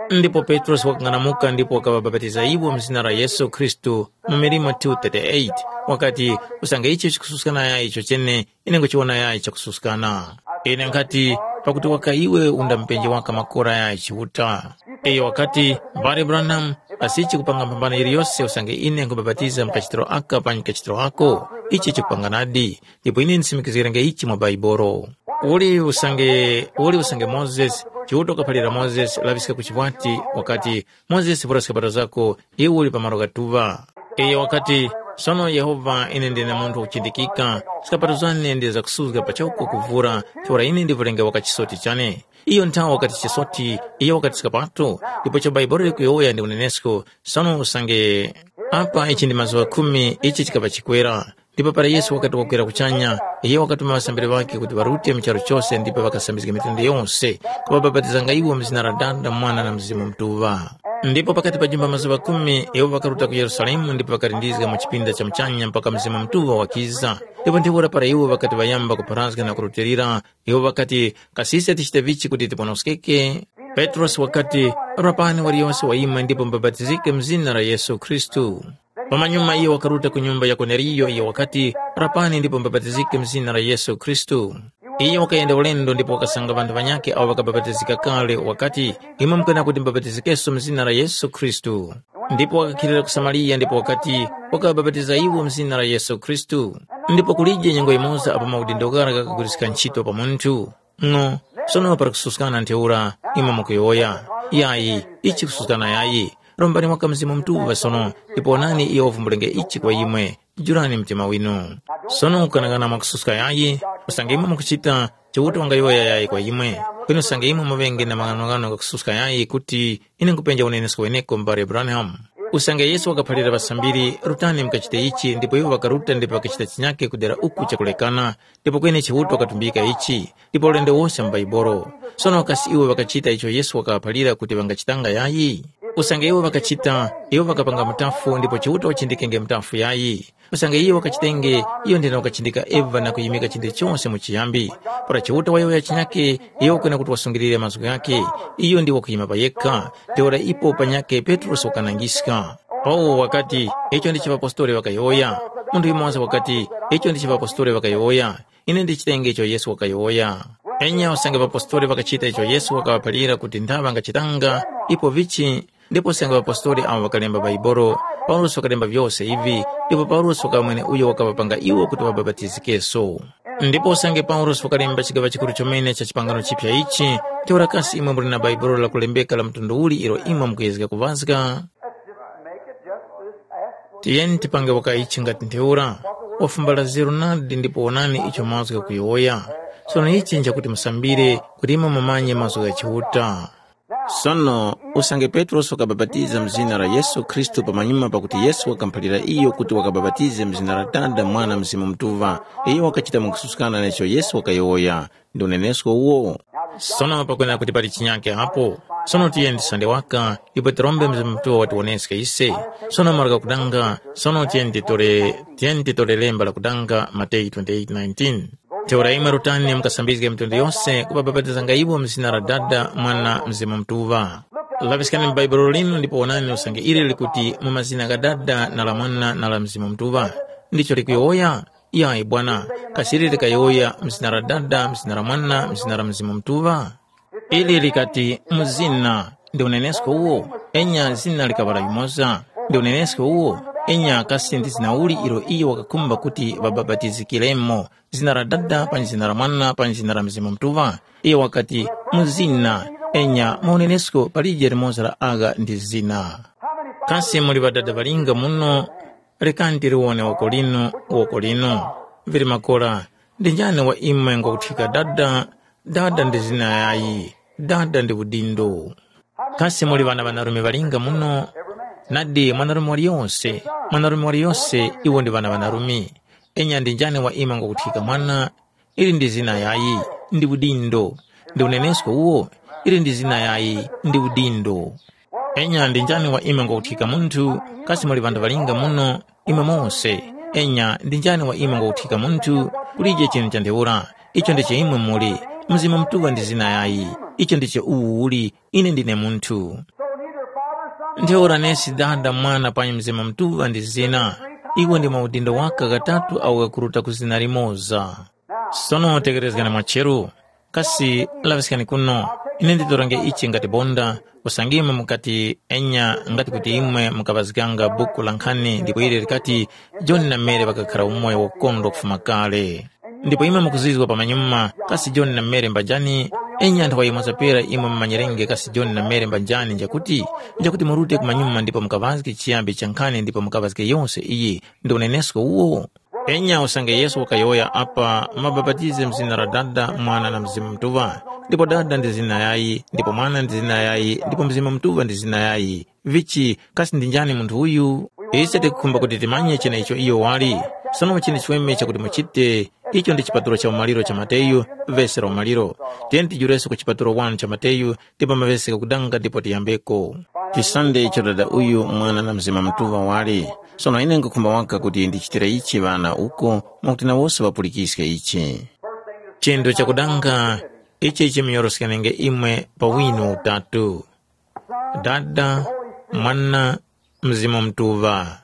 ndipo Petro wakang'anamuka ndipo akawabapatiza iwo mzina la Yesu Kristu mu milimo two thirty-eight wakati usange ichi chikususikana yayi icho chene inengo chiona yayi chakususikana ine nkati pakuti waka iwe unda mpenji waka makora yayi chiuta eyo wakati Mbale Branham asichi kupanga mpambano iliyonse usange ine nkubabatiza mkachitiro aka pa mkachitiro ako ichi chikupanga nadi ndipo ine nisimikizirenge ichi mwa Baibolo uli usange uli usange Moses chiuta ukapalira Moses lavisika kuchipwati wakati Moses vura sikapata zako iwe uli pamaro katuva eyo wakati sono Yehova ine ndine muntu uchindikika sikapata zane ndiza kusuzga pachauko kuvura chora ine ndivulenge wakachisoti chane iyo ntawo wakati chisoti iyo wakati sikapato ipo cha Baibolo kuyoya ndi unenesko sono usange apa ichi ndi mazuwa kumi ichi chikapa chikwera ndipo para Yesu wakati wakwera kuchanya iyo wakati mawasambire wake kuti warute mcharo chose ndipo wakasambizika mitende yonse kubabatizanga iwo mzina la Dada Mwana na Mzimu Mtuva ndipo pakati pa jumba mazuwa kumi iwo wakaruta ku Yerusalemu ndipo wakarindizika mu chipinda cha mchanya mpaka Mzimu Mtuva wakiza ndipo ndiwora para iwo wakati wayamba kuparazga na kurutirira iwo wakati kasisi atichite vichi kuti tiponoskeke Petros wakati rapani waliyonse waima ndipo mbabatizike mzina la Yesu Kristu pamanyuma iyo wakaruta ku nyumba ya Kornelio iyo wakati rapani ndipo mbabatizike mzina la Yesu Kristu iyo wakaenda ulendo ndipo wakasanga vandu vanyake au wakababatizika kale wakati imwe mkana kuti mbabatizikeso mzina la Yesu Kristu ndipo wakakirira ku Samaria ndipo wakati wakababatiza iwo mzina la Yesu Kristu ndipo kulije nyengo imoza apa maudindo gara kakagurisika ntchito pa muntu no sono para kususikana nteura imwe mukuyoya yayi ichi kususikana yayi rombani mwaka Mzimu Mtuva sono ipo nani iyo vumbulenge ichi kwa imwe jurani mtima winu sono ukanagana mwakususka yayi usange imwe mukuchita chiuta wanga yoya yayi kwa imwe kwino usange imwe mavenge na maganogano kakususka yayi kuti ine nkupenja unenesko weneko Mbale Branham usange Yesu wakapalira basambiri rutani mkachite ichi ndipo iwo wakaruta ndipo wakachita chinyake kudera uku chakulekana ndipo kwene chiuta wakatumbika ichi ndipo ulende wose mbaiboro sono wakasi iwe wakachita icho Yesu wakapalira kuti wangachitanga yayi usange iwo wakachita iwo wakapanga mutafu ndipo chiuta wachindikenge mutafu yayi usange iwo wakachitenge iyo ndina wakachindika Eva na kuyimika chinde chonse muchiyambi para chiuta wayo ya chinyake iyo kwena kuti wasungirire mazuko yake iyo ndi wakuyima payeka teora ipo panyake Petros wakanangisika oh wakati icho ndi chipapostoli wakayoya mundu imoza wakati icho ndi chipapostoli wakayoya ine ndi chitenge icho Yesu wakayoya enya usange papostoli wakachita icho Yesu wakawapalira kuti ndava ngachitanga ipo vichi ndipo usange apostoli awo wakalemba Baibolo Paulo wakalemba vyose hivi ndipo Paulo wakamwene uyo wakawapanga iwo kuti wababatizikeso ndipo usange Paulo wakalemba chigawa chikuru chomene cha chipangano chipya ichi teora kasi imwe muli na Baibolo la kulembeka la mtundu uli ilo imwe mukuyezeka kuvazika tiyeni tipange waka ichi ngati nteura wafumbala zero nadi ndipo onani icho mazika kuyoya sono ichi njakuti musambire kuti imwe mamanye mazuka chiuta sono usange Petros wakababatiza mzina la Yesu Kristu pamanyuma pakuti Yesu wakampalira iyo kuti wakababatize mzina la Dada Mwana Mzimu Mtuva iyo wakachita mukususikana necho Yesu wakayoya ndi unenesko uwo sono pakwena kuti pali chinyake hapo sono tiyendi sande waka ipo tirombe Mzimu Mtuva watiwoneske ise sono maraka kudanga sono tiyendi tore tiyendi tore lemba la kudanga Matei twenty-eight nineteen teora imwe rutani mkasambizike mtundu yonse kubabatizanga iwo mzina la Dada Mwana Mzimu Mtuva lavisikani m'Baibolo lino ndipo onani usange ili likuti mu mazina ga Dada na la Mwana na la Mzimu Mtuva ndicho likuyoya yayi bwana kasiri likayoya mzina la Dada mzina la Mwana mzina la Mzimu Mtuva ili likati mzina ndi unenesko uwo enya zina likabala yumoza ndi unenesko uwo enya kasi ndi zina uli ilo iyo wakakumba kuti bababatizikilemo zina la Dada pa zina la Mwana pa zina la Mzimu Mtuva iyo wakati mzina enya maunenesko palije limoza la aga ndi zina kasi muli badada balinga muno rekanti riwone wakolino wakolino vili makola ndi njane wa imwe nga kutika Dada Dada ndi zina yayi Dada ndi udindo kasi muli bana banarume balinga muno nadi mwanarume wali yonse mwanarume wali yonse iwo ndi bana banarume enya ndi njane wa imwe nga kutika mwana ili ndi zina yayi ndi udindo ndi unenesko uwo ili ndi zina yayi ndi udindo enya ndi njane wa imwe nga kutika muntu kasi muli bana balinga muno imwe monse enya ndi njane wa imwe nga kutika muntu kulije chino cha ndeura icho ndiche imwe muli Mzimu Mtuva ndi zina yayi icho ndiche uuli ine ndine muntu ntheura nesi dada mwana panyi mzima mtuva ndi zina iwo ndi maudindo waka katatu au kakuruta kuzina limoza. Sono tekerezekana mwacheru kasi lavisikani kuno ine nditorange ichi ngati bonda usangime mukati enya ngati kuti imwe mukavazikanga buku la nkhani ndipo ile likati John na Mary bakakhala umoyo wakukondo kufuma kale ndipo imwe mukuzizwa pamanyuma kasi John na Mary mbajani enya anthu wayimwazapera imwe mmanyerenge kasi John na Mary mbajani njakuti njakuti murute kumanyuma ndipo mukavazike chiyambi cha nkhani ndipo mukavazike yonse iyi ndi unenesko uwo. Enya usange Yesu wakayoya apa mababatize mzina la Dada, Mwana na Mzimu Mtuva. Ndipo Dada ndi zina yayi, ndipo Mwana ndi zina yayi, ndipo Mzimu Mtuva ndi zina yayi. Vichi kasi ndi njani muntu huyu? Ise tikukumba kuti timanye chene icho iyo wali. Sono chene chiweme cha kuti muchite. Icho ndi chipaturo cha umaliro cha Mateyu, vese la umaliro. Tenti jureso ku chipaturo wanu cha Mateyu, ndipo mavese kukudanga ndipo tiyambeko. Chisande icho Dada uyu Mwana na Mzimu Mtuva wali. Sono ine nkukumba waka kuti ndichitira ichi vana uko mwakutina wose wapulikiske ichi. Chendo cha kudanga ichi ichi miyorosikanenge imwe pawino utatu. Dada, Mwana, Mzimu Mtuva.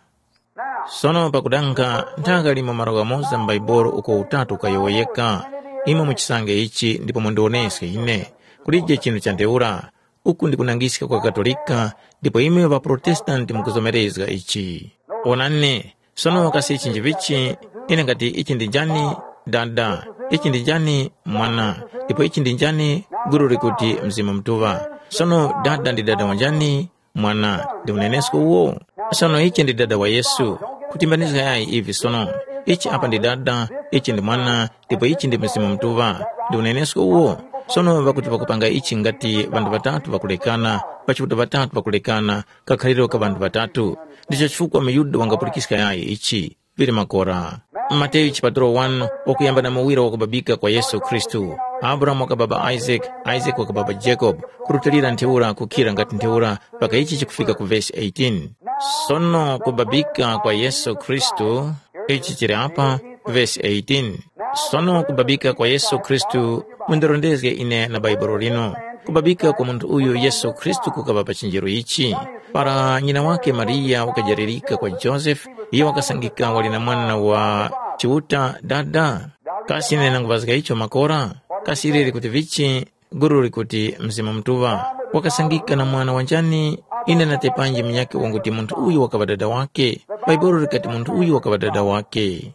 Sono pakudanga ntaka limo maroga moza mbaiboro uko utatu kayoyeka. Imwe muchisange ichi ndipo mwendioneske ine. Kulije chino cha nteura. Uku ndikunangisika kwa Katolika ndipo imwe wa Protestanti mukuzomerezga ichi. Onane, sono wakasi ichi njivichi, ine ngati ichi ndinjani Dada, ichi ndinjani Mwana, ndipo ichi ndinjani Guru likuti Mzimu Mtuva. Sono Dada ndi Dada wanjani, Mwana, ndi unenesko uwo. Sono ichi ndi Dada wa Yesu, kutimbaniza yayi ivi sono. Ichi apa ndi Dada, ichi ndi Mwana, ndipo ichi ndi Mzimu Mtuva, ndi unenesko uwo. Sono vakuti vakupanga ichi ngati vandu vatatu vakulekana, vachifuta vatatu vakulekana, kakhaliro ka vandu vatatu. Ndicho chifukwa miyuda wangapulikiska yayi ichi, vili makora. Mateyu chipaturo wanu, wakuyamba na mawira wakubabika kwa Yesu Kristu. Abraham wakababa Isaac, Isaac wakababa Jacob, kurutalira nteura kukira ngati nteura, paka ichi chikufika ku verse eighteen. Sono kubabika kwa Yesu Kristu, ichi chiri apa, verse eighteen. Sono kubabika kwa Yesu Kristu, mundirondezge ine na Baibolo lino. Kubabika kwa muntu uyu Yesu Kristu kukababa chinjiru ichi. Para nyina wake Maria wakajaririka kwa Joseph, iyo wakasangika wali na mwana wa chiuta Dada. Kasi nena ngubazika icho makora. Kasi ilili kuti vichi, Guru likuti Mzimu Mtuva. Wakasangika na mwana wanjani, ine na tepanji mnyake wanguti muntu uyu wakaba dada wake. Baibolo likati muntu uyu wakaba dada wake.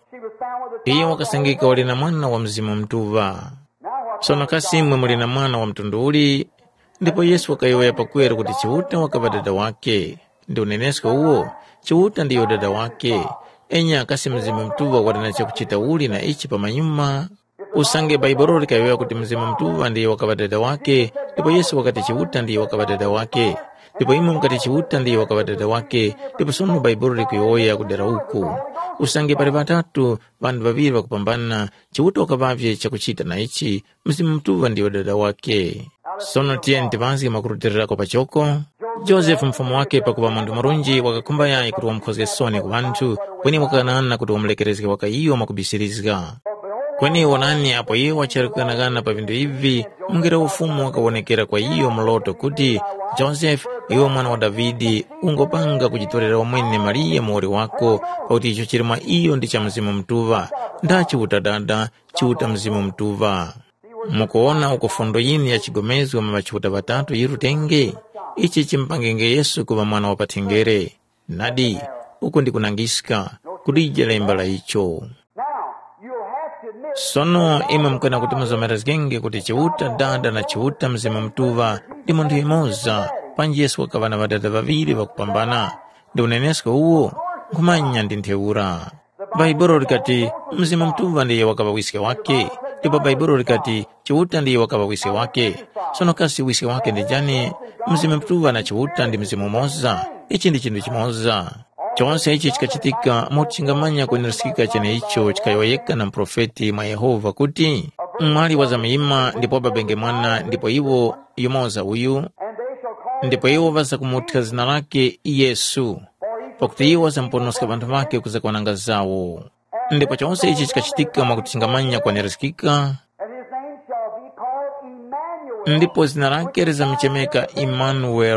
Iyo wakasangika wali na mwana wa Mzimu Mtuva. Sono kasi mwe muli na mwana wa mtunduli, ndipo Yesu wakayoya pakwera kuti chiuta wakaba dada wake. Ndi unenesko uwo, chiuta ndiyo dada wake. Enya kasi Mzimu Mtuva wadana cha kuchita uli na ichi pamanyuma. Usange Baibolo likayoya kuti Mzimu Mtuva ndiyo wakaba dada wake, ndipo Yesu wakati chiuta ndiyo wakaba dada wake. Ndipo imwe mkati chiuta ndiyo wakaba dada wake, ndipo sono Baibolo likuyoya kudera uku. Usange pari vatatu, vandu vaviri wakupambana, chiuta wakabavye cha kuchita na ichi, Mzimu Mtuva ndiyo dada wake. Sono tiye ntivanzi makurutirira kwa pachoko. Joseph mfumo wake pakupa mandu marunji wakakumba yae kuti wamkhozge soni ku vantu, kweni wakanana kuti wamlekerezge waka iyo makubisirizga. Kweni wonani apo iyo wacharikana pa vindu hivi, mungera ufumu wakawonekera kwa iyo mloto kuti, Joseph, iyo mwana wa Davidi, ungopanga kujitorera wamwene Maria mwori wako, pauti icho chirima iyo ndi cha Mzimu Mtuva, nda chiuta Dada, chiuta Mzimu Mtuva. Mukuona ukufondo yini ya chigomezi wa mama chiuta vatatu yiru tenge, ichi chimpangenge Yesu kuwa mwana wa patengere. Nadi, uku ndi kunangisika, kudija lembala icho. Sono ima mkana kutimuza merazgenge kuti chiuta Dada na chiuta Mzimu Mtuva ndi muntu imoza, panji Yesu wakavana vadada vaviri wakupambana. Ndi unenesko uwo, kumanya ndi nteura. Baibolo likati Mzimu Mtuva ndiye wakava wiske wake, ndipo Baibolo likati chiuta ndiye wakava wiske wake. Sono kasi wiske wake ndi jani, Mzimu Mtuva na chiuta ndi mzimu moza, ichi ndi chindu chimoza. Chonse ichi chikachitika mochingamanya kwenerasikika chene icho chikayoyeka na mprofeti mwa Yehova kuti mwali wazamima ndipo babenge mwana ndipo iwo yumoza uyu, ndipo iwo vaza kumutika zina lake Yesu, pakuti iwo zamponoska vantu vake kuza kwananga zawo. Ndipo chonse ichi chikachitika mwakuchingamanya kwenerasikika, ndipo zina lake rizamichemeka Emmanuel,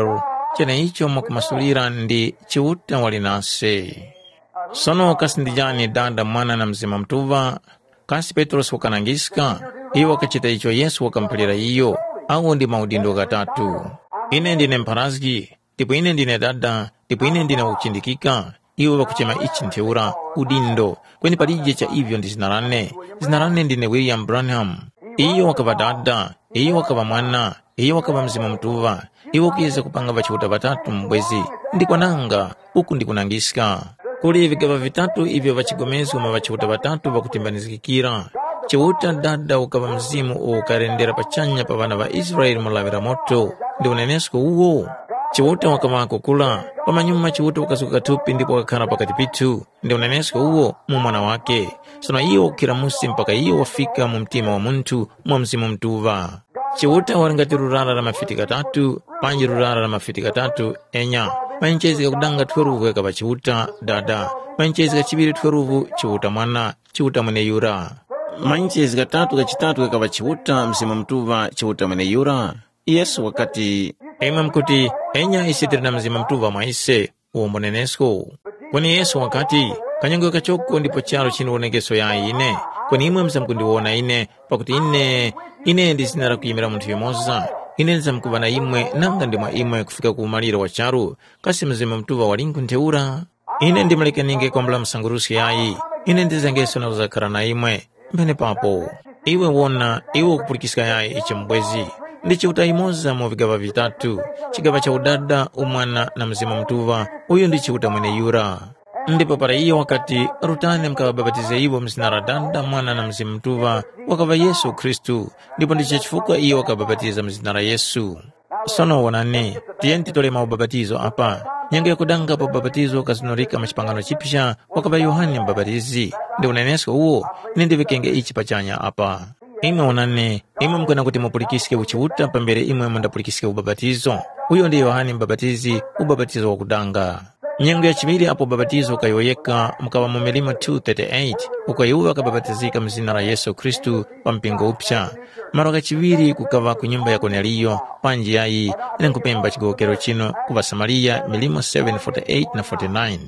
chene icho mwakumasulira ndi chiuta wali nase. Sono kasi ndijani dada mwana na mzima mtuva, kasi Petros wakanangiska, iyo wakachita icho Yesu wakampelera iyo, au ndi maudindo gatatu. Ine ndine mparazgi, tipo ine ndine dada, tipo ine ndine uchindikika, iyo wakuchema ichi nteura, udindo, kweni palije cha hivyo ndi zinarane, zinarane ndine William Branham. Iyo wakaba dada, iyo wakaba mwana, iyo wakaba mzima mtuva, iyo wakieza kupanga vachiuta vatatu mbwezi, ndikwa nanga, uku ndikunangiska. Kuli vigava vitatu ivyo vachigomezi uma vachiuta vatatu vakutimbanizikikira. Chiuta dada ukava mzimu ukarendera pachanya pa vana va Israeli mulavira moto, ndi unenesko uwo. Chiuta wakava kukula, pamanyuma chiuta wakasuka tupi ndipo wakakana pakati pitu, ndi unenesko uwo mu mwana wake. Sona iyo kira musi mpaka iyo wafika mu mtima wa muntu mwa mzimu mtuva. Chiuta waringati rurara la mafitika tatu, panji rurara la mafitika tatu, enya. Manchezi kudanga tweruvu ya kaba chiuta dada, manchezi kachibiri tweruvu chiuta mwana, chiuta mwene yura. Manchezi katatu kachitatu kaba chiuta mzima mtuva chiuta mwene yura. Yesu wakati ema mkuti enya isitiri na mzima mtuva maise uo mbonenesko. Kwani Yesu wakati kanyango kachoko ndipo charo chini wonegeso ya ine, kwani imwe mzamkundi wona ine pakuti ine ine ndisinara kuyimira muntu yumoza. Ine nzamkuvana imwe nanga ndimwa imwe kufika kuumalira wa charu, kasi mzima mtuva walingu nteura. Ine ndimalika ninge kwa mbla msangurusi yayi, ine ndizangeso na uzakara na imwe, mbene papo. Iwe wona, iwe kupulikisika yayi ichi mbwezi. Ndichi utaimoza mu vigava vitatu, chigava cha udada, umwana na mzima mtuva, uyo ndichi utamwene yura. Ndipo para iyo wakati rutane mkababatize iwo mzinara dada mwana na mzima mtuva, wakava Yesu Kristu, ndipo ndichi chifuka iyo wakababatiza mzinara Yesu. Sono wanane, tienti tole maubabatizo apa, nyangu ya kudanga pa babatizo kazinorika machipangano chipisha, wakava Yohane mbabatizi, ndi unenesko uo, nindi vikenge ichi pachanya apa. Ime wanane, ime mkwana kuti mupulikisike uchiuta, pambere ime mwendapulikisike ubabatizo. Uyo ndi Yohane mbabatizi, ubabatizo wa kudanga. Nyangu ya chibiri apo babatizo kayoyeka mkawa mumelima two thirty-eight, ukayuwa kababatizika mzinara Yesu Kristu pampingo upcha. Maroka chibiri kukava kunyumba ya Kornelio, panji yayi, ina kupemba chigokero chino kuwa Samaria milimo seven forty-eight na forty-nine.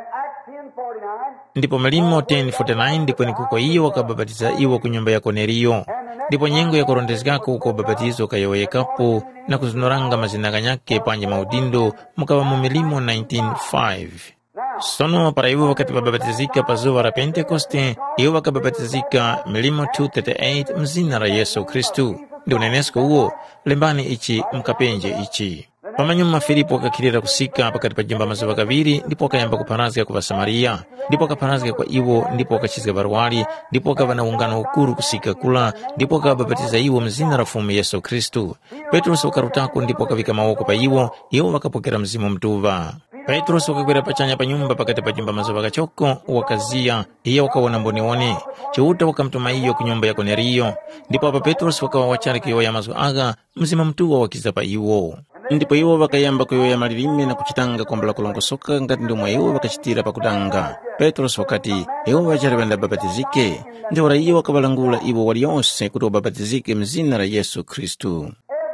Ndipo milimo ten forty-nine ndipo nikuko iyo wakababatiza iwo kunyumba ya Kornelio. Ndipo nyengo ya korondezgako uko babatizo kayoyekapo na kuzinoranga mazinaganyake panje maudindo mkawa mumilimo nineteen five. Sono para iwo wakati wababatizika pa zuwa la Pentekoste, iwo wakababatizika milimo two thirty-eight mzinara Yesu Kristu. Ndi unenesko uo, lembani ichi mkapenje ichi. Pamanyuma Filipo wakakirira kusika pakati pa jimba mazuwa kaviri, ndipo wakayamba kuparazika kuwa Samaria, ndipo wakaparazika kwa iwo, ndipo wakachizika barwali, ndipo wakava na ungano ukuru kusika kula, ndipo wakababatiza iwo mzinara fumu Yesu Kristu. Petros wakarutako ndipo wakavika mawoko pa iwo, iwo wakapokera mzimu mtuva. Petros wakakwera pachanya pa nyumba pakati pa jimba mazuwa kachoko, wakazia, iya wakawona mbonione, chiuta wakamtuma iyo kunyumba ya Kornelio, ndipo apa Petros wakawa wachari kiyo ya mazuwa aga, mzima mtuva wakiza pa iwo. Ndipo iwo wakayamba kuyoya malilime na kuchitanga kwambala kulongosoka ngati ndomwe iwo wakachitira pakudanga. Petros wakati iwo wachari wenda babatizike, ndi ora iwo wakabalangula iwo waliyonse kuti wababatizike mzina la Yesu Kristu.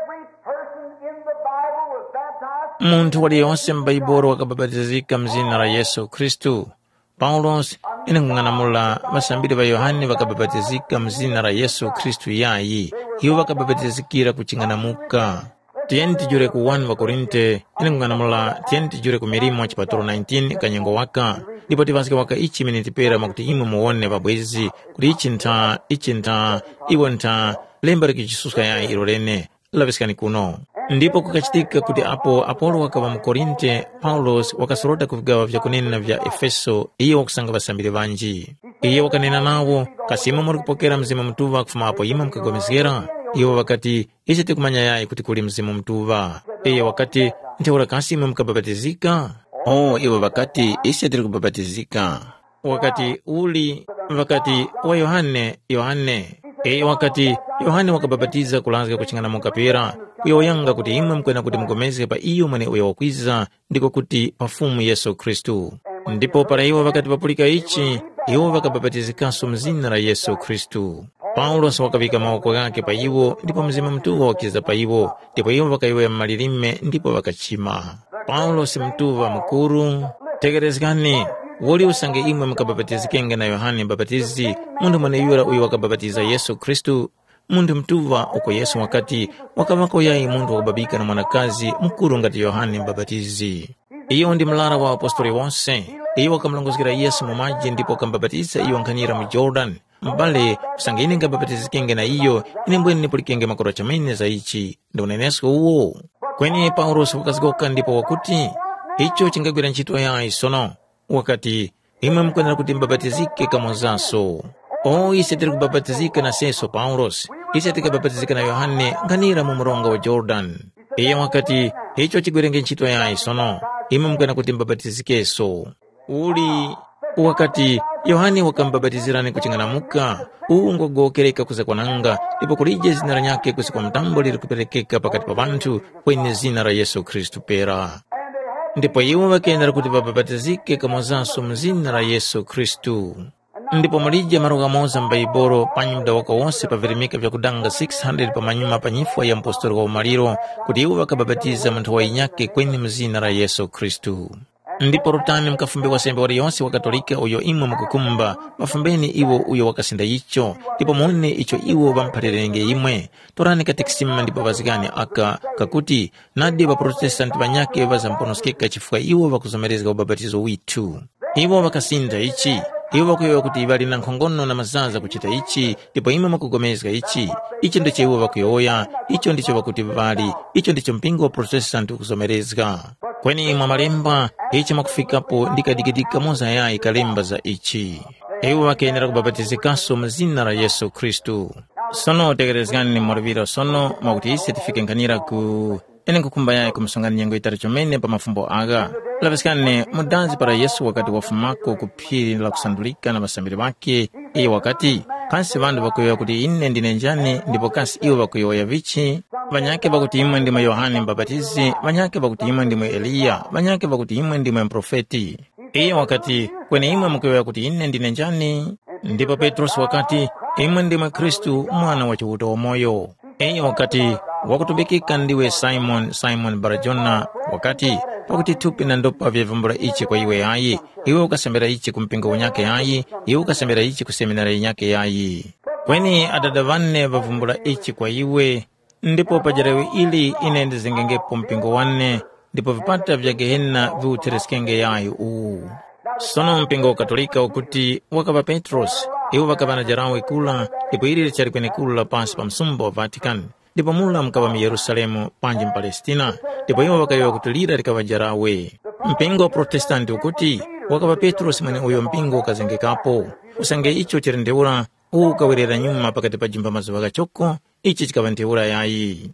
Muntu waliyonse mbaiboro wakababatizika mzina la Yesu Kristu. Paulos ina ng'anamula masambiri ba Yohane wakababatizika mzina la Yesu Kristu yayi, iwo wakababatizikira kuchinganamuka. Tienti jure ku one wa Korinte, ina ng'anamula tienti jure ku milimo chipatoro nineteen kanyengo waka, ndipo tivasike waka ichi minitipera makuti imu muone babwezi, kuti ichi nta, ichi nta, iwo nta, lembari kichisuska ya irorene, laviskani kuno. Ndipo kukachitika kuti apo Apolo wakava mu Korinte, Paulos wakasorota kuvigawa vya kunena vya Efeso, iyo wakusanga basambire vanji. Iyo wakanena nawo, kasima mwari kupokera mzima mtuva kufuma apo ima mkagomezgera. Iyo wakati, ichete kumanya yae kuti kuli mzimu mtuva. Iyo wakati, nteura kasima mkababatizika. Oh, iyo wakati, ichete kubabatizika. Wakati uli, wakati wa Yohane, Yohane. Iyo wakati, Yohane wakababatiza kulanzika kuchingana mukapira. Uyo yanga kuti imwe mkwena kuti mgomeze pa iyo mwene uyo wakwiza, ndiko kuti pafumu Yesu Kristu. Ndipo para iwo wakati papulika ichi, iwo wakababatizikaso mzina la Yesu Kristu. Paulo wakavika maoko yake pa iwo, ndipo Mzimu Mtuva wakiza pa iwo, ndipo iwo wakaiwe malilime, ndipo wakachima. Paulo si mtuva mkuru. Tegerezekani woli usange imwe mkababatizikenge na Yohane Mbabatizi, mundu mwana yura uyu wakababatiza Yesu Kristu. Mundu mtuva uko Yesu wakati wakavako yai mundu wakababika na mwanakazi mkuru ngati Yohane Mbabatizi. Iyo ndi mlara wa apostoli wonse. Iyo wakamlongozgira Yesu mumaji, ndipo wakambabatiza iyo nkanira mu Jordan. Mbale usange ine ngababatizikenge na iyo ine mbweni nipulikenge makoro chamene za ichi ndi unenesko uwo. Kweni Paulo wakazikoka ndipo wakuti icho chingagwira ntchito yayi sono wakati imwe mkwenera kuti mbabatizike kamonzaso. O ise tiri kubabatizika na seso Paulos, ise tikababatizika na Yohane nkanira mu mronga wa Jordan. Iyo wakati icho chigwirenge ntchito yayi sono imwe mkwenera kuti mbabatizikeso. Uli wakati Yohane wakambabatizirani kuchinganamuka uungogokereka kuzakwananga, ndipo kulije zina la nyake kusikwa mtambo liri kuperekeka pakati pa bantu kwenye zina la Yesu Kristu pera. Ndipo iwo wakendera kuti babatizike kamonzaso mzina la Yesu Kristu. Ndipo mulije maroga moza mbaiboro panyi mda waka wonse pavirimika vya kudanga six hundred pa manyuma panyifwa ya mpostoli wa umaliro kuti iwo wakababatiza mnthu wa inyake kwenye mzina la Yesu Kristu. Ndipo rutani mkafumbi wa sembe wari yonse wa Katolika uyo imwe mkukumba mafumbeni iwo uyo wakasinda icho, ndipo muone icho iwo bampatirenge imwe torani katikisima. Ndipo bazikani aka kakuti nadi wa protestanti banyake bazamponoskeka chifukwa iwo wakuzomerezga ubabatizo witu. Iwo wakasinda ichi, iwo wakuyowa kuti ibali na nkhongono na mazaza kuchita ichi, ndipo imwe makugomezga ichi. Icho ndicho iwo wakuyoya, icho ndicho wakuti bali, icho ndicho mpingo wa protestanti ukuzomerezga. Kweni imwa malemba ichi makufikapo ndikadikidika moza ya ikalemba za ichi. Iwo wakenera kubabatizikaso mzina la Yesu Kristu. Sono tegerezgani ni morvira sono makuti isi tifike nkanira ku ene kukumba yae kumusongani nyengo itari chomene pa mafumbo aga. Labiskane mudanzi para Yesu wakati wafumako kupiri la kusandulika na basambiri wake. Iyo wakati kansi bandu bakuyoya kuti ine ndine njani, ndipo kansi iwo bakuyoya vichi. Banyake bakuti imwe ndimwe Yohane Mbabatizi, banyake bakuti imwe ndimwe Eliya, banyake bakuti imwe ndimwe mprofeti. Iyo wakati kwenye imwe mkuyoya kuti ine ndine njani, ndipo Petros wakati imwe ndimwe Kristu mwana wa chiuto wa moyo. Iyo wakati wakutubikika ndiwe Simon, Simon Barjona, wakati pakuti tupi na ndopa vyevumbura ichi kwa iwe yayi, iwe ukasembera ichi kumpingo unyake yayi, iwe ukasembera ichi kuseminara inyake yayi. Kweni adadavane vavumbura ichi kwa iwe, ndipo pajarewe ili inende zengengepo mpingo wane, ndipo vipata vya Gehenna viutereskenge yayi uu. Sono mpingo Katolika ukuti wakaba Petros, iwe wakaba na jarawe kula, ndipo ili chari kwenye kula pasi pa msumbo wa Vatican. Ndipo mula mkaba mi Yerusalemu panji mpalestina, ndipo iwe wakayewa kutulira rikawa jarawe. Mpingo Protestanti ukuti wakaba Petros mwene uyo mpingo kazengekapo. Usange icho chirendeura ukawirira nyuma pakati pa jimba mazuwa choko, ichi chikavanteura yayi.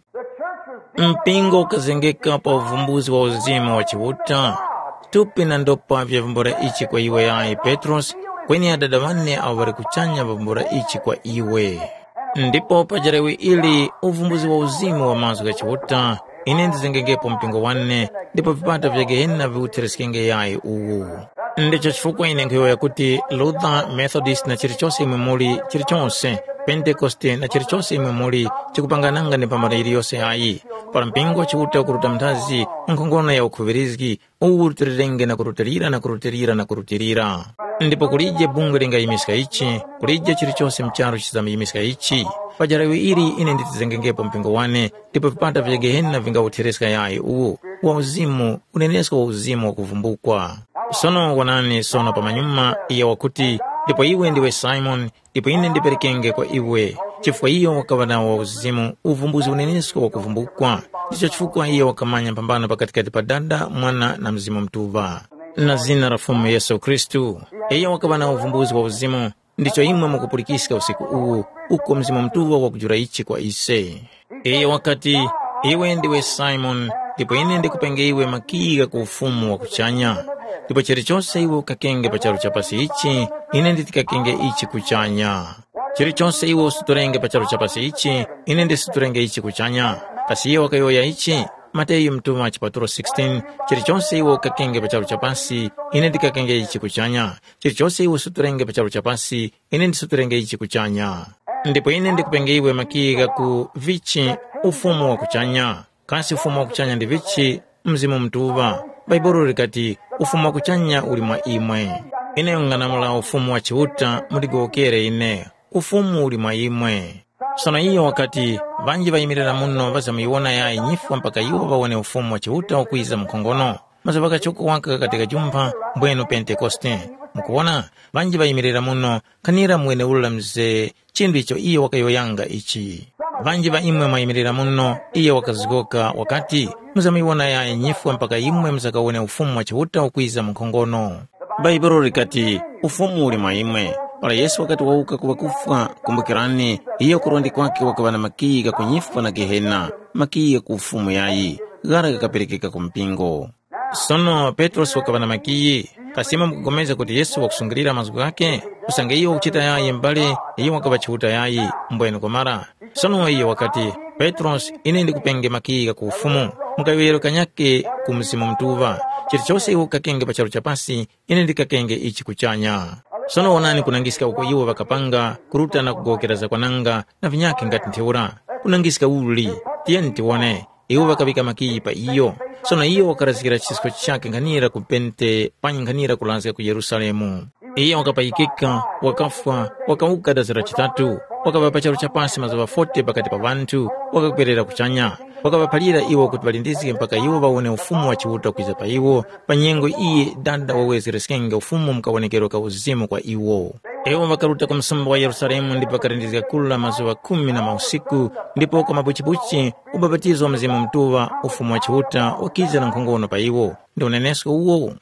Mpingo kazengeka pa uvumbuzi wa uzima wa chiwuta. Tupi na ndopa vyavumbura ichi kwa iwe yayi Petros, kweni adadawane awari kuchanya vavumbura ichi kwa iwe. Ndipo pajarewe ili uvumbuzi wa uzima wa mazu ya chiwuta inendi zengengepo mpingo wane, ndipo vipata vya Gehenna viutereskenge yayi uwu. Ndicho chifukwa ine nkuyoya kuti Luther, Methodist na chirichose imwe muli chirichose, Pentecoste na chirichose imwe muli chikupangananga ni pamariri yose yayi. Para mpingo chiwuta kuruta mtazi nkongono ya ukhuvirizgi uwurutirenge na kurutirira na kurutirira na kurutirira. Ndipo kulije bungu linga imiska ichi, kulije chirichose mcharo chizami imiska ichi. Pajarewe ili ine nditizengengepo mpingo wane, ndipo vipata vya Gehenna vinga utireska yayi uwu. Wa uzimu, unenesko wa uzimu wa kuvumbukwa. Sono wanani sono pa manyuma iya wakuti, ndipo iwe ndiwe Simon, ndipo ine ndiperikenge kwa iwe. Chifukwa iyo wakavana wa uzimu, uvumbuzi unenesko wa kuvumbukwa. Ndicho chifukwa iyo wakamanya pambana pakatikati pa dada, mwana na mzimu mtuva. Na zina la fumu Yesu Kristu, iyo wakavana wa uvumbuzi wa uzimu, ndicho imwe mkupulikisika usiku uu, uko mzimu mtuva wa kujura ichi kwa ise. Iyo wakati, iwe ndiwe Simon, ndipo ine ndikupenge iwe makiga kwa ufumu wa kuchanya. Ndipo chirichose iwe ukakenge pa charo chapasi ichi, ine nditikakenge ichi kuchanya. Chirichose iwe usuturenge pa charo chapasi ichi, ine ndisuturenge ichi kuchanya. Kasi iwe wakayoya ichi, Mateyu mtuma chipaturo sixteen, chirichose iwe ukakenge pa charo chapasi, ine ndikakenge ichi kuchanya. Chirichose iwe usuturenge pa charo chapasi, ine ndisuturenge ichi kuchanya. ndipo ine ndikupenge iwe makiga ku vichi ufumu wa kuchanya. Kasi ufumu wa kuchanya ndi vichi mzimu mtuva. Baibulu likati ufumu wa kuchanya uli mwa imwe. Ine unganamula ufumu wa chiuta muligokere ine. Ufumu uli mwa imwe. Sono iyo wakati vanji vayimirira muno vazamuiwona ya inyifu mpaka iwo vawone ufumu wa chiuta wakwiza mkongono. Mazo vakachoko waka katika jumpa mbwenu Pentekoste. Mukuona vanji vayimirira muno kanira mwene ula mze chindu icho iyo wakayoyanga ichi. Vanji va imwe mwayimirira muno iyo wakazigoka wakati muzamuiwona ya inyifu mpaka imwe mzakawone ufumu wa chiuta wakwiza mkongono. Baibulu likati ufumu uli mwa imwe. Pala Yesu wakati wauka kuwakufa kumbukirani iyo kurondi kwake wakavana makiga kunyifa na gehena makiga kufumu yayi gara kakapirikika kumpingo. Sono Petros wakavana makiyi kasima mkugomeza kuti Yesu wakusungirira mazuku yake usanga iyo uchita yayi mbali iyo wakavachiuta yayi mbwenu komara. Sono iyo wakati Petros ine ndi kupenge makiga kufumu mukawero kanyake kumzimu mtuva chiri chose iwo kakenge pacharo chapasi ine ndi kakenge ichi kuchanya. Sono wanani kunangisika uko iwo wakapanga kuruta na kugokera za kwananga na vinyake ngati nteura kunangisika uli tieni tiwone iwo wakabika makiyi pa iyo. Sono iyo wakarazikira chisiko chake nganira kupente panyi nganira kulanzika ku Yerusalemu. Iyo wakapayikika wakafwa wakauka dazira chitatu wakavapa charo chapasi mazava forty pakati pa vantu wakakwerera kuchanya wakavapalira iwo kuti valindizike mpaka iwo wawone ufumu wa chiuta kwiza pa iwo panyengo iye dada wawezera sikenge ufumu mkawonekero ka uzimu kwa iwo. Ewo wakaruta kwa msamba wa Yerusalemu ndipo wakarindizika kula mazova kumi na mausiku ndipo kwa mabuchibuchi ubabatizo wa mzimu mtuva ufumu wa chiuta wakiza na nkongono pa iwo ndi unenesko uwo.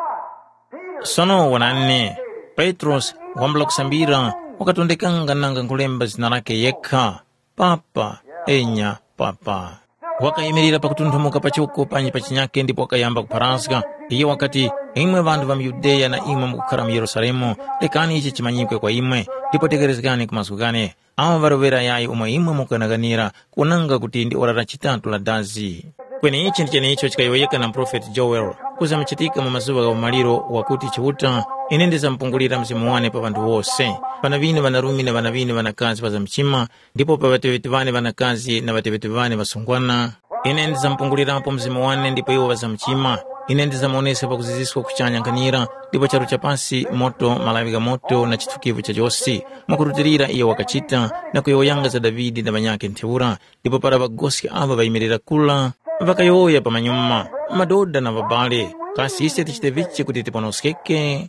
Sono wanane Petros wambala kusambira wakatondekanga nanga nkulemba zina lake yekha Papa enya Papa. Wakayimirira pakutunthumuka pachoko panyi pachinyake ndipo wakayamba kupharanzika iyo wakati imwe vantu va Yudeya na imwe mukukhala mu Yerusalemu lekani ichi chimanyikwe kwa imwe ndipo tekerezekani kumasukane awa varovera yayi umwe imwe mukanaganira kunanga kuti ndi ora la chitatu la dazi. Kweni ichi ndichene icho chikayoyeka na Prophet Joel kuzamichitika mu mazuva ga umaliro wakuti chiuta ine ndizampungulira mzimu wane pa vantu wose pana vine vanarume na vana vine vanakazi vazamchima ndipo pa vateveti vane vanakazi na vateveti vane vasungwana ine ndizampungulirapo mzimu wane ndipo iwo vazamchima ine ndizamuonesa pa kuziziswa kuchanya nkanira ndipo charo chapasi moto malawi ga moto na chitukivu cha josi makurutirira iyo wakachita na kuyoyanga za Davidi na vanyake ntheura ndipo para vagosi ava vayimirira kula vakayoya pa manyuma madoda na vabale kasi ise tichite vichi kuti tiponoskeke.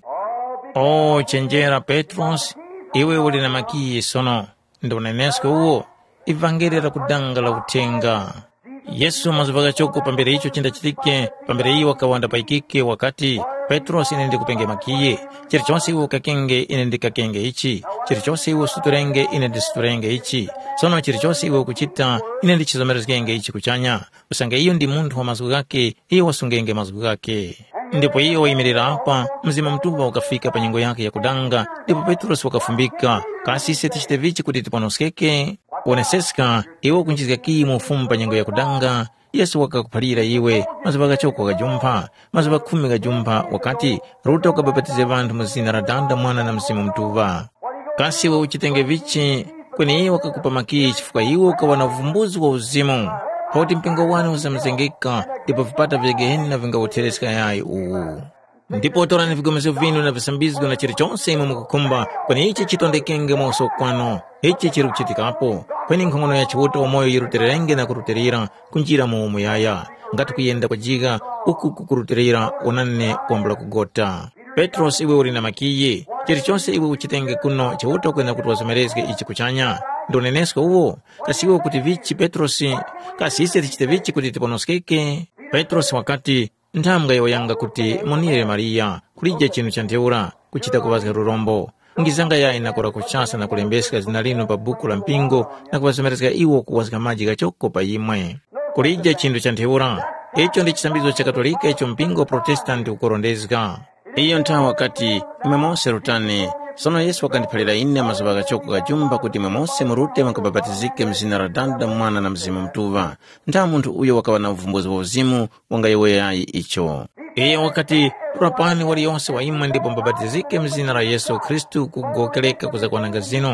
O chenjera Petros iwe uli na makiyi sono ndi unenesko uwo ivangeli la kudanga la utenga. Yesu mazuvaga choko pambere icho chinda chitike pambere iyo wakawanda paikike wakati Petros ine ndi kupenge makiyi chiri chonse iwo kakenge ine ndi kakenge ichi chiri chonse iwo suturenge ine ndi suturenge ichi sono chiri chonse iwo kuchita ine ndi chizomerezekenge ichi kuchanya usanga iyo ndi munthu wa mazuku gake iyo wasungenge mazuku gake. Ndipo iyo wayimirira apa mzima mtuva ukafika pa nyengo yake ya kudanga ndipo Petros wakafumbika kasi ise tichite vichi kuti tiponoskeke uoneseska iwo kunjizika kii mu ufumu pa nyengo ya kudanga. Yesu wakakuphalira iwe mazuva gachoko gajumpa mazuva khumi gajumpa wakati ruta ukabapatize vantu muzina la danda mwana na mzimu mtuva kasi iwe uchitenge vichi kweni iwo wakakupa makiyi chifukwa iwo ukawana uvumbuzi wa uzimu hoti mpingo wanu uzamzengeka ndipo vipata vya gehena vingauthereska yayi uwu. Ndipo otorani vigomezo vinu na visambizgo na chiri chonse imwe mukukumba kweni ichi chitondekenge moso kwano ichi chiri kuchitikapo kweni nkhongono ya chiuta wa moyo yirutererenge na kuruterera kunjira mu muyaya ngati kuyenda kwa jiga uku kukuruterera onane kuambula kugota. Petros iwe uli na makiyi chiri chonse iwe uchitenge kuno chiuta kwenda kuti wazomerezge ichi kuchanya ndi unenesko uwo kasi iwe kuti vichi Petrosi kasi ise tichite vichi kuti tiponoskeke. Petros wakati nthamga yoyanga kuti munire Maria kulija chinu cha ntheura kuchita kuvazga rurombo ngizanga yayi nakora kuchasa na kulembesika zina lino pa buku la mpingo na kuvazomerezeka iwo kuwazika maji gachoko pa imwe kulija chinu cha ntheura icho ndi chisambizo cha Katolika icho mpingo Protestanti ukorondezeka. Iyo nthawi wakati imwe monse rutane sono Yesu wakandiphalira ine mazuva gachoko gajumba kuti imwe monse murute makababatizike mzina la danda mwana na mzimu mtuva nthawi munthu uyo wakawana uvumbuzi wa uzimu wanga iwe yayi icho. Iyo wakati urapani wali yonse wa imwe ndipo mbabatizike mzina la Yesu Kristu kugokeleka kuza kwananga zino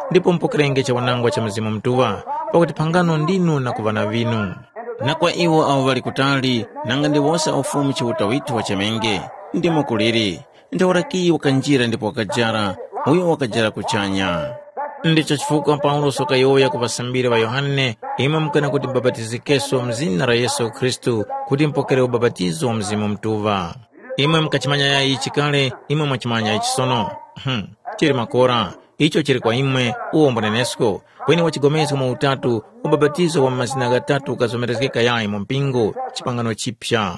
ndipo mpokerenge cha wanangwa cha mzimu mtuva pakuti pangano ndinu na kuvana vinu. Na kwa iwo awo vali kutali nanga ndiwosa ufumu chiuta witu wa chemenge ndimo kuliri ndawarakiyi wakanjira ndipo wakajara uyo wakajara kuchanya. Ndicho chifukwa Paulo soka yoya kuvasambire wa Yohane imwe mkana kuti mbabatizikeso mzina la Yesu Kristu kuti mpokere ubabatizo wa mzimu mtuva. Imwe mkachimanya ya ichi kale imwe mwachimanya ichi sono. Hmm. Chiri makora icho chiri kwa imwe uo mbonenesko kweni wachigomezi kwa utatu ubabatizo wa mazina gatatu ukazomerezekeka yai mumpingo chipangano chipya.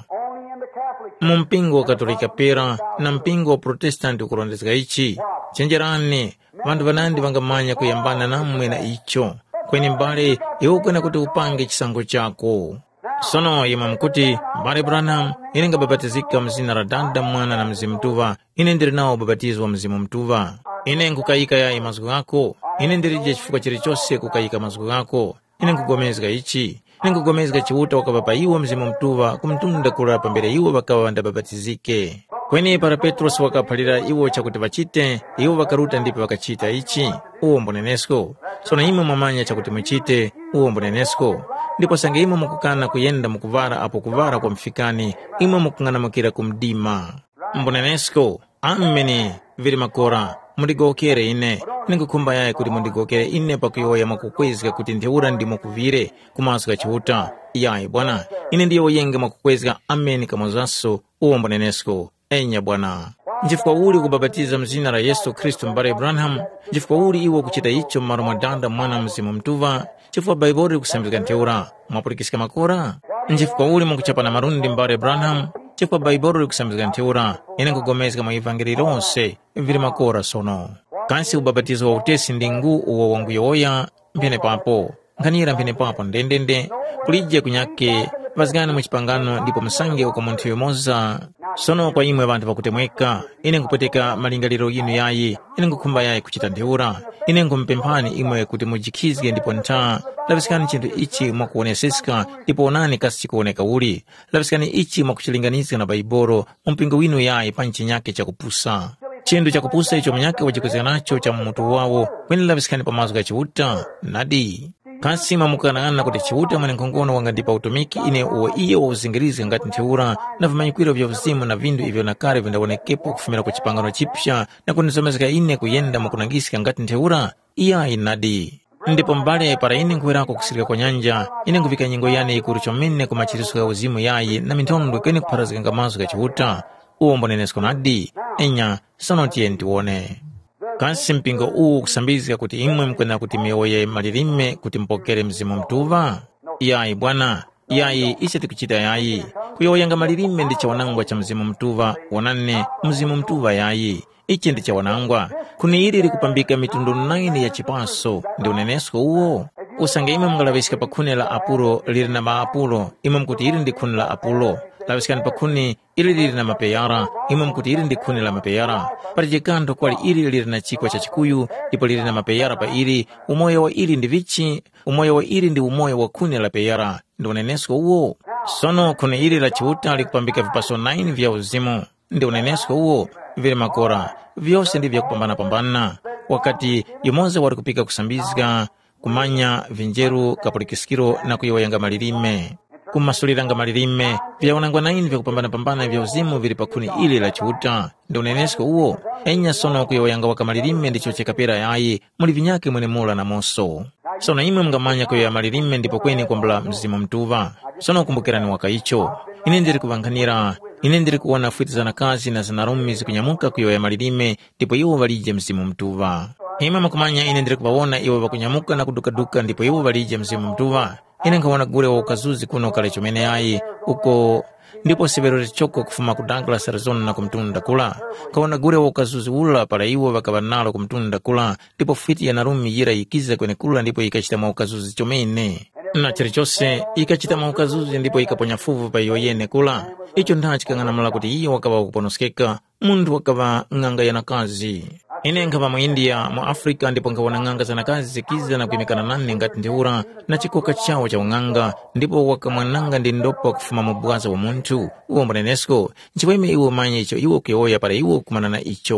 Mumpingo katolika pera na mpingo wa protestanti ukurondezeka ichi chenjerani vandu vanandi vangamanya kuyambana namwe na icho kweni mbale iwo kwena kuti upange chisango chako. Sono yema mkuti mbale Branham ine ngababatizika mzina la Dada Mwana na Mzimu Mtuva ine ndiri nawo babatizo wa Mzimu Mtuva. Ine nkukayika yai mazgu gako ine ndirije chifuka chiri chose kukayika mazgu gako ine nkugomezga ichi ine nkugomezga chiuta wakabapa iwo Mzimu Mtuva kumtunda kula pambere iwo bakawa ndababatizike. Kweni para Petros wakapalira iwo chakuti vachite iwo vakaruta ndipo vakachita ichi uo mbonenesko. Sona imwe mwamanya chakuti mwichite uo mbonenesko ndipo sange imwe mukukana kuyenda mukuvara apo kuvara kwa mfikani imwe mukung'anamukira kumdima mbonenesko. Ameni viri makora mundigokere ine ningukumba yaye kuti mundigokere ine pakuyoya makukwezeka kuti ntheura ndimo kuvire kumasuka chiuta yaye Bwana ine ndiyo yenge makukwezeka. Ameni kamozaso uo mbonenesko. Enya Bwana njifukwa uli kubabatiza mzina la Yesu Kristu mbale Branham njifukwa uli iwo kuchita icho maro mwa Dada Mwana Mzimu Mtuva chifukwa baibori kusambizika ntheura mwapulikisika makora njifukwa uli mukuchapana marundi mbale Branham chifukwa baibori kusambizika ntheura ine kugomezeka mwa evangeli ronse vili makora sono. Kansi ubabatizo wa utesi ndingu uwa wangu yoya mpene papo nkanira mpene papo ndendende kulije kunyake vazigana muchipangano ndipo msange uko munthu yomoza. Sono kwa imwe vantu vakutemweka ine nkupoteka malingaliro yinu yayi ine nkukhumba yayi kuchita ntheura ine nkumpemphani imwe kuti mujikizge ndipo nta lavisikani chinthu ichi mwakuonesesika ndipo onani kasi chikuoneka uli lavisikani ichi mwakuchilinganizika na baiboro mumpingo winu yayi panchi nyake chakupusa chinthu chakupusa icho mnyake wachikwezeka nacho cha mutu wawo kweni lavisikani pamazu ka chiuta nadi kasi mamukana kuti chiuta mwene nkongono wanga ndipa utumiki ine uwa iye wa uzingirizi ngati ntheura na vimanyikwiro vya uzimu na vindu ivyo na kare vindawonekepo kufumira kwa chipangano chipya na kunisomezeka ine kuyenda mukunangisika ngati ntheura iya inadi. Ndipo mbale para ine nkuwerako kusirika kwa nyanja ine nkuvika nyingo yane ikuru chomene kumachiriso ya uzimu yayi na mintondo kweni kupharazika ngamazu ka chiuta uwo mbonenesko nadi. Enya sono tiye ntiwone kasi mpingo uu kusambizika kuti imwe mkwena kuti miyoye malilime kuti mpokere Mzimu Mtuva. Yayi Bwana yayi ise tikuchita yayi kuyoyanga malilime ndi cha wanangwa cha Mzimu Mtuva wanane Mzimu Mtuva yayi ichi ndi cha wanangwa kuni ili likupambika mitundu naini ya chipaso ndi unenesko uwo usange imwe mngalavisika pakhuni la Apulo lili na maapulo imwe mkuti ili ndi khuni la Apulo lavisikani pakhuni ili lili na mapeyara imwe mkuti ili ndi khuni la mapeyara pachikando kwali ili lili na chikwa cha chikuyu ndipo lili na mapeyara pa ili umoyo wa ili ndi vichi umoyo wa ili ndi umoyo wa khuni la peyara ndi unenesko uwo. Sono khuni ili la chiuta likupambika vipaso naini vya uzimu ndi unenesko uwo vile makora vyose ndi vya kupambana pambana wakati yumoza wali kupika kusambizika kumanya vinjeru kapulikisikiro na kuyoyanga malilime kumasuliranga malilime vya wanangwa naini vya kupambana pambana vya uzimu vili pakhuni ili la chiuta ndi unenesko uwo. Enya sono kuyoyanga waka malilime ndicho chekapera yayi muli vinyake mwene mula na moso. Sono imwe mngamanya kuyoya malilime ndipo kweni kwambula Mzimu Mtuva. Sono kumbukirani waka icho ine ndiri kuvankanira ine ndiri kuona fuiti za nakazi na zanarumi zikunyamuka kuyoya malilime ndipo iwo valije Mzimu Mtuva. Imwe makumanya ine ndiri kuvaona iwo vakunyamuka na kudukaduka ndipo iwo valije Mzimu Mtuva. Ine nkawana gure wa ukazuzi kuno kale chomene yayi uko ndipo sivero choko kufuma ku Douglas Arizona na kumtunda kula kawana gure wa ukazuzi ula para iwo vakavanalo kumtunda kula ndipo fuiti ya narumi yira ikiza kwenye kula ndipo ikachita maukazuzi chomene na chirichose ikachita maukazuzi ndipo ikaponya fuvu pa yoyene kula icho nda chikang'anamula kuti iyo wakava kuponoskeka mundu wakava ng'anga ya nakazi. Ine nkava mu India mu Afrika ndipo nkawana ng'anga za nakazi zikiza na kuimikana nane ngati ntheura na chikoka chawo cha ung'anga ndipo wakamwananga ndi ndopa kufuma mubwaza wa muntu uwo mbonenesko nchipweme iwo manya icho iwo kuyoya para iwo kumanana icho.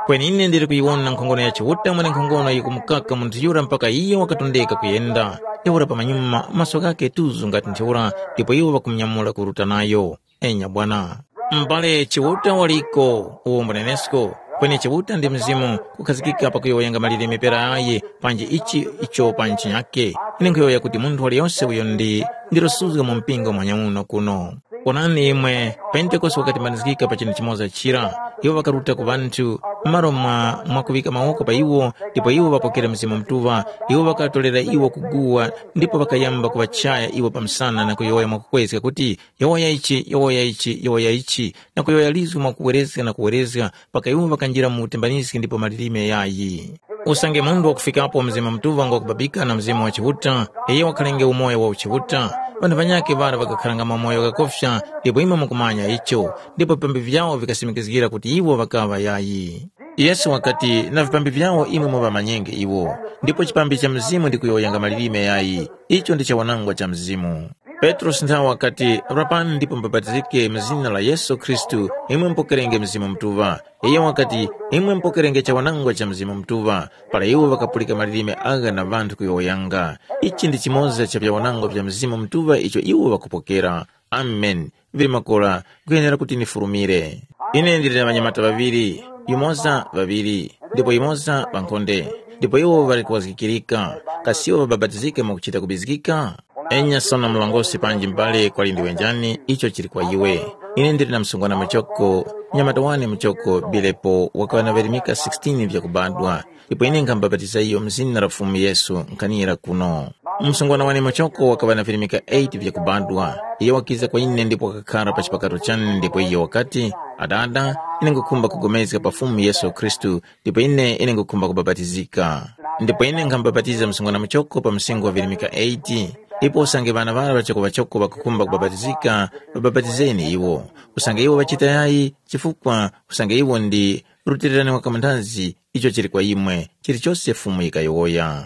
kweni ine ndiri kuiwona nkhongono ya chiwuta mwene nkhongono ikumukaka munthu yura mpaka iye wakatondeka kuyenda yawura pamanyuma maso kake tuzu ngati nthewura ndipo iwo wakumnyamula kuruta nayo enya bwana mbale chiwuta waliko uwo mbunenesko kweni chiwuta ndi mzimu kukhazikika pakuyoyenga malire mipera aye panje ichi icho panchi yake ine nkuyoya kuti munthu waliyonse uyo ndi ndirosuzga mu mpingo mwanyamuno kuno onani imwe pentekoste wakati manizikika pa chinthu chimoza chira iwo wakaruta ku vanthu mmalo mwa mwakuvika maoko pa iwo ndipo iwo wapokera mzimu mtuva iwo wakatolera iwo kuguwa ndipo wakayamba kuwachaya iwo pamsana na kuyoya mwakukwezeka kuti yoya ichi yoya ichi yoya ichi na kuyoya lizu mwakuwerezeka na kuwerezeka paka iwo wakanjira mu utembanisi ndipo malilime yayi usange mundu wakufikapo mzimu mtuva ngokubabika na mzimu wa chiwuta iye wakhalenge umoyo wa uchiwuta vanhu vanyake vara vakakhalanga mamoyo kakofya ndipo ima mukumanya icho ndipo vipambi vyawo vikasimikizikira kuti iwo vakava yayi yesu wakati na vipambi vyawo imwe muvamanyenge iwo ndipo chipambi cha mzimu ndikuyoyanga malilime yayi icho ndi chawanangwa cha mzimu Petro sinthawa wakati rapani ndipo mbabatizike mzina la Yesu Kristu imwe mpokerenge mzimu mtuva iye wakati imwe mpokerenge chawanangwa cha mzimu mtuva pala iwo vakapulika malilime aga na vanthu kuyoyanga ichi ndi chimoza cha vyawanangwa vya mzimu mtuva icho iwo vakupokera amen vili makola kuyenera kuti nifurumire ine ndili na vanyamata vaviri yumoza vaviri ndipo yumoza vankonde ndipo iwo vari kuwazikirika kasiwo vababatizike mwakuchita kubizikika enya sona mlongosi panji mbale kwa lindi wenjani icho chili kwa iwe ine ndili na msungwana mchoko nyamata wane mchoko bilepo wakawa na verimika sixteen vya kubadwa ipo ine nkambabatiza iyo mzina la fumu Yesu nkanira kuno msungwana wane mchoko wakawa na verimika eight vya kubadwa iyo wakiza kwa ine ndipo wakakara pa chipakato chani ndipo iyo wakati adada ine ngukumba kugomezika pa fumu Yesu Kristu ndipo ine ine ngukumba kubabatizika ndipo ine nkambabatiza msungwana mchoko pa msingu wa verimika eight ipo usange vana vana vachoko vachoko vakukumba kubabatizika vababatizeni iwo usange iwo vachita yayi chifukwa usange iwo ndi rutirirani wakamandazi icho chili kwa imwe chili chose fumu ikayoya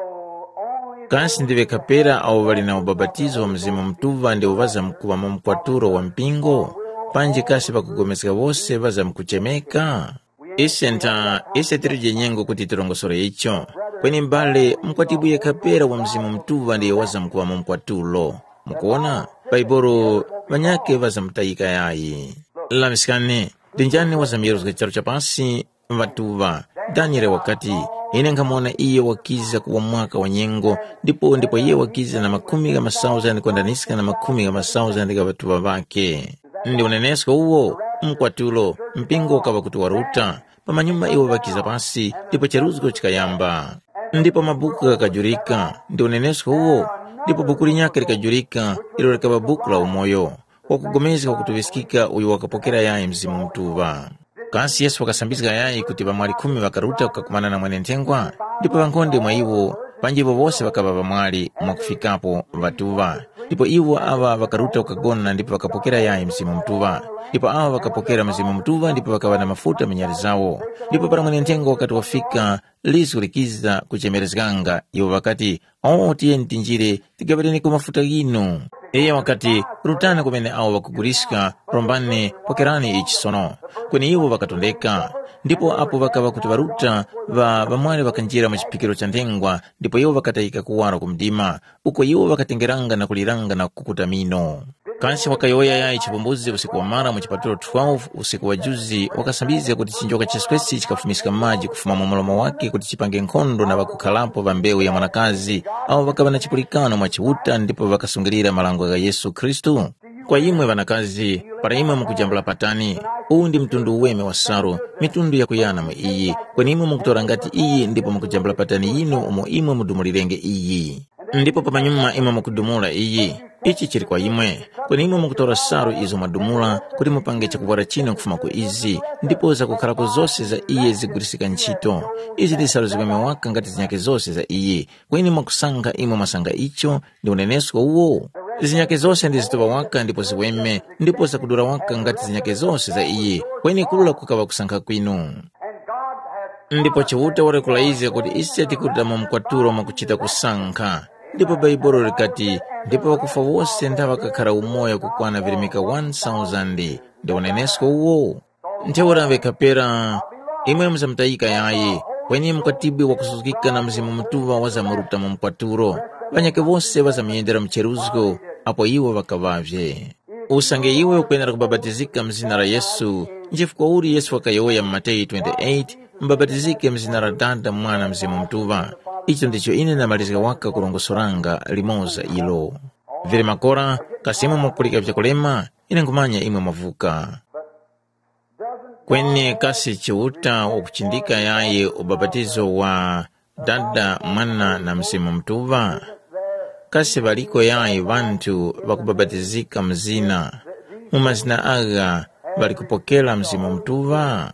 kasi ndive kapera au vali na ubabatizo wa mzimu mtuva ndi uvaza mkuwa mkwaturo wa mpingo panji kasi vakugomezeka vose vaza mkuchemeka ise nta ise tirije nyengo kuti tirongosore icho kweni mbale mkwatibuye kapera wa mzimu mtuva ndiye waza mkuwa mkwatulo mukuona paiboro vanyake vaza mtayika yayi lamisikane dinjani waza miyeruzo kicharo cha pasi vatuva daniele wakati ine nkamona iye wakiza kuwa mwaka wa nyengo ndipo ndipo iye wakiza na makumi kama thousand kwandanisika na makumi kama thousand ka vatuva vake ndi unenesko uwo mkwatulo mpingo ukava kuti waruta pamanyuma iwo vakiza pasi ndipo cheruzgo chikayamba ndipo mabuku kakajurika ndi unenesko uwo ndipo buku linyake likajurika ilo likava buku la umoyo wakugomeza kwa kutuvisikika uyu wakapokera yayi mzimu mtuva kasi Yesu wakasambizika yayi kuti vamwali kumi vakaruta kukakumana na mwene ntengwa ndipo vankonde mwa iwo panjivo vose vakava vamwali mwakufikapo vatuva ndipo iwo ava vakaruta ukagona ndipo vakapokera yayi mzimu mtuva ndipo ava vakapokera mzimu mtuva ndipo vakava na mafuta minyari zawo ndipo para mwene ntengwa wakati wafika lisu likiza kuchemerezganga iwo wakati oh tiye ntinjire tigavateni ku mafuta gino iye wakati rutana kumene awo vakugulishika rombane pokerani ichisono kweni iwo vakatondeka ndipo apo vakava kuti varuta va vamwali vakanjira machipikiro cha ntengwa ndipo iwo vakatayika kuwara kumdima uko iwo vakatengeranga na kuliranga na kukuta mino kansi wakayoya yayi chipumbuzi usiku wa mara muchipatulo twelve usiku wa juzi wakasambiza kuti chinjoka cha swesi chikafumisika maji kufuma mu mulomo wake kuti chipange nkhondo na vakukhalapo va mbewu ya mwanakazi awo vakava na chipulikano mwa chiwuta ndipo vakasungirira malango ya Yesu Kristu kwa imwe vanakazi para imwe mukujambula patani uwu ndi mtundu uweme wa saru mitundu ya kuyana mwe iyi kweni imwe mukutora ngati iyi ndipo mukujambula patani yinu umo imwe mudumulirenge iyi ndipo pamanyuma imwe mukudumula iyi ichi chili kwa imwe kweni imwe mukutora saru izo madumula kuti mupange chakuvara chino kufuma ku izi ndipo zakukhalako zonse za iye zigulisika ntchito izi ndi saru zikweme waka ngati zinyake zonse za iye kweni mwakusankha imwe mwasanga icho ndi unenesko uwo zinyake zonse ndi zitupa waka ndipo ziweme ndipo zakudura waka ngati zinyake zonse za iye kweni kulula kukava kusankha kwinu ndipo chiwuta warekula izi kuti ise tikuta mu mkwaturo mwakuchita kusankha ndipo baibolo likati ndipo wakufa wose ndavakakhala umoyo kukwana virimika one thousand ndi unenesko uwo ntewuramve kapera imwe mzamtaika yayi kwenye mkwatibi wa kusuzikika na mzimu mtuva wazamuruta mu mkwaturo banyake bose bazamyendera mcheruzgo apo iwe bakavavye usange iwe ukwenera kubabatizika mzina la Yesu njifu kwa uri Yesu wakayoya Matei twenty-eight mbabatizike mzina la Dada Mwana Mzimu Mtuva. Icho ndicho ine namalizika waka kulongosoranga limoza ilo vile makora kasimu mwakulika vyakulema ine ngumanya imwe mavuka kwenye kasi chiuta wa kuchindika yaye ubabatizo wa Dada Mwana na Mzimu Mtuva. Kasi baliko yaye vantu bakubabatizika mzina mumazina aga balikupokela Mzimu Mtuva.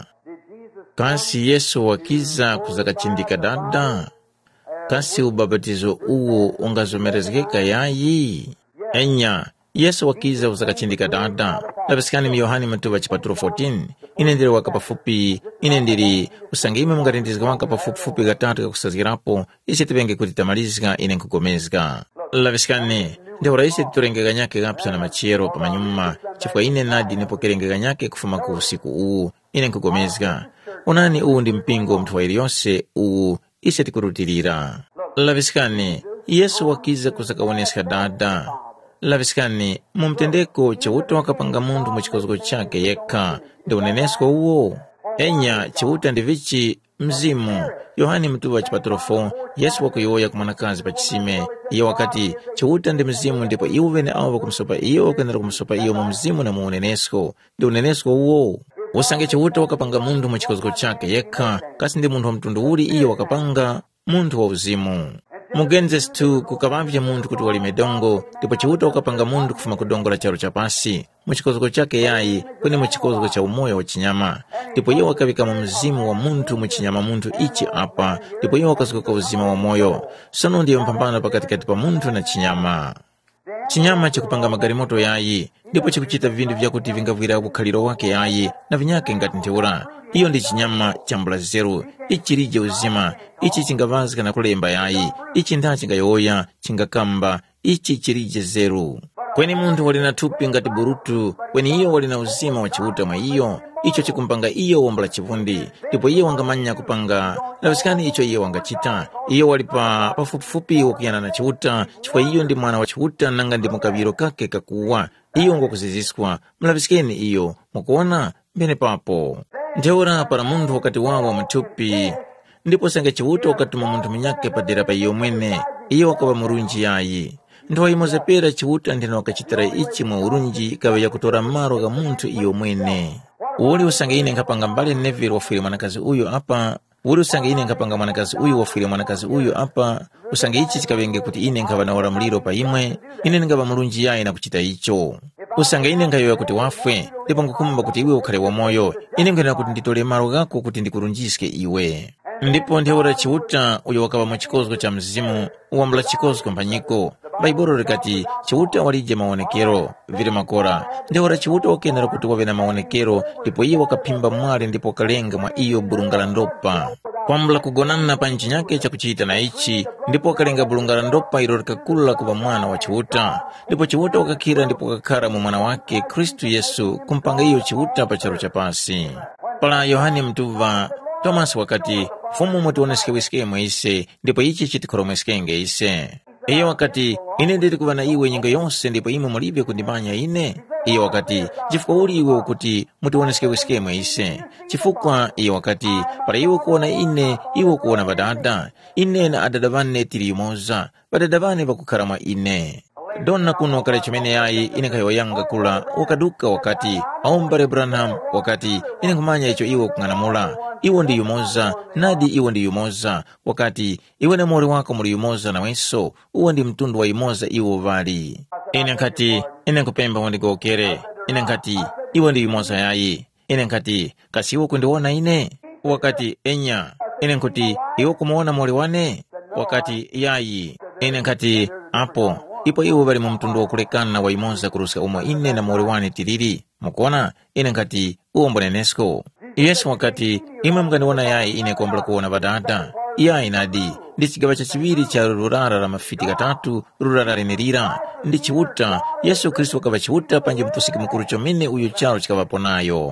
Kasi Yesu wakiza kuzakachindika dada kasi ubabatizo uwo ungazomerezekeka yayi enya Yesu wakiza kuzakachindika dada labisikani Yohani Mtuva chapaturo fourteen inendiri wakapafupi inendiri usangime mungarindizika wakapafupi gatatu kakusazirapo isi tibenge kutitamalizika ine nkukomezika labisikani ndio raisi turengeganyake gapsa na machiero pamanyuma chifwa ine nadi nipokerengeganyake kufuma ku usiku uu ine nkukomezika unani uu ndi mpingo mtuwaili yonse uu isi tikurutirira labisikani Yesu wakiza kusakawoneska dada labisikani mumtendeko chauta wakapanga mundu muchikozoko chake yeka ndi unenesko uwo enya chauta ndivichi mzimu Yohani Mtuva chapaturo four Yesu wakuyoya kumanakazi pachisime iyo wakati chauta ndi mzimu ndipo iwo vene awo wakumsopa iyo wakenera kumsopa iyo mu mzimu na mu unenesko ndi unenesko uwo usange chauta wakapanga mundu muchikozoko chake yeka kasi ndi mundu wa mtundu uli iyo wakapanga mundu wa uzimu Mugenzi tu kukavavya mundu kuti wali medongo ndipo chauta wakapanga mundu kufuma kudongo la charo chapasi muchikozoko chake yayi kwenye muchikozoko cha umoyo wa chinyama ndipo iyo wakavika mu mzimu wa mundu muchinyama mundu ichi apa ndipo iyo wakazuka uzima wa moyo sono ndiyo mpambana pakatikati pa mundu na chinyama chinyama chikupanga magari moto yayi ndipo chikuchita vindu vyakuti vingavwira kukhaliro wake yayi na vinyake ngati nteura iyo ndi chinyama chambula zeru ichi lije uzima ichi chingavazika na kulemba yayi ichi nda chingayoya chingakamba ichi chilije zeru kweni mundu walina tupi ngati burutu kweni iyo walina uzima wa chiuta mwa iyo icho chikumpanga iyo wombala chivundi ndipo iyo wangamanya kupanga labisikani icho iyo wangachita iyo walipa pafupifupi wakuyana na chiuta chifwa iyo ndi mwana wa chiuta nanga ndi mukaviro kake kakuwa iyo ngokuziziswa mlabisikeni iyo mukuona mbene papo ndeura para mundu wakati wawa mtupi ndipo sanga chiuta wakatuma mundu minyake padera pa iyo mwene iyo wakaba murunji yayi ndo imozepera chiuta ndino wakachitara ichi mwa urunji kawe ya kutora maro ga muntu iyo mwene uli usange ine ngapanga mbali nevero wafiri mwanakazi uyo apa uli usange ine ngapanga mwanakazi uyo wafiri mwanakazi uyo apa usange ichi chikavenge kuti ine ngava na wala muliro pa imwe ine ngava murunji yayi na kuchita icho usange ine ngayoya kuti wafwe ndipo ngukumba kuti iwe ukhale wa moyo ine ngena kuti nditole maro gako kuti ndikurunjiske iwe ndipo ndiora chiuta uyo wakaba muchikozgo cha mzimu uwambula chikozgo mpanyiko Baibolo rekati chiuta walije maonekero vile makora ndiora chiuta wakenera kuti wawe na maonekero ndipo iyo wakapimba mwali ndipo kalenga mwa iyo burungala ndopa kwambula kugonana pa nchi nyake cha kuchita na ichi ndipo kalenga burungala ndopa ilo rekakula kuwa mwana wa chiuta ndipo chiuta wakakira ndipo kakara mu mwana wake Kristu Yesu kumpanga iyo chiuta pa charo chapasi pala Yohani Mtuva Thomas wakati fumu mutu oneske wiske mwaise ndipo ichi chitikoro mweskenge ise iyo wakati ine ndiri kuvana iwe nyinga yonse ndipo ime mulibye kundimanya ine iyo wakati chifukwa uli iwe ukuti mutu oneske wiske mwaise chifukwa iyo wakati para iwe kuona ine iwe kuona badada ine na adada vane tiri yumoza badada vane vakukara mwa ine donna kuno wakale chumene yayi ine kayo yanga kula wakaduka wakati aumbare Branham wakati ine kumanya icho iwe kunganamula iwe ndi yumoza nadi iwe ndi yumoza wakati iwe na mori wako muri yumoza na weso uwe ndi mtundu wa yumoza iwe vali ine nkati ine kupemba wandigokere ine nkati iwe ndi yumoza yayi ine nkati kasi iwe kundiwona ine wakati enya ine nkuti iwe kumuona mori wane wakati yayi ine nkati apo ipo iwe bali mu mtundu wakulekana wa yumoza kuruska umo ine na mori wane tiriri mukona ine nkati uwo mbonenesko Yesu wakati imwe mganiwana yayi ine kuambula kuona badada yayi nadi ndi chigaba cha chibiri cha rurara la mafiti gatatu rurara renirira ndi chiuta Yesu Kristo wakaba chiuta panje mpusiki mukuru chomene uyo charo chikavapo nayo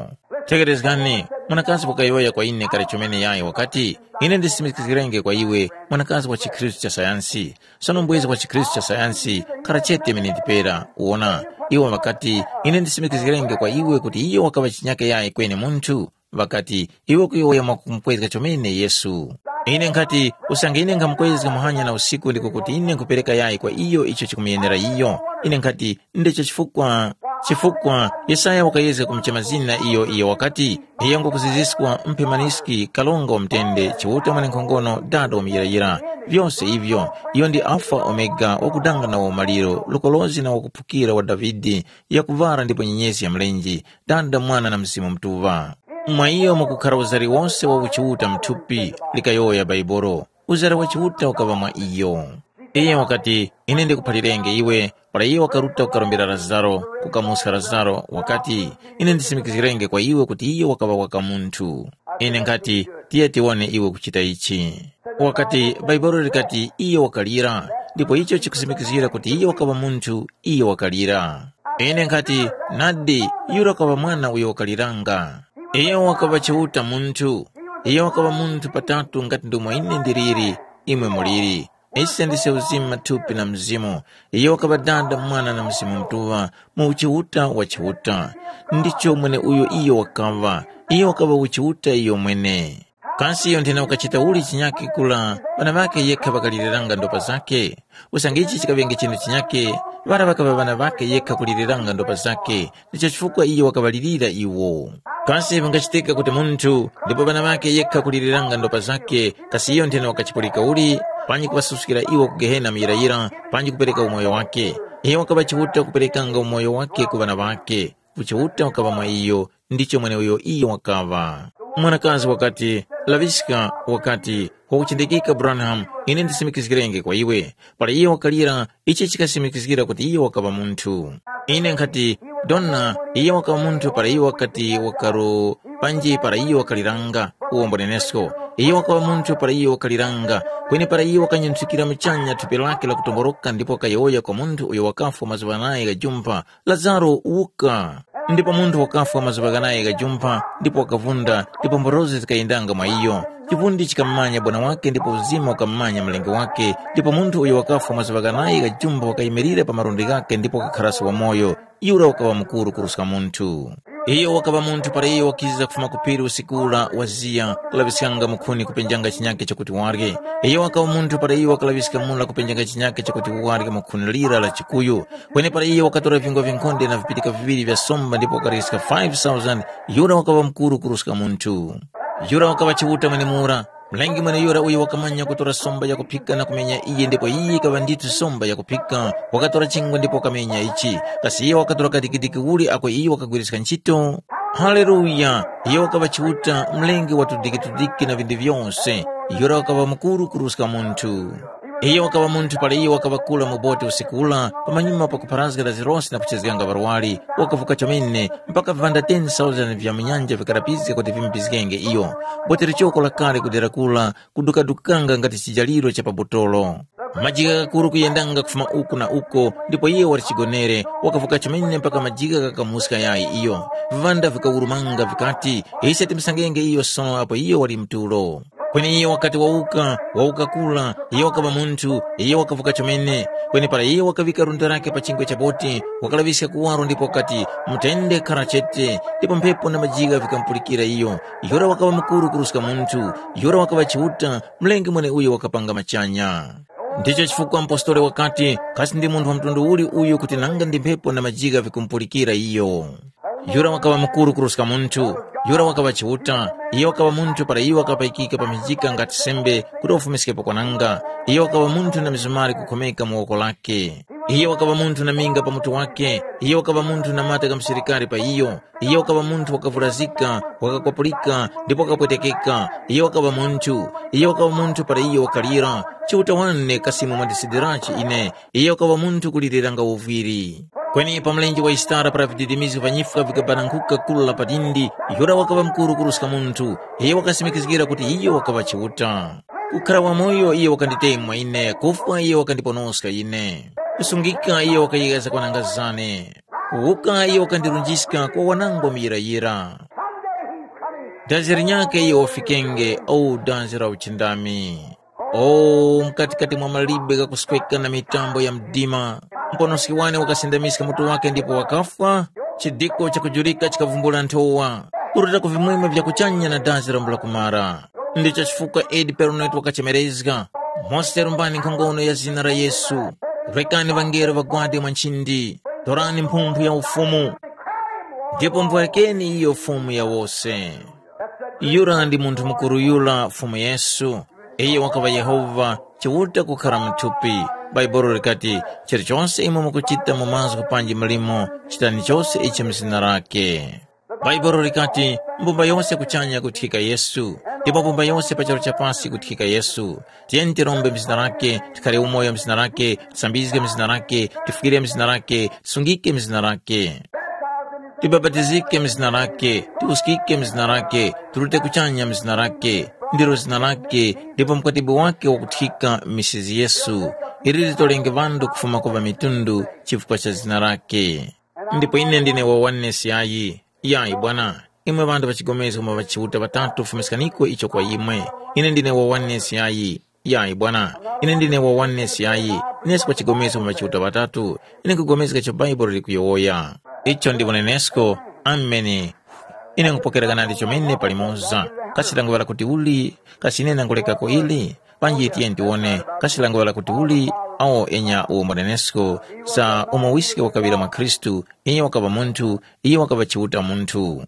tegerezgani mwanakazi wakayoya kwa ine kale chomene yaye wakati ine ndisimikizirenge kwa iwe mwanakazi wa chikristu cha sayansi sono mbwezi wa chikristu cha sayansi karachete menitipera uona iwe wakati ine ndisimikizirenge kwa iwe kuti iyo wakava chinyake yaye kwene muntu wakati iwe kuyoya mwakumkwezika chomene Yesu ine nkati usange ine ngamkwezika muhanya na usiku ndiko kuti ine nkupereka yaye kwa iyo icho chikumiyenera iyo ine nkati ndicho chifukwa chifukwa Yesaya wakayeze kumchema zina iyo iyo wakati iyo ngokuziziswa mpemaniski kalonga omtende chiuta mwanenkongono dada omiyirayira vyose hivyo iyo ndi alfa omega wakudanga na umaliro lukolozi na wakupukira wa Davidi ya kuvara ndipo nyenyezi ya mlenji dada mwana na mzimu mtuva mwa iyo mukukara uzari wose wa uchiuta mtupi likayoya baiboro uzari wa chiuta ukava mwa iyo iye wakati ine ndikupalirenge iwe para iye wakaruta ukarombera Lazaro kukamusa Lazaro wakati ine ndisimikizirenge kwa iwe kuti iye wakava waka muntu ine nkati tiye tione iwe kuchita ichi wakati baibolo likati iye wakalira ndipo icho chikusimikizira kuti iye wakava muntu iye wakalira ine nkati nadi yura wakava mwana uye wakaliranga iye wakava chiuta muntu iye wakava muntu patatu ngati ndumo ine ndiriri imwe muliri ise ndise uzima tupi na mzimu iyo wakava dada mwana na mzimu mtuva mu uchiuta wa chiuta ndicho mwene uyo iyo wakava iyo wakava uchiuta iyo mwene kasi iyo ndina wakachita uli chinyake kula wana vake yeka vakaliliranga ndopa zake usangichi chikavenge chino chinyake vana vakava vana vake yeka kuliriranga ndopa zake ndicho chifukwa iyo wakavalilira iwo kasi vangachitika kuti muntu ndipo vana vake yeka kuliriranga ndopa zake kasi iyo ndina wakachipulika uli panyi kuvasusukira iwo kugehena miyirayira panyi kupereka umoyo wake iyo wakava chiuta kuperekanga umoyo wake kuvana vake uchiuta wakava mwa iyo ndicho mwene uyo iyo wakava mwanakazi wakati laviska wakati wakuchindikika Branham ine ndisimikizirenge kwa iwe para iyo wakalira ichi chikasimikizira kuti iyo wakava muntu ine nkati donna iyo wakava muntu para iyo wakati wakaru panji para iyo wakaliranga uombonenesko iyo wakava muntu para iyo wakaliranga kwene para iyo wakanyantsikira mchanya tupi lake la kutomboroka ndipo wakayoya kwa muntu uyo wakafu mazuva naye gajumpa Lazaro uka ndipo muntu wakafu mazuva naye gajumpa ndipo wakavunda ndipo mborozi zikaindanga mwa iyo chivundi chikamanya bwana wake ndipo uzima ukamanya mlenge wake ndipo muntu uyo wakafu mazuva naye gajumpa wakayimirira pa marundi gake ndipo kakharasi wa moyo yura wakava mkuru kuruska muntu iyo wakava muntu para iyo wakiza kufuma kupiri usikula wazia kalavisikanga mukuni kupenjanga chinyake chakuti warge iyo wakava muntu para iyo wakalavisika mula kupenjanga chinyake chakuti warge mukuni lira la chikuyu kwene para iyo wakatora vingo vinkonde na vipitika viviri vya somba ndipo wakarisika five thousand yura wakava mkuru kuruska muntu yura wakava chiuta mwene mura mlengi mwene yura uyo wakamanya kutora somba ya kupika na kumenya iye ndipo iye kava nditu somba ya kupika wakatora chingwa ndipo wakamenya ichi kasi iye wakatora katikitiki uli ako iye wakagwirisika nchito haleluya iye wakava chiuta mlengi watudiki-tudiki na vindi vyonse yura wakava mkuru kuruska muntu iyo wakava muntu pala iyo wakava kula mubote usikula pamanyuma pa kuparazga da zirosi na kuchezganga barwali wakavuka chomene mpaka vivanda ten thousand vya mnyanja vikarapizika kuti vimpizgenge iyo bote richoko la kale kudera kula kudukadukanga ngati chijaliro cha pabotolo majiga kakuru kuyendanga kufuma uku na uko ndipo iyo warichigonere wakavuka chomene mpaka majiga kakamuska yai iyo vivanda vikaurumanga vikati isi atimsangenge iyo sono hapo iyo wali mtulo kwene iyo wakati wauka wauka kula iyo wakava muntu iyo wakavuka chomene kwene para iyo wakavika runda rake pa chingwe cha boti wakalavisika kuwaro ndipo wakati mutende karachete ndipo mpepo na majiga vikampulikira iyo yora wakava mkuru kuruska muntu yora wakava chiuta mlengi mwene uyo wakapanga machanya ndicho chifukwa mpostore wakati kasi ndi muntu wa mtundu uli uyo kuti nanga ndi mpepo na majiga vikumpulikira iyo yura wakava mkuru kuruska muntu yura wakava chiuta iyo wakava muntu para iyo wakapaikika pa mijika ngati sembe kuti ufumisikepo kwa nanga iyo wakava muntu na mizumari kukomeka muoko lake iyo wakava muntu na minga pa mutu wake iyo wakava muntu na mata kamsirikari pa iyo iyo wakava muntu wakavurazika wakakwapulika ndipo wakapwetekeka iyo wakava muntu iyo wakava muntu para iyo wakalira chiuta wanne kasimu madisidirachi ine iyo wakava muntu kuliriranga uviri kweni pa mlenji wa istara para vididimizi vanyifika vikabanankuka kula patindi yura wakava mkuru kuruska muntu iyo wakasimikizgira kuti iyo wakava chiuta kukhala wa moyo iyo wakanditemwa ine kufa iyo wakandiponoska ine kusungika iyo wakayigeza kwa nangazane kuuka iyo wakandirunjiska kwa wanango miyirayira daziri nyake iyo wafikenge au danzira uchindami. O mkatikati mwa malibe kakusweka na mitambo ya mdima, mpono siwane wakasindamisika mutu wake ndipo wakafa, chidiko cha kujurika chikavumbula ntowa, kurita kuvimwime vya kuchanya na dazira mbula kumara. Ndicho chifuka edi peronet wakachemerezga, mose rumbani kongono ya zina la Yesu, rekani vangero vagwadi mwanchindi, torani mpumpu ya ufumu, ndipo mvwekeni iyo fumu ya wose. Yura ndi muntu mukuru yula fumu Yesu, eye wakava Yehova, chiwuta kukara mtupi. Baibolo rikati, chiri chose imo mukuchita mumazo kupanji malimo, chitani chose ichi mzina rake. Baibolo rikati, mbumba yose kuchanya kutika Yesu, ndipo mbumba yose pacharo chapasi kutika Yesu. Tienti rombe mzina rake, tikare umoya mzina rake, tisambizike mzina rake, tifikire mzina rake, tisungike mzina rake. Tibabatizike mzina rake, tuusikike mzina rake, turute kuchanya mzina rake, ndiro zina rake, ndipo mkatibu wake wa kutika misizi Yesu, irili tolenge vandu kufuma kuva mitundu chifukwa cha zina rake. Ndipo ine ndine wa oneness yayi, yayi bwana, imwe vandu vachigomezi kuma vachiuta vatatu fumiskaniko icho kwa imwe. Ine ndine wa oneness yayi, yayi bwana, ine ndine wa oneness yayi, nesi kwa chigomezi kuma vachiuta vatatu, ine kugomezi kacho Bible likuyoya. Icho ndi vonenesko, ameni. Ine ngupokera kanadi chomene palimoza, kasilango wala kuti uli, kasinena nguleka ko ili, panji itiye ndione, kasilango wala kuti uli, ao enya uo monenesko, sa umawisike wakabila mwa Kristu, inye wakaba muntu, iye wakaba chiuta muntu.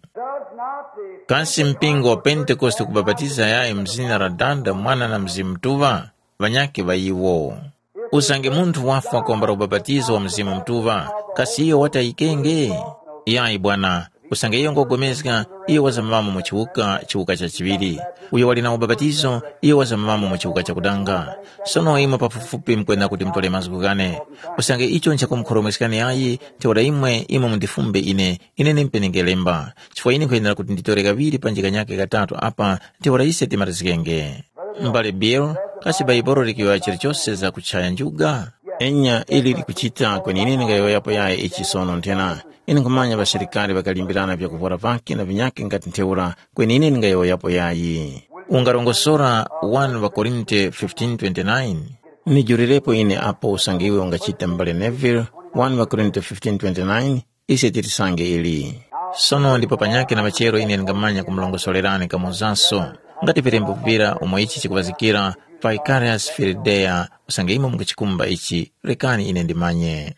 Kasi mpingo wa Pentekoste kubabatiza yae mzina radanda mwana na mzimtuva, vanyake vaiwo. Usange muntu wafa kumbara ubabatizo wa mzimu mtuva, kasi iyo wata ikenge. Yae bwana, usange iyo ngogomezga, iyo wazamamamu mchiuka, chiuka cha chivili. Uyo wali na ubabatizo, iyo wazamamamu mchiuka cha kudanga. Sono ima pafufupi mkwenda kuti mtole mazugane. Usange icho ncha kumkoromesikane yayi, teoda imwe ima mundifumbe ine, ine nimpeningelemba. Chifwa ini kwenda kuti nditore kaviri panjika nyake katatu apa, teoda ise timarizikenge. Mbale Bill, kasi Baibolo likiwa chirichose za kuchaya njuga. Enya ili likuchita kwenye nini nga yoyapo yae ichi sono ntena. Ini kumanya wa serikali wakalimbirana vya kuvora vaki na vinyake ngati nteura kwenye nini nga yoyapo yae. Ungarongosora one wa Korinte fifteen twenty-nine. Ni jurirepo ine apo usangiwe ungachita mbale Neville one wa Korinte fifteen twenty-nine ise tirisange ili. Sono ndipo panyake na machero ine ngamanya kumlongosolerane kamuzaso. Ngati virembo vira umoichi chikubazikira Vicarious Firidea usange imo mkachikumba ichi rekani ine ndimanye.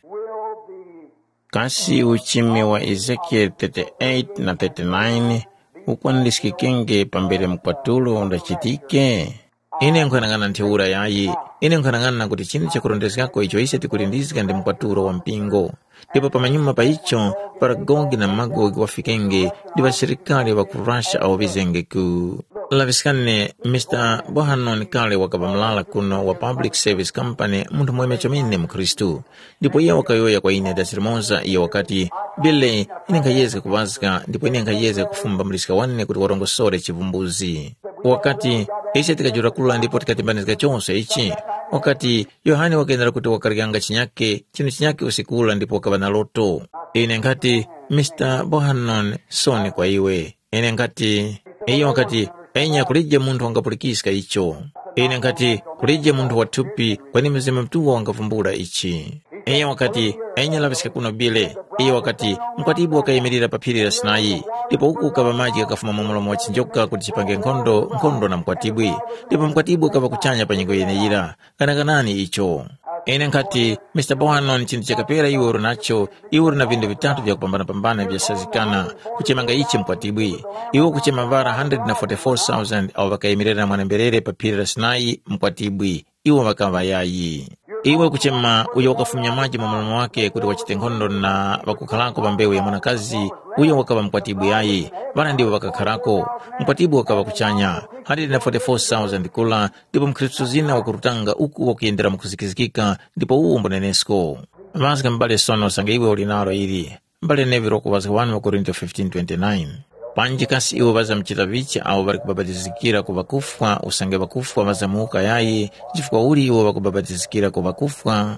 Kasi uchimi wa Ezekiel thirty-eight na thirty-nine ukwandisikikenge pambele mkwatulo ndachitike. Ine nkwanangana ntiura yayi, ine nkwanangana kuti chini cha kurondezgako icho ise tikulindizika ndi mkwatulo wa mpingo. Ndipo pamanyuma pa icho, Paragogi na Magogi wafikenge, diwa serikali wa kurasha au vizenge ku. Laviskane, mister Bohannon kale wakabamlala kuno wa Public Service Company muntu mweme chomine mkristu. Ndipo iya wakayoya kwa ine dasirimoza iya wakati, bile ine nkayeze kubazika, ndipo ine nkayeze kufumba mlisika wane kuti warongosore chivumbuzi. Wakati, ise tikajura kula ndipo tikatimbanizika chonso ichi. Wakati, Yohani wakendala kuti wakariganga chinyake, chino chinyake usikula ndipo wakabana loto. Ine nkati, mister Bohannon soni kwa iwe. Ine nkati, iyo wakati, enya kulije muntu wangapulikisika icho. Ine nkati, kulije muntu watupi, kwani mzima mtuwa wangavumbura ichi. Enya wakati, enya lavisika kuno bile. Iyo wakati, mkwatibu wakayimirira papiri la Sinai. Ndipo huku ukaba maji kakafuma mumulomo wa chinjoka kutichipange nkondo, nkondo na mkwatibwi. Ndipo mkwatibu ukaba kuchanya panyiko yene ila. Kanakanani icho. Ine nkati, mister Bohannon chinti chakapera iwuru nacho, iwuru na vindu vitatu vya kupambana pambana vya sazikana, kuchemanga ichi mkwatibwi. Iwo kuchema vara one hundred forty-four thousand au wakayimirira na mwanamberere papiri la Sinai mkwatibwi. Iwo wakava yayi. Iwe kuchema uyo wakafumya maji mwamulomo wake kuti wachite nkondo na wakukalako pambewu ya mwanakazi, uyo wakava mkwatibu yayi, vana ndiwo wakakarako, mkwatibu wakava kuchanya, one hundred forty-four thousand kula, ndipo mkristu zina wakurutanga uku wakiendera mkuzikizikika, ndipo uo mbonenesko. Mazika mbale sono sange iwe ulinaro ili, mbale Neville wakubazika one wa Korinte fifteen twenty-nine. Panji kasi iwe baza mchita vicha au bari kubabatizikira kubakufwa, usange bakufwa baza muuka yayi, jifukwa uli iwe bakubabatizikira kubakufwa.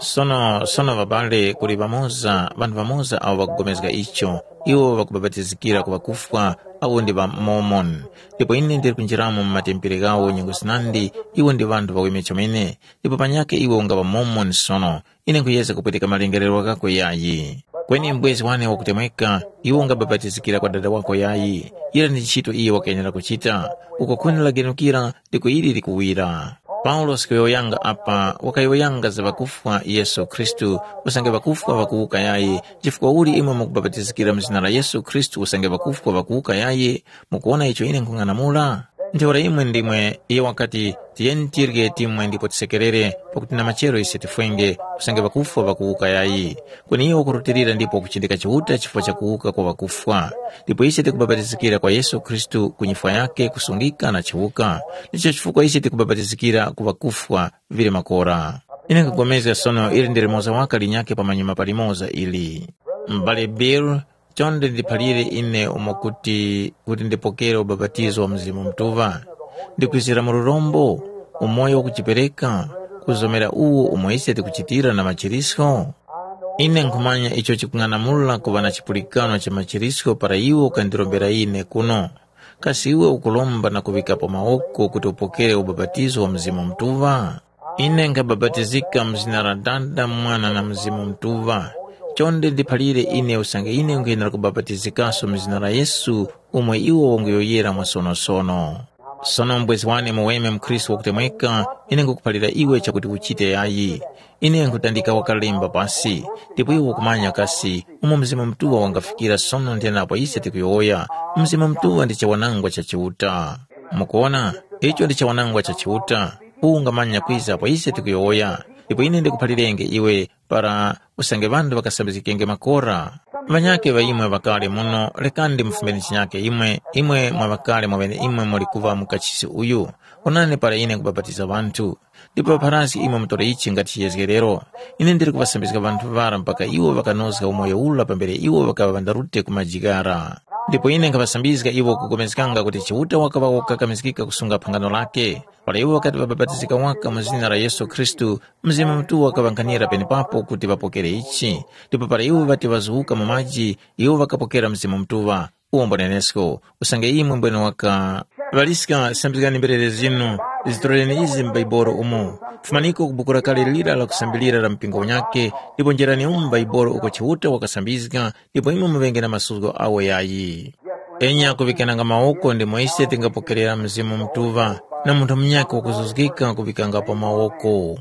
sono sono vabale kuli vamoza vanhu vamoza avo vakugomezeka icho iwo vakubabatizikira kuvakufa avo ndi va Mormon ndipo ine ndiri kunjiramo mumatempere kawo nyengo zinandi iwo ndi vanthu vakuime chomene ndipo panyake iwo unga va Mormon sono ine nkuyeza kupweteka malingerero kako yayi kweni mbwezi wane wakutemweka iwo ungababatizikira kwa dada wako yayi ila ndi ntchito iye wakayenera kuchita uko khuni lagenukira liko ili likuwira Paulo sikuyoyanga apa wakayoyanga za vakufa Yesu Kristu usange vakufa vakuuka yaye chifukwa uli imwe mukubabatizikira mzina la Yesu Kristu usange vakufa vakuuka yaye mukuona icho ine nkung'anamula ndiwora imwe ndimwe iye wakati tiyentirge timwe ndipo tisekerere pakuti na machero ise tifwenge usange vakufa vakuuka yayi kweni iwo kurutirira ndipo kuchindika chiuta chifukwa cha kuuka kwa vakufa ndipo ise tikubabatizikira kwa Yesu Kristu kunyifwa yake kusungika na chiuka ndicho chifukwa ise tikubabatizikira ku vakufa vile makora ine nkagomeza sono ili ndiri moza waka linyake pamanyuma palimoza ili mbale Bill chonde ndiphalire ine umo kuti kuti ndipokere ubabatizo wa mzimu mtuva ndikwizira mulurombo umoyo wakuchipereka kuzomera uwo umwe ise tikuchitira na machirisco ine nkumanya icho chikung'anamula kuva na chipulikano cha machirisco para iwo kandirombera ine kuno kasi iwe ukulomba na kuvikapo maoko kuti upokere ubabatizo wa mzimu mtuva ine nkababatizika mzina la dada mwana na mzimu mtuva chonde ndiphalire ine usange ine ungenera kubabatizikaso mzina la Yesu umwe iwo ungeyoyera mwasonosono sono mbwezi wane muweme mkristu wakutemweka ine nkukuphalira iwe chakuti uchite yayi ine nkutandika wakalemba pasi ndipo iwo kumanya kasi umo mzimu mtuwa wangafikira sono ndenapo ise tikuyoya mzimu mtuwa ndi chawanangwa cha chiuta mukuona icho ndi chawanangwa cha chiuta ungamanya kwiza po ise tikuyoya ndipo ine ndikuphalirenge iwe para usange vandu vakasambizikenge makora vanyake va imwe vakale muno lekandi mfumbeni chinyake imwe imwe mwa vakale mwavene imwe mulikuva mukachisi uyu onane para ine kubabatiza vantu ndipo parasi imwe mutore ichi ngati chiyezgerero ine ndiri kuvasambizika vantu vara mpaka iwo vakanozga umoyo ula pambere iwo vakava vandarute kumajigara ndipo ine nkavasambizika iwo kugomezekanga kuti chiuta wakava wokakamizikika kusunga phangano lake para iwo wakati vababatizika waka muzina la Yesu Kristu mzimu mtuwa wakavankanira peni papo kuti vapokere ichi ndipo para iwo vati vazuuka mu maji iwo vakapokera mzimu mtuwa uwo mbonenesko usange imwe mbwene waka valisika sambizikani mbelere zinu zitoreleni izi mbaiboro umu fumaniko kubukura kale lira la kusambilira la mpingo unyake ndipo njerani umu mbaiboro uko chiuta wakasambizika ndipo imwe muvenge na masuzo awo yayi enya kuvikananga maoko ndi moise tingapokerera mzimu mtuva na munthu mnyake wakuzuzikika kuvikangapo maoko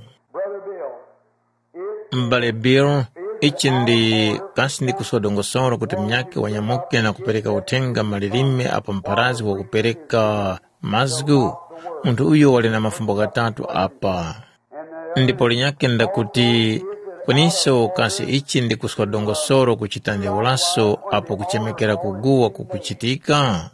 mbale Bill ichi ndi kasi ndi kusodongosoro kuti mnyake wanyamuke na kupereka utenga malilime apa mparazi wa kupereka mazgu munthu uyo wali na mafumbo katatu apa ndipo linyake ndakuti kweniso kasi ichi ndi kusodongosoro kuchita ndiulaso apo kuchemekera kuguwa kukuchitika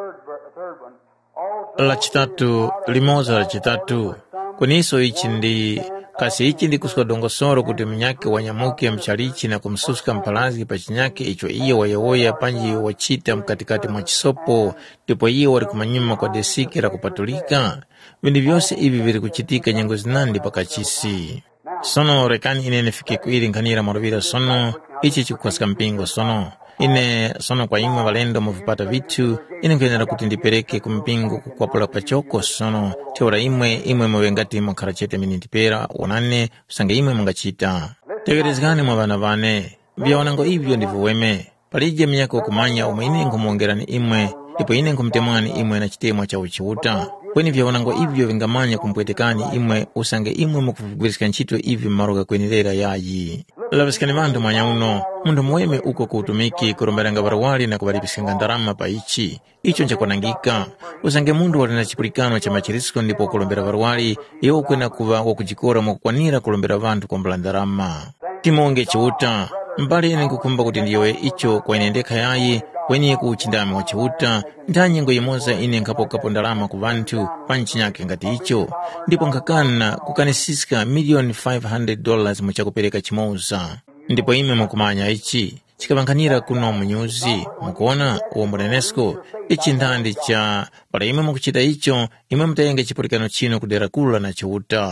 la chitatu limoza la chitatu kweniso ichi ndi kasi ichi ndi kusodongosoro kuti mnyake wanyamuke mchalichi na kumsuska mpalazi pa chinyake icho iye wayewoya panji wachita mkatikati mwa chisopo ndipo iye wali kumanyuma kwa desiki la kupatulika vindi vyose ivi vili kuchitika nyengo zinandi pakachisi sono rekani ine nifike kuili nkanira morovira sono ichi chikukwasika mpingo sono ine sono kwa imwe valendo muvipata vitu ine nkuyenera kuti ndipereke kumpingo kukwapula pachoko sono teora imwe imwe muvengati mukhala chete minitipera onane usange imwe mungachita tegerezekani mwa vana vane vyaonango ivyo ndivuweme palije mnyako kumanya umwe ine nkumuongerani imwe ndipo ine nkumtemwani imwe na chitemwa cha uchiuta kweni vyaonango ivyo vingamanya kumpwetekani imwe usange imwe mukuvugwirisika ntchito ivi mmaroka kwenilera yayi lavasikani vantu mwanya uno munthu muweme uko kuutumiki kuromberanga varawali na kuvalipisikanga ndarama pa ichi icho nchakwanangika usange munthu wali na chipulikano cha machirisiko ndipo kulombera varawali iwo kwena kuva wakujikora mwakukwanira kulombera vantu kuombala ndarama timonge chiuta mbali ine nkukumba kuti ndiyowe icho kwainendekha yayi kwenye kuchindami wa chiuta ndanyengo imoza ine nkapokapo ndalama ku vantu panchinyake ngati icho ndipo nkakana kukanisisika milioni five hundred dollars muchakupereka chimoza ndipo ime mukumanya ichi chikavankanira kuno munyuzi mukuona uwo mbonenesko ichi ndandi cha pala imwe mukuchita icho imwe mutayenge chipulikano chino kudera kula na chiuta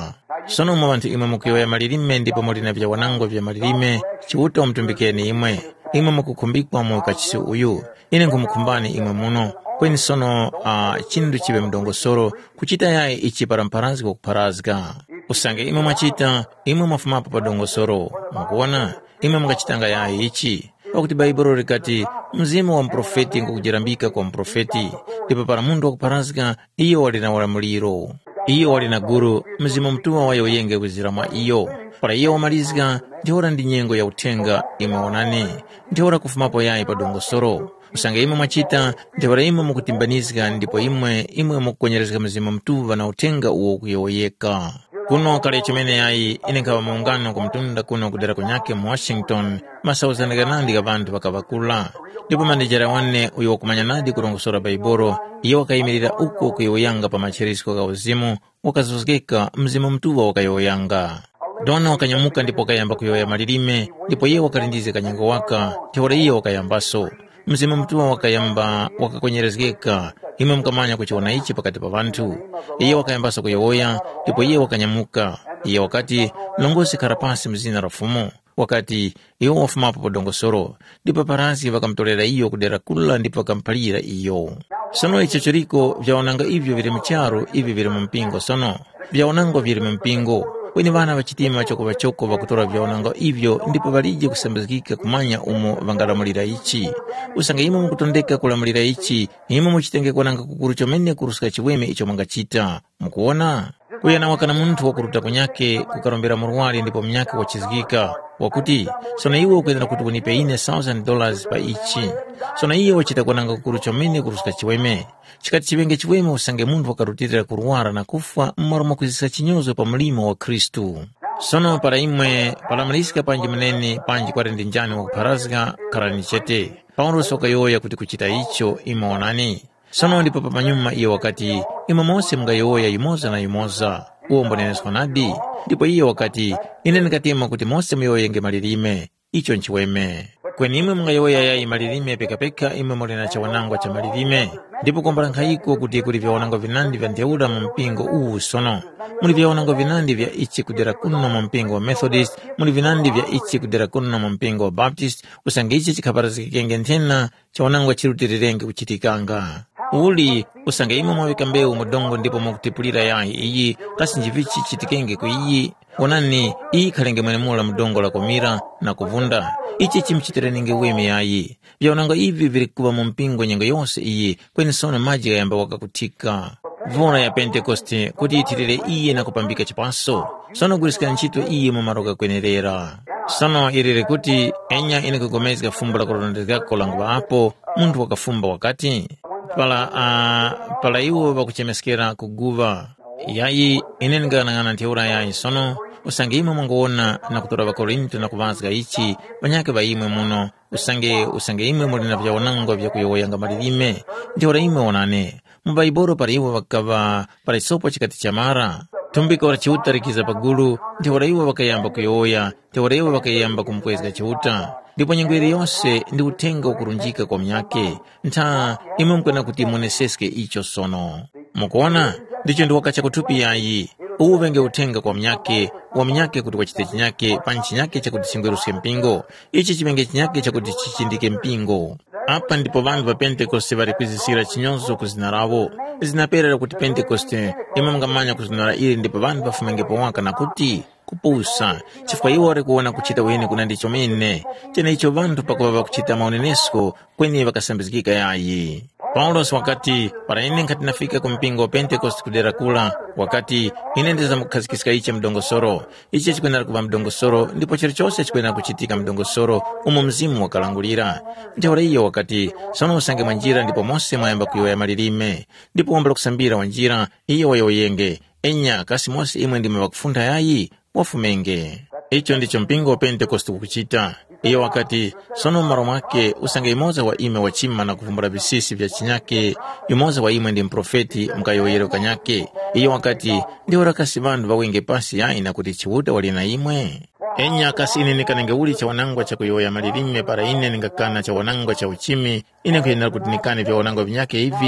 sono mu bantu imwe mukuyoya malilime ndipo mulina vya wanango vya malilime chiuta omtumbikeni imwe imwe mukukumbikwa mu kachisi uyu ine nkumukumbani imwe muno kweni sono uh, chindu chibe mdongosoro kuchita yaye ichi paramparazi kwa kuparazga usange imwe mwachita imwe mwafumapo pa dongosoro mukuona imwe mukachitanga yaye ichi wakuti baibolo rikati mzimu wa mprofeti nkukujirambika kwa mprofeti ndipo para mundu wa kuparazga iyo walina walamuliro iyo walina guru mzimu mtuwa wayo yenge wizira mwa iyo para iyo wamalizga ndihora ndi nyengo ya utenga imwe onani ndihora kufumapo yaye pa dongosoro usange imwe mwachita ndihora imwe mukutimbanizga ndipo imwe imwe mukukonyerezga mzimu mtuwa na utenga uwo kuyoyeka kuno kale chimene yayi ine nkaba muungano kumtunda kuno kudera kunyake mu Washington masauzanaganandi ka bantu bakabakula ndipo manejera wanne uyo wakumanya nadi kulongosora baibolo iyo wakayimirira uko kuyoyanga pa macherisiko ka uzimu wakazozgeka mzimu mtuwa wakayoyanga dona wakanyamuka ndipo wakayamba kuyoya malilime ndipo iye wakalindize kanyengo waka tihora iye wakayambaso mzimu mtuwa wakayamba wakakonyerezgeka imwe mkamanya kuchiona ichi pakati pa bantu iye wakayambaso kuyoya ndipo iye wakanyamuka iye wakati longosi karapasi mzina rafumu wakati iyo wafumapo pa dongosoro ndipo parasi wakamtolera iyo kudera kula ndipo wakampalira iyo sono icho chiriko vyaonanga ivyo viri mcharo ivi viri mpingo sono vyaonanga viri mpingo weni vana vachitima choko vachoko vakutora vyaonanga ivyo ndipo valije kusambazikika kumanya umo vangalamulira ichi usange imwe mukutondeka kulamulira ichi imwe muchitenge kwananga kukuru chomene kurusika chiweme icho mangachita mukuona kuyana wakana muntu wakuruta kunyake kukarombera murwali ndipo mnyake wachizikika wakuti sona iwe ukwenda kuti unipe ine thousand dollars pa ichi sona iye wachita kwananga kukuru chomene kurusika chiweme chikati chiwenge chiweme usange muntu wakarutirira kurwara na kufa mmaro mwakuzisa chinyozo pa mlimo wa Kristu sono para imwe palamalisika panji mnene panji kwa rendi njani wakuparazga karani chete paulo soka yoya kuti kuchita icho ima wanani sono ndipo papanyuma iyo wakati ima mose mga yoya yumoza na yumoza uo mbonenesko nadi ndipo iyo wakati ine nikatima kuti mose myoyenge malilime icho nchiweme kweni imwe mga yoya yayi malilime peka peka imwe molena cha wanangwa cha malilime ndipo kombala nkhayiko kuti kuli vya wanangwa vinandi vya nteula mu mpingo uu sono muli vya wanangwa vinandi vya ichi kudera kuno mu mpingo wa Methodist muli vinandi vya ichi kudera kuno mu mpingo wa Baptist usange ichi chikhaparazikikenge ntena cha wanangwa chirutirirenge kuchitikanga uli usange imwe mwawika mbeu mudongo ndipo mwakutipulira yayi iyi kasi njivichi chitikenge ku iyi onani iyi khalenge mwene mula mudongo la komira na kuvunda ichi chimchitirenenge weme yayi vyaonanga ivi vilikuwa mu mpingo nyengo yonse iyi kweni sono maji gayamba wakakutika vona ya Pentekoste kuti itirire iye na kupambika chipaso sono gulisika nchito iye mumaroka kwenerera sono irire kuti enya ine kugomezga fumbo la kulondezgako langu apo muntu wakafumba wakati pala uh, pala iwo bakuchemeskera kuguva yayi ine nganangana nteura yayi sono usange imwe mwangoona na kutora bakorinto na kuvazga ichi banyake ba imwe muno usange usange imwe mulina vya wanangwa vya kuyoyanga malilime nteura imwe onane mubaiboro para iwo bakava para isopo chikati chamara tumbika ora chiuta rikiza pagulu nteura iwo bakayamba kuyoya nteura iwo bakayamba kumkwezga chiuta ndipo nyengweri yonse ndi utenga ukurunjika kwa mnyake nta imwe mkwena kuti muneseske icho sono mukuona ndicho ndi wakacha kutupi yayi uwenge utenga kwa mnyake wa mnyake kuti wachite chinyake panchi nyake cha kuti chingweruske mpingo ichi chimenge chinyake cha kuti chichindike mpingo apa ndipo vandu va Pentekoste varikwizisira chinyozo kuzinaravo zinaperera kuti Pentekoste imwe mngamanya kuzinara ili ndipo vandu vafumengepo waka na kuti kupusa chifukwa iwo ari kuona kuchita wene kuna ndicho mene chena icho vandu pakuva vakuchita maonenesko kweni vakasambizikika yayi Paulos wakati para ine nkati nafika kumpingo wa Pentekoste kudera kula wakati ine ndiza mkazikisika ichi mdongosoro ichi chikwena kuva mdongosoro ndipo chirichose chikwena kuchitika mdongosoro umo mzimu wakalangulira ndihora iyo wakati sono usange mwanjira ndipo Mose mwayamba kuyoya malilime ndipo wambala kusambira wanjira iyo wayoyenge enya kasi Mose imwe ndime wakufunda yayi wafumenge icho ndicho mpingo wa Pentekoste kukuchita iyo wakati sono maro mwake usange imoza wa ime wachima na kuvumbura visisi vya chinyake imoza wa ime ndi mprofeti mkayoyero kanyake iyo wakati ndi warakasi vandu wawenge pasi yayi na kuti chiwuta wali na imwe enya kasi ine nikanenge uli cha wanangwa cha kuyoya malilime para ine ningakana cha wanangwa cha uchimi ine kuyenera kuti nikane vya wanangwa vinyake hivi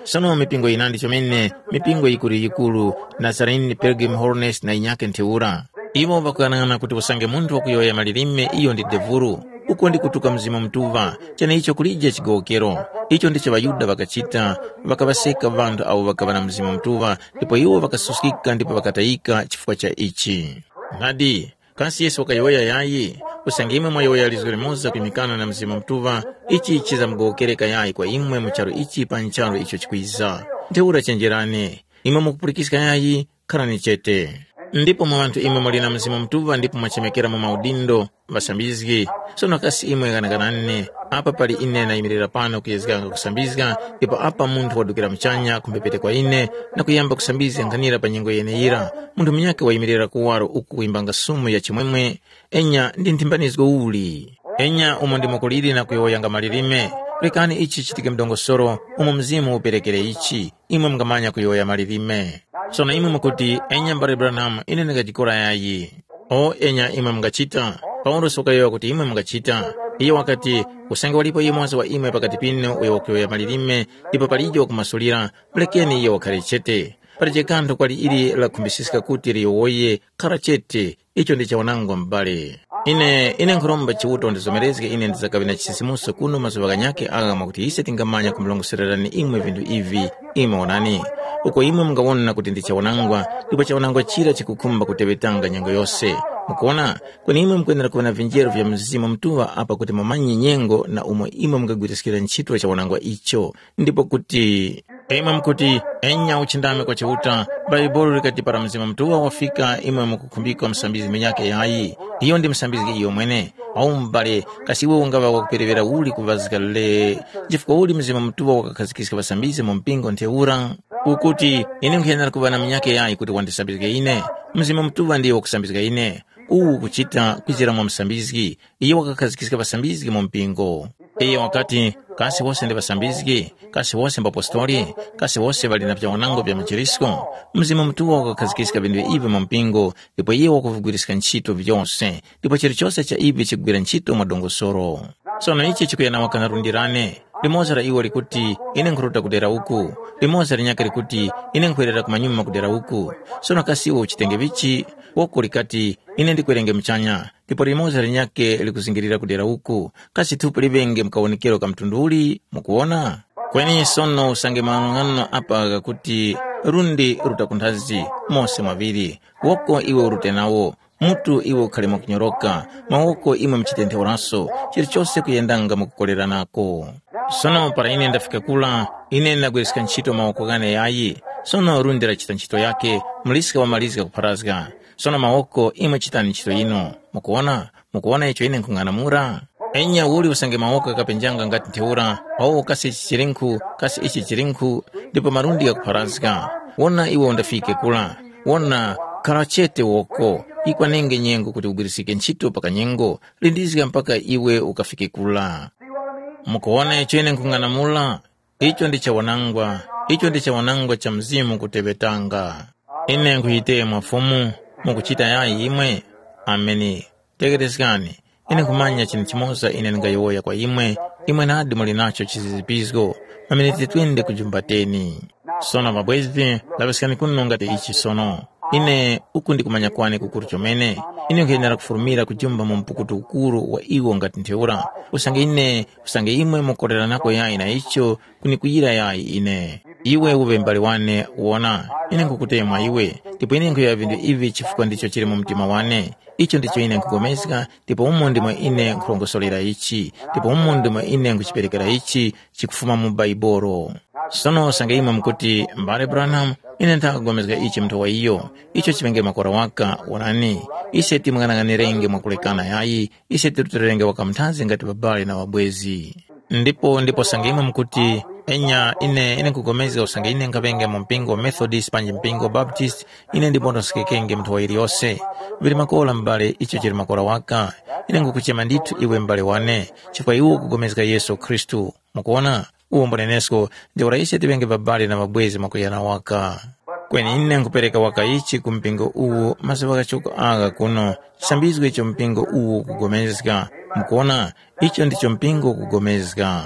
sono mipingo ina ndicho mene mipingo ikulu ikulu Nazarene, Pilgrim Holiness na inyake Ntheura. Iwo bakuyang'ana kuti usange munthu wakuyoya malilime iyo ndi devuru, uko ndi kutuka mzimu mtuva, chene icho kulija chigowokero. Icho ndicho Bayuda bakachita, bakabaseka bantu au bakabana mzimu mtuva, ndipo iwo bakasusika ndipo bakatayika chifukwa cha ichi. Nadi kasi Yesu wakayoya yayi usange imwe mwayoya lizuri moza kuimikana na mzimu mtuva, ichi chiza mgowokereka yayi kwa imwe mcharo ichi pa ncharo icho chikwiza. Ntheura chenjerane, imwe mukupulikisika yayi kharani chete. Ndipo mwantu imwe mulina mzimu mtuva ndipo mwachemekera mu maudindo basambizgi. Sono kasi imwe ganaganane apa pali ine na imirira pano kuyezganga kusambizga, ndipo apa munthu wadukira mchanya kumpepete kwa ine na kuyamba kusambizga nganira pa nyengo yeneira. Munthu mnyake waimirira kuwaro uku kuimbanga sumu ya chimwemwe, enya ndi ntimbanizgo uli. Enya umo ndimo kuliri na kuyoyanga malilime. Rekani ichi chitike mdongosoro, umo mzimu uperekere ichi, imwe mngamanya kuyoya malilime. Sona imwe mkuti enya mbari Branham ine negajikora yayi. O enya imwe mngachita, Paulo soka yoya kuti imwe mngachita. Iyo wakati usange walipo iyo mwazi wa imwe pakati pino uyo kuyoya malilime, ndipo palijo wa kumasulira, mlekeni iyo wakari chete. Parijekanto kwali ili la kumbisisika kuti riyo woye kara chete, icho ndicha wanangu mbale. Ine ine nkhoromba chiuto ndizomerezike ine ndizakabina chisisimuso kuno mazuvaganyake aga makuti ise tingamanya kumlongosererani imwe vindu ivi imwe onani. Uko imwe mngawona kuti ndichawanangwa, ndipo chawanangwa chira chikukumba kutebetanga nyengo yose. Mukuona, kwani imwe mkwendera kuwana vinjero vya mzimu mtuva apa kuti mamanyi nyengo na umwe imwe mngagwirisikira nchitwa chawanangwa icho. Ndipo kuti imwe mkuti enya uchindame kwa chiuta, Baibolo likati para mzimu mtuva wafika imwe mkukumbika msambizi menyake yayi. Iyo ndi msambizi iyo mwene. Au mbale, kasi uwe ungava wakuperevera uli kuvazika le. Jifuko uli mzimu mtuva wakakazikisika basambizi mumpingo Ntheura. Ukuti ine mkhenera kuvana mnyake yayi kuti wandisambizike ine. Mzimu mtuva ndiye wakusambizika ine. Uwu kuchita kuzira mwa msambiziki. Iyo wakakazikisika basambiziki mumpingo. Iyo wakati kasi wose ndi basambiziki, kasi wose mbapostoli, kasi wose bali na vyawanango vya mchirisko. Mzimu mtuwa wakakazikisika bindu ivi mumpingo, ndipo iyo wakuvugwirisika nchito vyose, ndipo chiri chose cha ivi chikugwira nchito madongosoro. Sono ichi chikuyana wakanarundirane. Limoza ra iwo likuti ine nkhuruta kudera uku, limoza rinyaka likuti ine nkhwerera kumanyuma kudera uku. Sono kasi iwo uchitenge vichi, woko likati ine ndikwerenge mchanya, ndipo limoza rinyake likuzingirira kudera uku, kasi tupu libenge mkawonikero kamtunduli, mukuona? Kweni sono usange maanungano apa kuti rundi rutakuntazi, mose maviri, woko iwe urute nawo, mutu iwe ukhale mwakunyoroka, mawoko imwe mchitente uraso, chiri chose kuyendanga mukukolera nako. Sono para ine ndafika kula, ine nagwirisika nchito mawoko gane yayi, sono rundira chita nchito yake, mlisika wa malizika kuparazga. Sono mawoko imwe chita nchito ino, mukuona, mukuona icho ine nkunganamura. Enya uli usange mawoko kapenjanga ngati Ntheura, au kasi ichi chirinku, kasi ichi chirinku, ndipo marundi ya kuparazga. Wona iwe undafike kula, wona karachete woko, ikwa nenge nyengo kuti ugirisike nchito paka nyengo, lindizika mpaka iwe ukafike kula. Mukuona icho ine nkunganamula, icho ndicha wanangwa, icho ndicha wanangwa cha mzimu kutebetanga. Ine nkuhite mwafumu, mukuchita yayi imwe, ameni, tegeresikani. Ine kumanya chini chimoza ine ngayoya kwa imwe, imwe na adi mulinacho chizizipizgo, mameniti twende kujumbateni. Sono mabwezi, labesikani kuno ngati ichi sono. Ine ukundi kumanya kwani kukuru chomene, ine ukenera kufurumira kujumba mumpukutu ukuru wa iwo ngati Ntheura. Usange ine, usange imwe mukorera nako yayi na icho, kunikuyira yayi ine. Iwe uwe mbali wane, uona, ine nkukutemwa iwe, tipo ine nkuya vindu ivi chifukwa ndicho chiri mu mtima wane. Icho ndicho ine nkugomezga, tipo umu ndimo ine nkurongosolera ichi, tipo umu ndimo ine nkuchiperekera ichi, chikufuma mu Baibolo. Sono usange imwe mkuti mbale Branham, ine ntaka kugomezga ichi mtu wa iyo, icho chipenge makora waka, wanani, ise timungananganirenge mwakulekana yayi, ise tiruterenge waka mtazi ngati babali na wabwezi. Ndipo, ndipo sange imwe mkuti, enya ine ine kugomezga usange ine nkapenge mpingo Methodist panji mpingo Baptist, ine ndipo ndosikekenge mtu wa ili yose. Vili makola mbale, icho chiri makora waka, ine nkukuchema nditu iwe mbale wane, chifukwa iwo kugomezga Yesu Kristu, mukuona? Uwo mbonenesko, ndiwa ise tibenge babali na mabwezi makuyana waka. Kweni ine nkupereka waka ichi kumpingo uwo, masabaka chuko aga kuno, chisambizwe icho mpingo uwo kugomezga, mukuona? Icho ndicho mpingo kugomezga.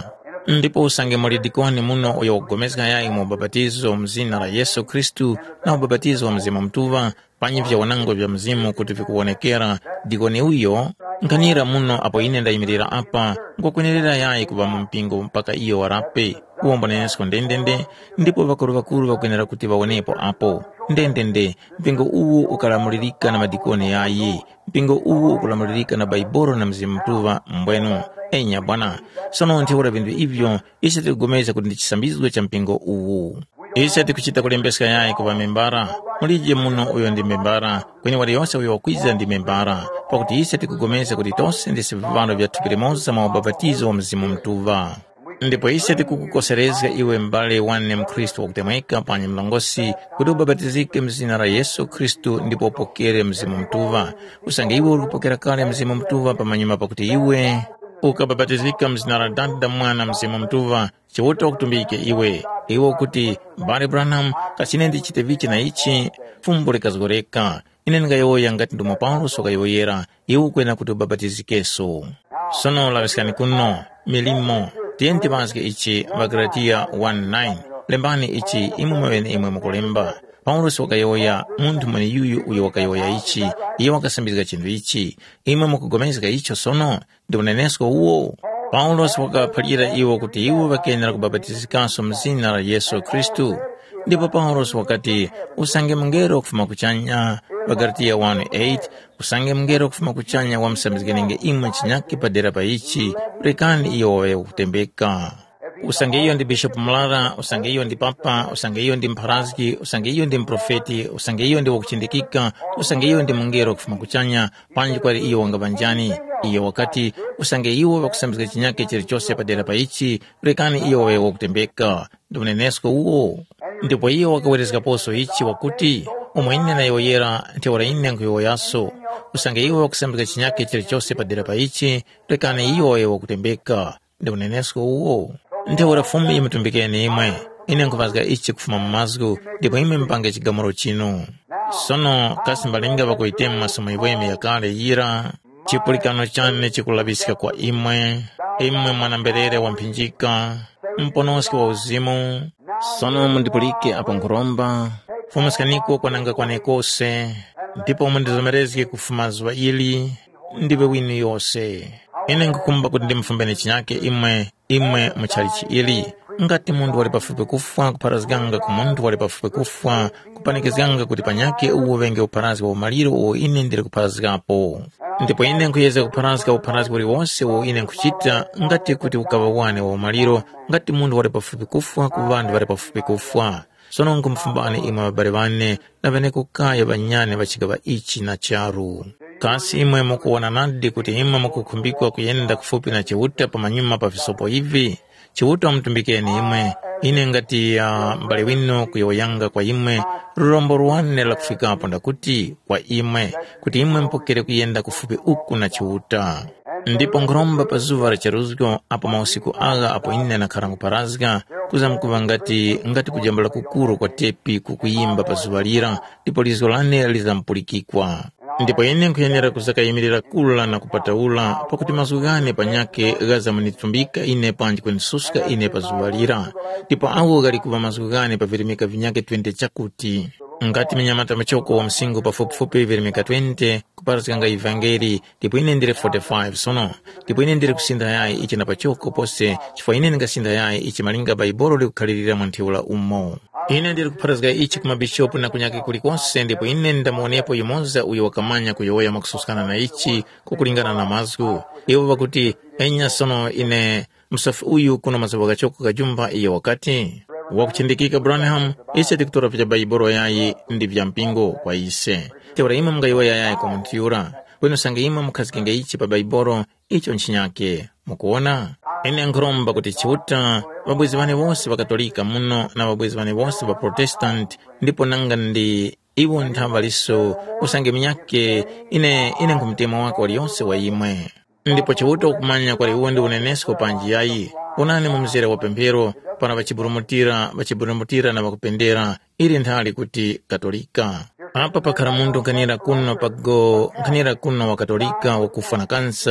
ndipo usange muli dikoni muno uyo wogomezeka yayi mu ubabatizo mzina la Yesu Kristu na ubabatizo wa mzimu mtuva panyi vya wanango vya mzimu kuti vikuonekera dikoni uyo nkanira muno apo ine ndayimirira apa nkokwenerera yayi kuva mu mpingo mpaka iyo warape kuomba nenesko ndendende ndipo vakuru vakuru vakwenera kuti vaonepo apo ndendende mpingo uwu ukalamulirika na madikoni yayi mpingo uwu ukulamulirika na baiboro na mzimu mtuva mbwenu enya bwana sono ntiwora vindu ivyo ise tikugomeza kuti ndichisambizwe cha mpingo uwu ise tikuchita kulembeseka yayi kuva membara mulije muno uyo ndi membara kwenye wali yonse uyo wakwiza ndi membara pakuti ise tikugomeza kuti tose ndisi vivano vya tupilimoza mwa ubabatizo wa mzimu mtuva ndipo ise tikukukosereza iwe mbale wane mkristo wakutemweka panye mlongosi kuti ubabatizike mzina la Yesu Kristu ndipo upokere mzimu mtuva usange iwe ulikupokera kale mzimu mtuva pamanyuma pakuti iwe ukababatizika mzina la dada mwana mzimu mtuva chiwote wakutumbike iwe iwe kuti mbale Branham kasine ndichite vichi na ichi fumbo likazgoreka ine ngayoya ngati ndumo Paulo sokayoyera iwe kwena kuti ubabatizikeso sono lavesikani kuno milimo tienti bazike ichi Magalatia one nine lembani ichi imwe mawene imwe mukulemba Paulo sokayoya muntu mwene yuyu uyo wakayoya ichi iyo wakasambizika chindu ichi imwe mukugomezeka icho sono ndi unenesko uwo Paulo wakapalira iwo kuti iwo vakenera kubabatizikanso mzina la Yesu Kristu ndipo Paulo wakati usange mngero kufuma kuchanya Magalatia one eight usange mngero kufuma kuchanya wamsambizikenge imwe chinyaki padera pa ichi rekani iyo wawe kutembeka usange iyo ndi Bishop Mlara usange iyo ndi Papa usange iyo ndi Mpharaziki usange iyo ndi mprofeti usange iyo ndi wakuchindikika usange iyo ndi mngero kufuma kuchanya panji kwali iyo wanga banjani iyo wakati usange iyo wakusambizika chinyake chiri chose padera pa ichi rekani iyo wawe wakutembeka ndi unenesko uwo ndipo iyo wakawerezeka poso ichi wakuti umwene na yoyera ntiwara ine nkuyoyaso usange iyo wakusambizika chinyake chiri chose padera pa ichi rekani iyo wawe wakutembeka ndi unenesko uwo ntiwara fumi imutumbikeni imwe ine nkuvazika ichi kufuma mmazgu ndipo ime mpange chigamuro chino sono kasi mbalinga vakuitema masomo iweme ya kale yira chipulikano chane chikulabisika kwa imwe imwe mwanamberere wampinjika mponoski wa uzimu sono mundipulike apa nkuromba fumasikaniko kwananga kwanekose ndipo mundizomerezike kufumazwa ili ndibe wini yose ine nkukumba kuti ndimfumbene chinyake imwe imwe muchalichi ili ngati mundu wali pafupi kufa kuparazganga ku mundu wali pafupi kufa kupanikizganga kuti panyake uwo venge uparazga wa umaliro uwo ine ndiri kuparazgapo ndipo ine nkuyeza kuparazga uparazga wali wonse uwo ine nkuchita ngati kuti ukawawane wa umaliro ngati mundu wali pafupi kufa kuvandu wali pafupi kufa sono nkumfumbane imwe mabale vane na vene kukaya vanyane vachigava ichi na charu kasi imwe mukuona nadi kuti imwe mukukumbikwa kuyenda kufupi na chiwuta pamanyuma pa visopo hivi chiwuta mtumbikeni imwe ine ngati ya uh, mbale wino kuyoyanga kwa imwe rurombo ruwane la kufika hapo ndakuti kwa imwe kuti imwe mpokere kuyenda kufupi uku na chiwuta ndipo ngromba pa zuva la charuzgo apo mausiku aga apo ine na karangu parazga kuza mkuva ngati ngati kujambula kukuru kwa tepi kukuyimba pa zuva lira ndipo lizo lane lizampulikikwa ndipo ine nkuyenera kuzaka yimirira kula na kupata ula pakuti mazugane panyake gaza manitumbika ine panji kwenye suska ine pa zuvalira ndipo awo gali kuva mazugane pa virimika vinyake twenty chakuti ngati minyamata machoko wa msingu pa fupi virimika twenty kuparazikanga ivangeli ndipo ine ndire forty-five sono ndipo ine ndire kusinda yae ichi na pachoko pose chifwa ine ngasinda yae ichi malinga baiboro li kukhalirira mwantiula umo ine ndiri kuparazga ichi kuma bishopu na kunyaki kulikonse ndipo ine ndamuonepo yumoza uyo wakamanya kuyoya makususkana na ichi kukulingana na mazgu iwo wakuti enya sono ine msafi uyu kuna mazabu gachoko kajumba iyo wakati wakuchindikika Branham ise tikutora vya baiboro yayi ndi vya mpingo kwa ise teora ima mga yoya yayi kwa mtiura weno sange ima mkazikinga ichi pa baiboro icho nchinyake mukuona ene nkromba kuti chiuta wabwezi wane wose wa katolika muno na wabwezi wane wose wa protestant ndipo nanga ndi iwo ntamba liso usange minyake ine ine nkumtema wako wali yonse wa imwe ndipo chiuta ukumanya kwa liuwa ndi unenesko panji yayi unane mumzere wa pempero pana vachiburumutira vachiburumutira na wakupendera ili nthali kuti katolika apa pakhala mundu nkanira kuno pago nkanira kuno wa katolika wakufa na kansa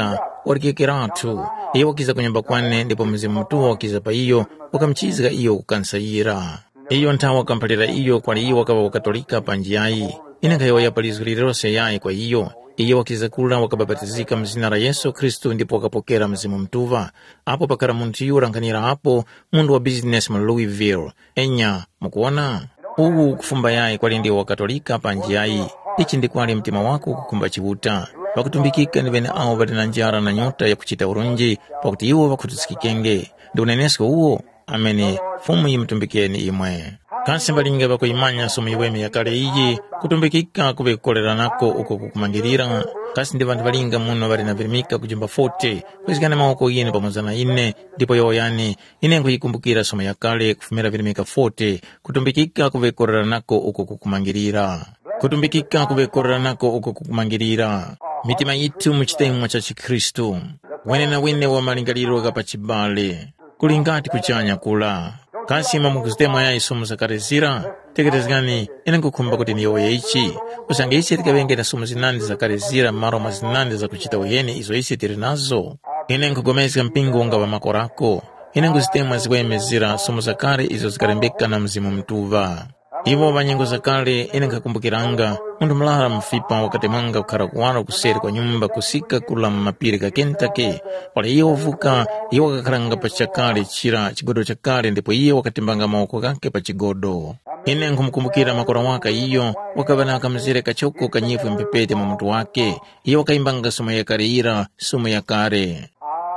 warikekeratu iyo wakiza kunyumba kwane ndipo mzimu mtuwa wakiza pa iyo wakamchizika iyo kukansayira iyo ntawa kampalira iyo kwa iyo wakaba wakatolika pa njiyayi inakayo yapalizulirose yayi kwa iyo iyo wakiza kula wakababatizika mzina la Yesu Kristu ndipo wakapokera mzimu mtuva apo pakara muntu iyo rankanira hapo mundu wa business mu Louisville enya mukuona uwu kufumba yayi kwa lindi wakatolika pa njiyayi ichi ndikwali mtima wako kukumba chibuta wakutumbikika ni bene awo bali na njara na nyota ya kuchita urunji pakuti iwo wakutusikikenge ndi unenesko uwo amene fumu yimutumbikeni imwe kansi mbalinga bakuimanya somo iweme yakale iyi kutumbikika kubekolera nako uko kukumangirira kasi ndi bantu balinga muno bali na virimika kujumba forty kwezikana maoko yene pamoza na ine ndipo yoyani ine nkuyikumbukira somo yakale kufumira virimika forty kutumbikika kubekolera nako uko kukumangirira kutumbikika kubekolera nako uko kukumangirira mitima yitu muchitemwa cha Chikristu wene na wene wa malingaliro kapachibale kulingati kuchanya kula kasi mamu kuzitemwa ya isomo zakarezira tekerezgani ina kukumba kuti niyo ya ichi usange isi etikabenge na somo zinandi zakarezira maro mazinandi za kuchita uyeni izo isi tirinazo ina nkugomezga mpingo unga wa makorako ina kuzitemwa zikwemezira somo zakare izo zikarembeka na mzimu mtuva ivo banyengo zakale ina nkakumbukiranga mundu mlara mfipa wakati mwanga ukarakuwara kuseri kwa nyumba kusika kula mapiri ka Kentucky wala iyo wavuka iyo wakakaranga pa chakale chira chigodo chakale ndipo iyo wakatimbanga maoko kake pa chigodo ina nkumukumbukira makora waka iyo wakabanaka mzire kachoko kanyifu mpepete mamutu wake iyo wakaimbanga sumo ya kare ira sumo ya kare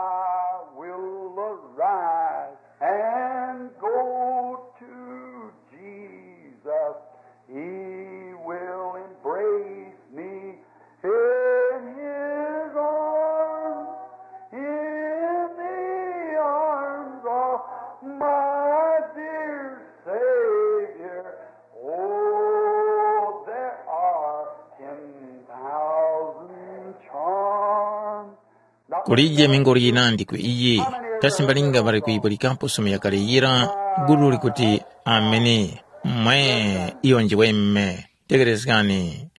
kulije mingori inandi ku iyi kasi mbalinga bari kuipolikampo sumu ya kareyira guru likuti ameni mwe iyo njiweme tegerezgani